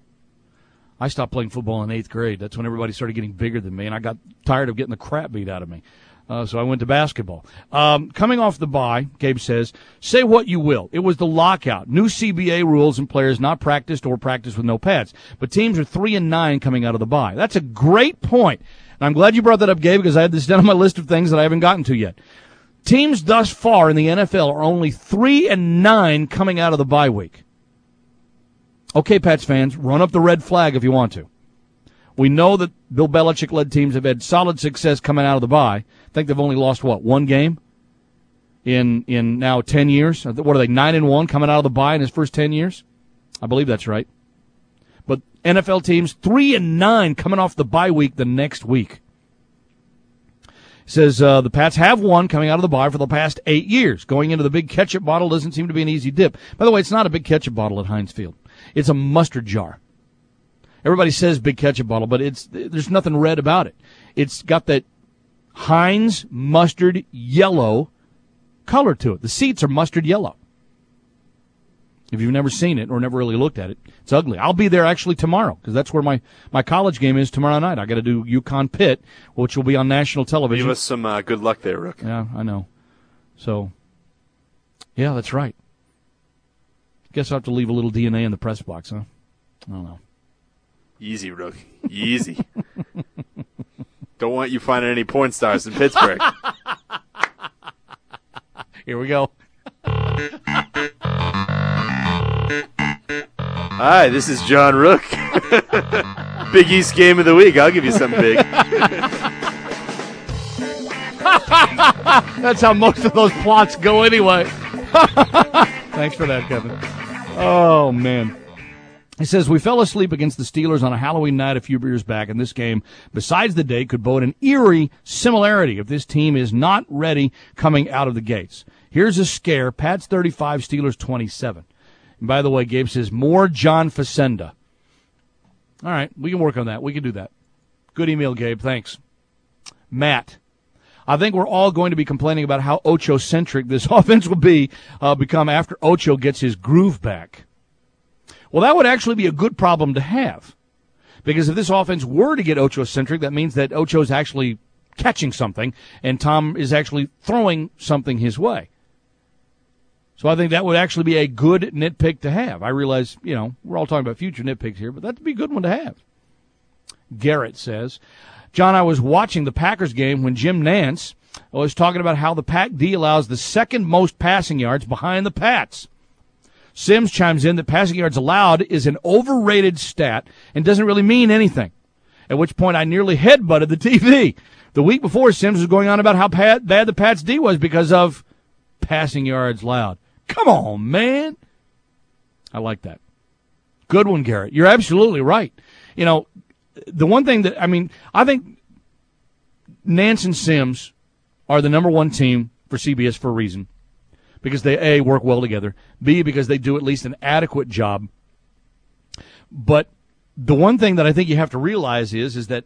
I stopped playing football in 8th grade. That's when everybody started getting bigger than me, and I got tired of getting the crap beat out of me. So I went to basketball. Coming off the bye, Gabe says, say what you will. It was the lockout. New CBA rules and players not practiced or practiced with no pads. But teams are 3-9 coming out of the bye. That's a great point. And I'm glad you brought that up, Gabe, because I had this down on my list of things that I haven't gotten to yet. Teams thus far in the NFL are only 3-9 coming out of the bye week. Okay, Pats fans, run up the red flag if you want to. We know that Bill Belichick-led teams have had solid success coming out of the bye. I think they've only lost, one game in now 10 years? What are they, 9-1 coming out of the bye in his first 10 years? I believe that's right. But NFL teams, 3-9 coming off the bye week the next week. Says the Pats have won coming out of the bye for the past 8 years. Going into the big ketchup bottle doesn't seem to be an easy dip. By the way, it's not a big ketchup bottle at Heinz Field. It's a mustard jar. Everybody says big ketchup bottle, but there's nothing red about it. It's got that Heinz mustard yellow color to it. The seats are mustard yellow. If you've never seen it or never really looked at it, it's ugly. I'll be there actually tomorrow because that's where my college game is tomorrow night. I got to do UConn Pitt, which will be on national television.
Give us some good luck there, Rook.
Yeah, I know. So, yeah, that's right. Guess I'll have to leave a little DNA in the press box, huh? I don't know.
Easy, Rook. Easy. Don't want you finding any porn stars in Pittsburgh.
Here we go.
Hi, this is John Rook. Big East game of the week. I'll give you something big.
That's how most of those plots go anyway. Thanks for that, Kevin. Oh, man. He says, we fell asleep against the Steelers on a Halloween night a few years back, and this game, besides the date, could bode an eerie similarity if this team is not ready coming out of the gates. Here's a scare. Pats 35, Steelers 27. And by the way, Gabe says, more John Facenda. All right, we can work on that. We can do that. Good email, Gabe. Thanks. Matt, I think we're all going to be complaining about how Ocho-centric this offense will become after Ocho gets his groove back. Well, that would actually be a good problem to have. Because if this offense were to get Ocho-centric, that means that Ocho's actually catching something and Tom is actually throwing something his way. So I think that would actually be a good nitpick to have. I realize, we're all talking about future nitpicks here, but that'd be a good one to have. Garrett says, John, I was watching the Packers game when Jim Nantz was talking about how the Pack D allows the second most passing yards behind the Pats. Sims chimes in that passing yards allowed is an overrated stat and doesn't really mean anything, at which point I nearly headbutted the TV. The week before, Sims was going on about how bad the Pats' D was because of passing yards allowed. Come on, man. I like that. Good one, Garrett. You're absolutely right. The one thing that, I think Nance and Sims are the number one team for CBS for a reason. Because they, A, work well together, B, because they do at least an adequate job. But the one thing that I think you have to realize is that,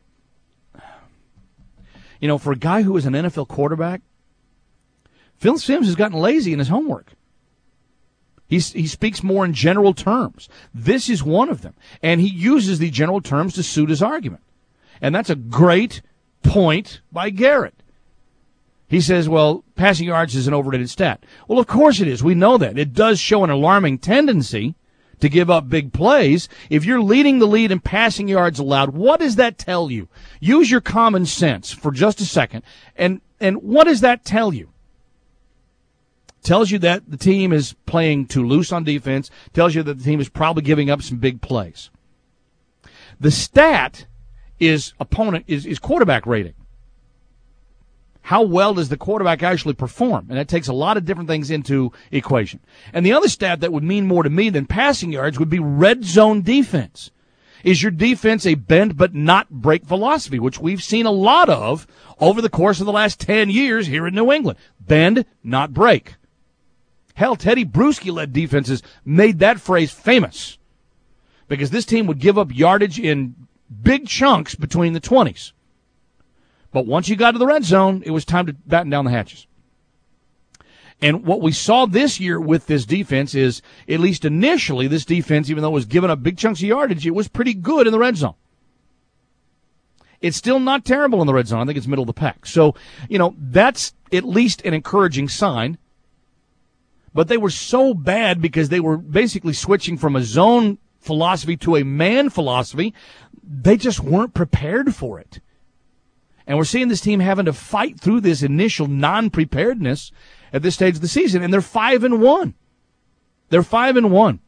for a guy who is an NFL quarterback, Phil Simms has gotten lazy in his homework. He speaks more in general terms. This is one of them. And he uses the general terms to suit his argument. And that's a great point by Garrett. He says, well, passing yards is an overrated stat. Well, of course it is. We know that. It does show an alarming tendency to give up big plays. If you're leading the lead in passing yards allowed, what does that tell you? Use your common sense for just a second. And what does that tell you? Tells you that the team is playing too loose on defense. Tells you that the team is probably giving up some big plays. The stat is quarterback rating. How well does the quarterback actually perform? And that takes a lot of different things into equation. And the other stat that would mean more to me than passing yards would be red zone defense. Is your defense a bend but not break philosophy, which we've seen a lot of over the course of the last 10 years here in New England? Bend, not break. Hell, Teddy Bruschi-led defenses made that phrase famous because this team would give up yardage in big chunks between the 20s. But once you got to the red zone, it was time to batten down the hatches. And what we saw this year with this defense is, at least initially, this defense, even though it was giving up big chunks of yardage, it was pretty good in the red zone. It's still not terrible in the red zone. I think it's middle of the pack. So, that's at least an encouraging sign. But they were so bad because they were basically switching from a zone philosophy to a man philosophy. They just weren't prepared for it. And we're seeing this team having to fight through this initial non-preparedness at this stage of the season. And they're 5-1. They're 5-1.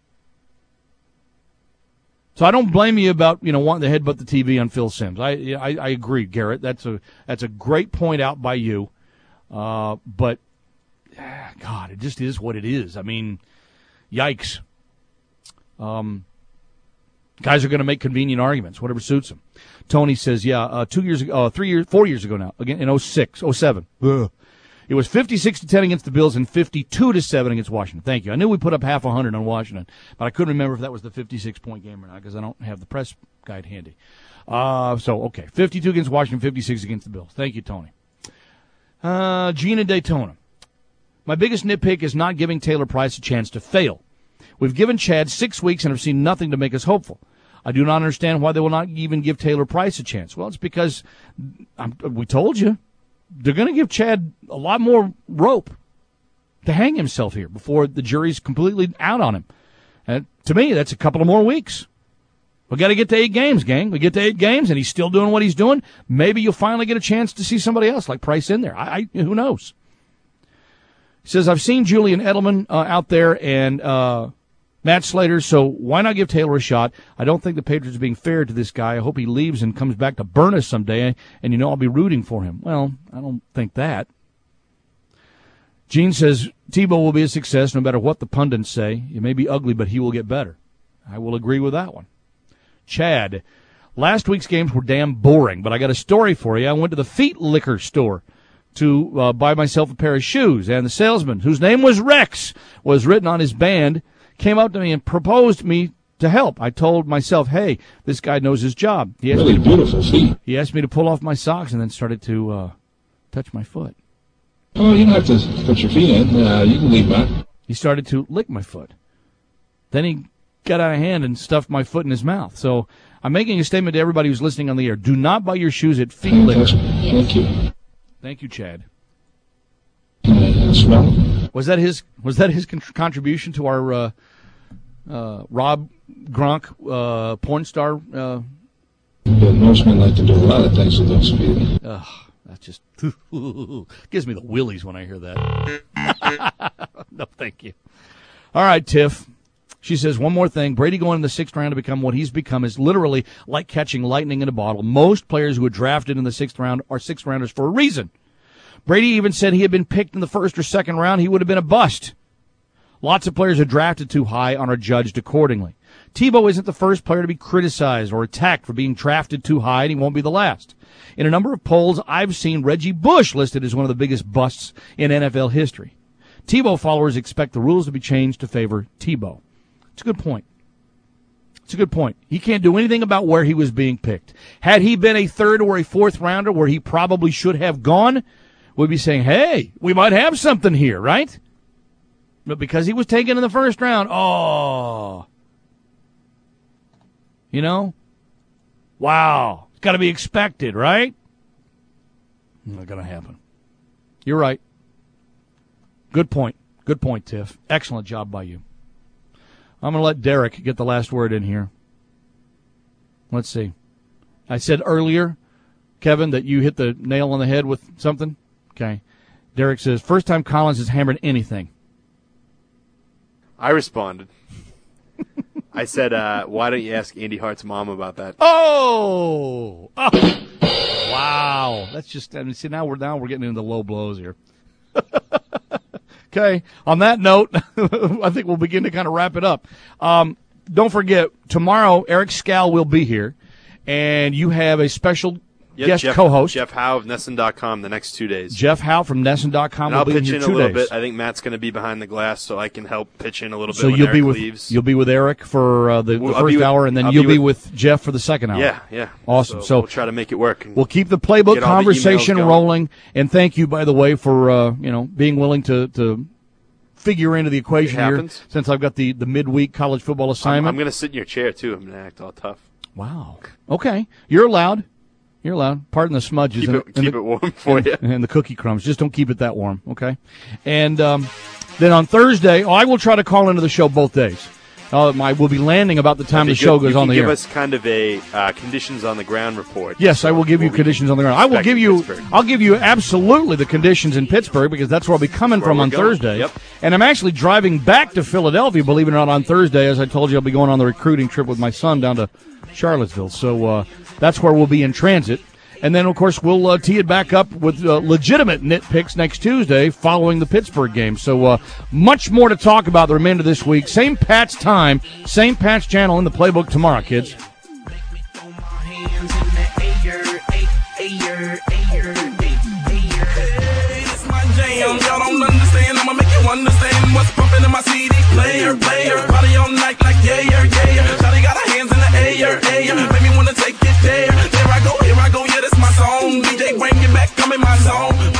So I don't blame you about, wanting to headbutt the TV on Phil Simms. I agree, Garrett. That's a great point out by you. But, God, it just is what it is. I mean, yikes. Guys are going to make convenient arguments, whatever suits them. Tony says, 4 years ago now, again in 07. Ugh. It was 56-10 against the Bills and 52-7 against Washington. Thank you. I knew we put up half 100 on Washington, but I couldn't remember if that was the 56-point game or not because I don't have the press guide handy. 52 against Washington, 56 against the Bills. Thank you, Tony. Gene in Daytona. My biggest nitpick is not giving Taylor Price a chance to fail. We've given Chad 6 weeks and have seen nothing to make us hopeful. I do not understand why they will not even give Taylor Price a chance. Well, it's because we told you. They're going to give Chad a lot more rope to hang himself here before the jury's completely out on him. And to me, that's a couple of more weeks. We got to get to 8 games, gang. We get to 8 games, and he's still doing what he's doing. Maybe you'll finally get a chance to see somebody else like Price in there. Who knows? He says, I've seen Julian Edelman out there and Matt Slater, so why not give Taylor a shot? I don't think the Patriots are being fair to this guy. I hope he leaves and comes back to burn us someday, and I'll be rooting for him. Well, I don't think that. Gene says, Tebow will be a success no matter what the pundits say. It may be ugly, but he will get better. I will agree with that one. Chad, last week's games were damn boring, but I got a story for you. I went to the feet liquor store to buy myself a pair of shoes, and the salesman, whose name was Rex, was written on his band, came up to me and proposed me to help. I told myself, hey, this guy knows his job. He asked
beautiful feet.
He asked me to pull off my socks and then started to touch my foot.
Oh, you don't have to put your feet in. You can leave back.
He started to lick my foot. Then he got out of hand and stuffed my foot in his mouth. So I'm making a statement to everybody who's listening on the air. Do not buy your shoes at Feet Liquor.
Thank you.
Thank you, Chad.
Can I smell it?
Was that his contribution to our Rob Gronk porn star?
Most men like to do a lot of things with those feet.
That just gives me the willies when I hear that. No, thank you. All right, Tiff. She says, one more thing. Brady going in the 6th round to become what he's become is literally like catching lightning in a bottle. Most players who are drafted in the 6th round are 6th rounders for a reason. Brady even said he had been picked in the 1st or 2nd round, he would have been a bust. Lots of players are drafted too high and are judged accordingly. Tebow isn't the first player to be criticized or attacked for being drafted too high, and he won't be the last. In a number of polls, I've seen Reggie Bush listed as one of the biggest busts in NFL history. Tebow followers expect the rules to be changed to favor Tebow. It's a good point. It's a good point. He can't do anything about where he was being picked. Had he been a 3rd or a 4th rounder where he probably should have gone, we'd be saying, hey, we might have something here, right? But because he was taken in the 1st round, wow, it's got to be expected, right? Not going to happen. You're right. Good point. Good point, Tiff. Excellent job by you. I'm going to let Derek get the last word in here. Let's see. I said earlier, Kevin, that you hit the nail on the head with something. Okay. Derek says, first time Collins has hammered anything.
I responded. I said, why don't you ask Andy Hart's mom about that?
Oh! Wow. That's just, see, now we're getting into low blows here. Okay. On that note, I think we'll begin to kind of wrap it up. Don't forget, tomorrow, Eric Scal will be here, and you have a special guest co-host.
Jeff Howe of Nesson.com the next 2 days.
Jeff Howe from Nesson.com will be here 2 days.
I'll pitch in a little bit. I think Matt's going to be behind the glass, so I can help pitch in a little bit
when
Eric leaves.
You'll be with Eric for the first hour, and then you'll be with Jeff for the second hour.
Yeah.
Awesome. So
we'll try to make it work.
We'll keep the playbook conversation rolling, and thank you, by the way, for being willing to figure into the equation here, since I've got the midweek college football assignment.
I'm going to sit in your chair, too. I'm going to act all tough.
Wow. Okay. You're allowed. You're allowed. Pardon the smudges.
Keep it warm for you.
And the cookie crumbs. Just don't keep it that warm, okay? And then on Thursday, I will try to call into the show both days. I will be landing about the time the show goes on the air.
Give us kind of a conditions on the ground report.
Yes, I will give you conditions on the ground. I'll give you absolutely the conditions in Pittsburgh because that's where I'll be coming from on Thursday.
Yep.
And I'm actually driving back to Philadelphia, believe it or not, on Thursday. As I told you, I'll be going on the recruiting trip with my son down to Charlottesville. So that's where we'll be in transit. And then, of course, we'll tee it back up with legitimate nitpicks next Tuesday following the Pittsburgh game. So much more to talk about the remainder of this week. Same Pat's time, same Pat's channel in the playbook tomorrow, kids.
Y'all don't understand, I'ma make you understand what's pumping in my CD player. Body on night like yeah. Shawty got her hands in the air. Make me wanna take it there. Here I go, yeah, this my song. DJ bring it back, come in my zone.